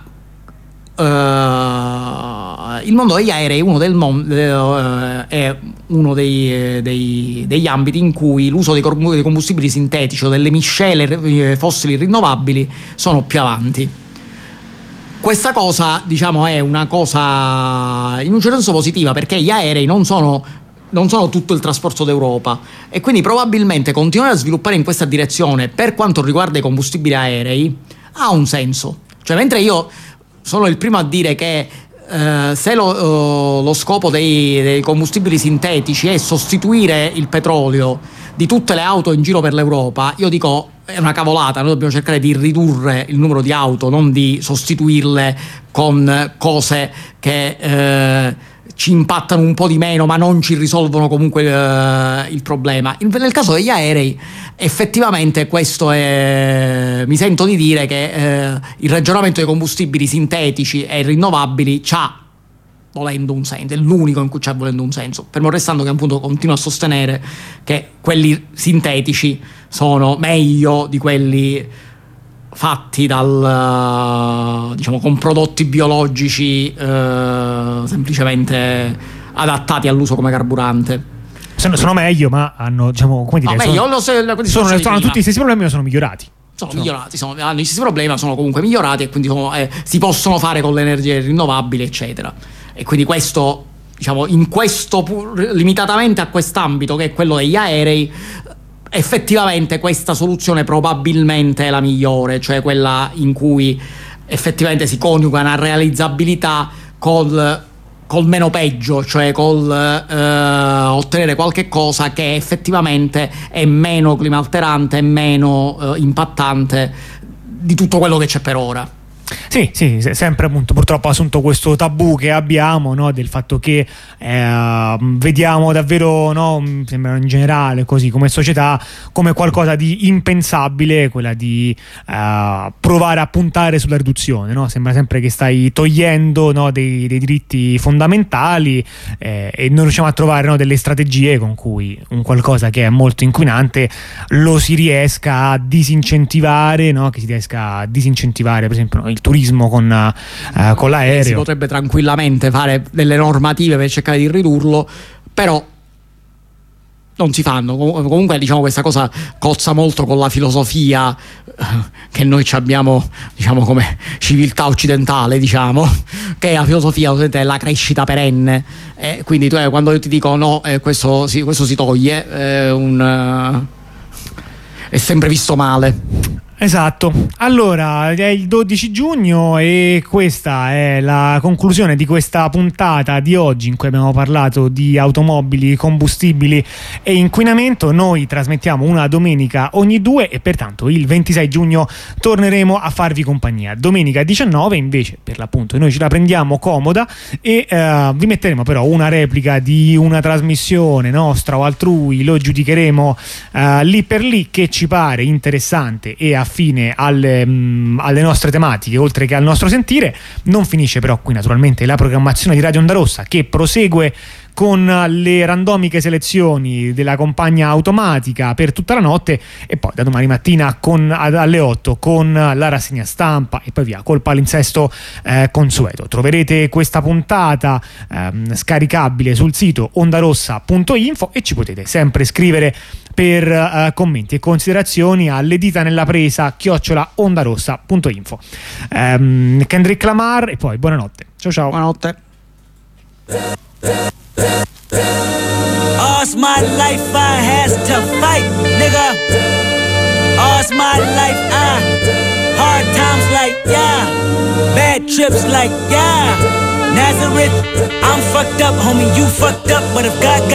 S3: uh, il mondo degli aerei è uno, del mon- uh, è uno dei, dei, degli ambiti in cui l'uso dei, cor- dei combustibili sintetici o delle miscele fossili rinnovabili sono più avanti. Questa cosa, diciamo, è una cosa in un certo senso positiva, perché gli aerei non sono non sono tutto il trasporto d'Europa, e quindi probabilmente continuare a sviluppare in questa direzione per quanto riguarda i combustibili aerei ha un senso. Cioè, mentre io sono il primo a dire che eh, se lo, lo scopo dei, dei combustibili sintetici è sostituire il petrolio di tutte le auto in giro per l'Europa, io dico è una cavolata. Noi dobbiamo cercare di ridurre il numero di auto, non di sostituirle con cose che eh, ci impattano un po' di meno ma non ci risolvono comunque eh, il problema. In, nel caso degli aerei effettivamente questo è, mi sento di dire che eh, il ragionamento dei combustibili sintetici e rinnovabili c'ha volendo un senso, è l'unico in cui c'è volendo un senso, fermo restando che appunto continuo a sostenere che quelli sintetici sono meglio di quelli fatti dal, diciamo, con prodotti biologici eh, semplicemente adattati all'uso come carburante.
S2: Sono, sono meglio, ma hanno, diciamo, come dire,
S3: no,
S2: sono,
S3: meglio, lo, sono,
S2: sono, sono tutti gli stessi problemi, ma sono migliorati.
S3: Sono cioè. migliorati, sono, hanno gli stessi problemi, sono comunque migliorati, e quindi sono, eh, si possono fare con le energie rinnovabili, eccetera. E quindi questo, diciamo, in questo, limitatamente a quest'ambito che è quello degli aerei, effettivamente questa soluzione probabilmente è la migliore, cioè quella in cui effettivamente si coniuga una realizzabilità col, col meno peggio, cioè col eh, ottenere qualche cosa che effettivamente è meno climalterante, è meno eh, impattante di tutto quello che c'è per ora.
S2: Sì, sì, sempre appunto purtroppo assunto questo tabù che abbiamo, no, del fatto che eh, vediamo davvero, no, sembra in generale così come società, come qualcosa di impensabile quella di eh, provare a puntare sulla riduzione, no? Sembra sempre che stai togliendo, no, dei, dei diritti fondamentali eh, e non riusciamo a trovare, no, delle strategie con cui un qualcosa che è molto inquinante lo si riesca a disincentivare, no? Che si riesca a disincentivare per esempio, no, il turismo con, uh, con l'aereo.
S3: Si potrebbe tranquillamente fare delle normative per cercare di ridurlo, però non si fanno. Comunque, diciamo, questa cosa cozza molto con la filosofia che noi abbiamo, diciamo, come civiltà occidentale, diciamo, che è la filosofia della crescita perenne. E quindi tu, eh, quando io ti dico no, eh, questo, si, questo si toglie, eh, un, uh, è sempre visto male.
S2: Esatto, allora è il dodici giugno e questa è la conclusione di questa puntata di oggi in cui abbiamo parlato di automobili, combustibili e inquinamento. Noi trasmettiamo una domenica ogni due e pertanto il ventisei giugno torneremo a farvi compagnia. Domenica diciannove invece, per l'appunto, noi ce la prendiamo comoda e uh, vi metteremo però una replica di una trasmissione nostra o altrui, lo giudicheremo uh, lì per lì, che ci pare interessante e affine alle, mh, alle nostre tematiche oltre che al nostro sentire. Non finisce però qui naturalmente la programmazione di Radio Onda Rossa, che prosegue con le randomiche selezioni della compagna automatica per tutta la notte e poi da domani mattina con, alle otto con la rassegna stampa e poi via col palinsesto eh, consueto. Troverete questa puntata ehm, scaricabile sul sito ondarossa punto info e ci potete sempre scrivere per uh, commenti e considerazioni alle dita nella presa chiocciola ondarossa punto info. um, Kendrick Lamar e poi buonanotte. Ciao ciao.
S3: Buonanotte.
S5: All's my life I has to fight, nigga. All's my life I hard times like yeah, bad trips like yeah. Nazareth, I'm fucked up, homie, you fucked up, but if God got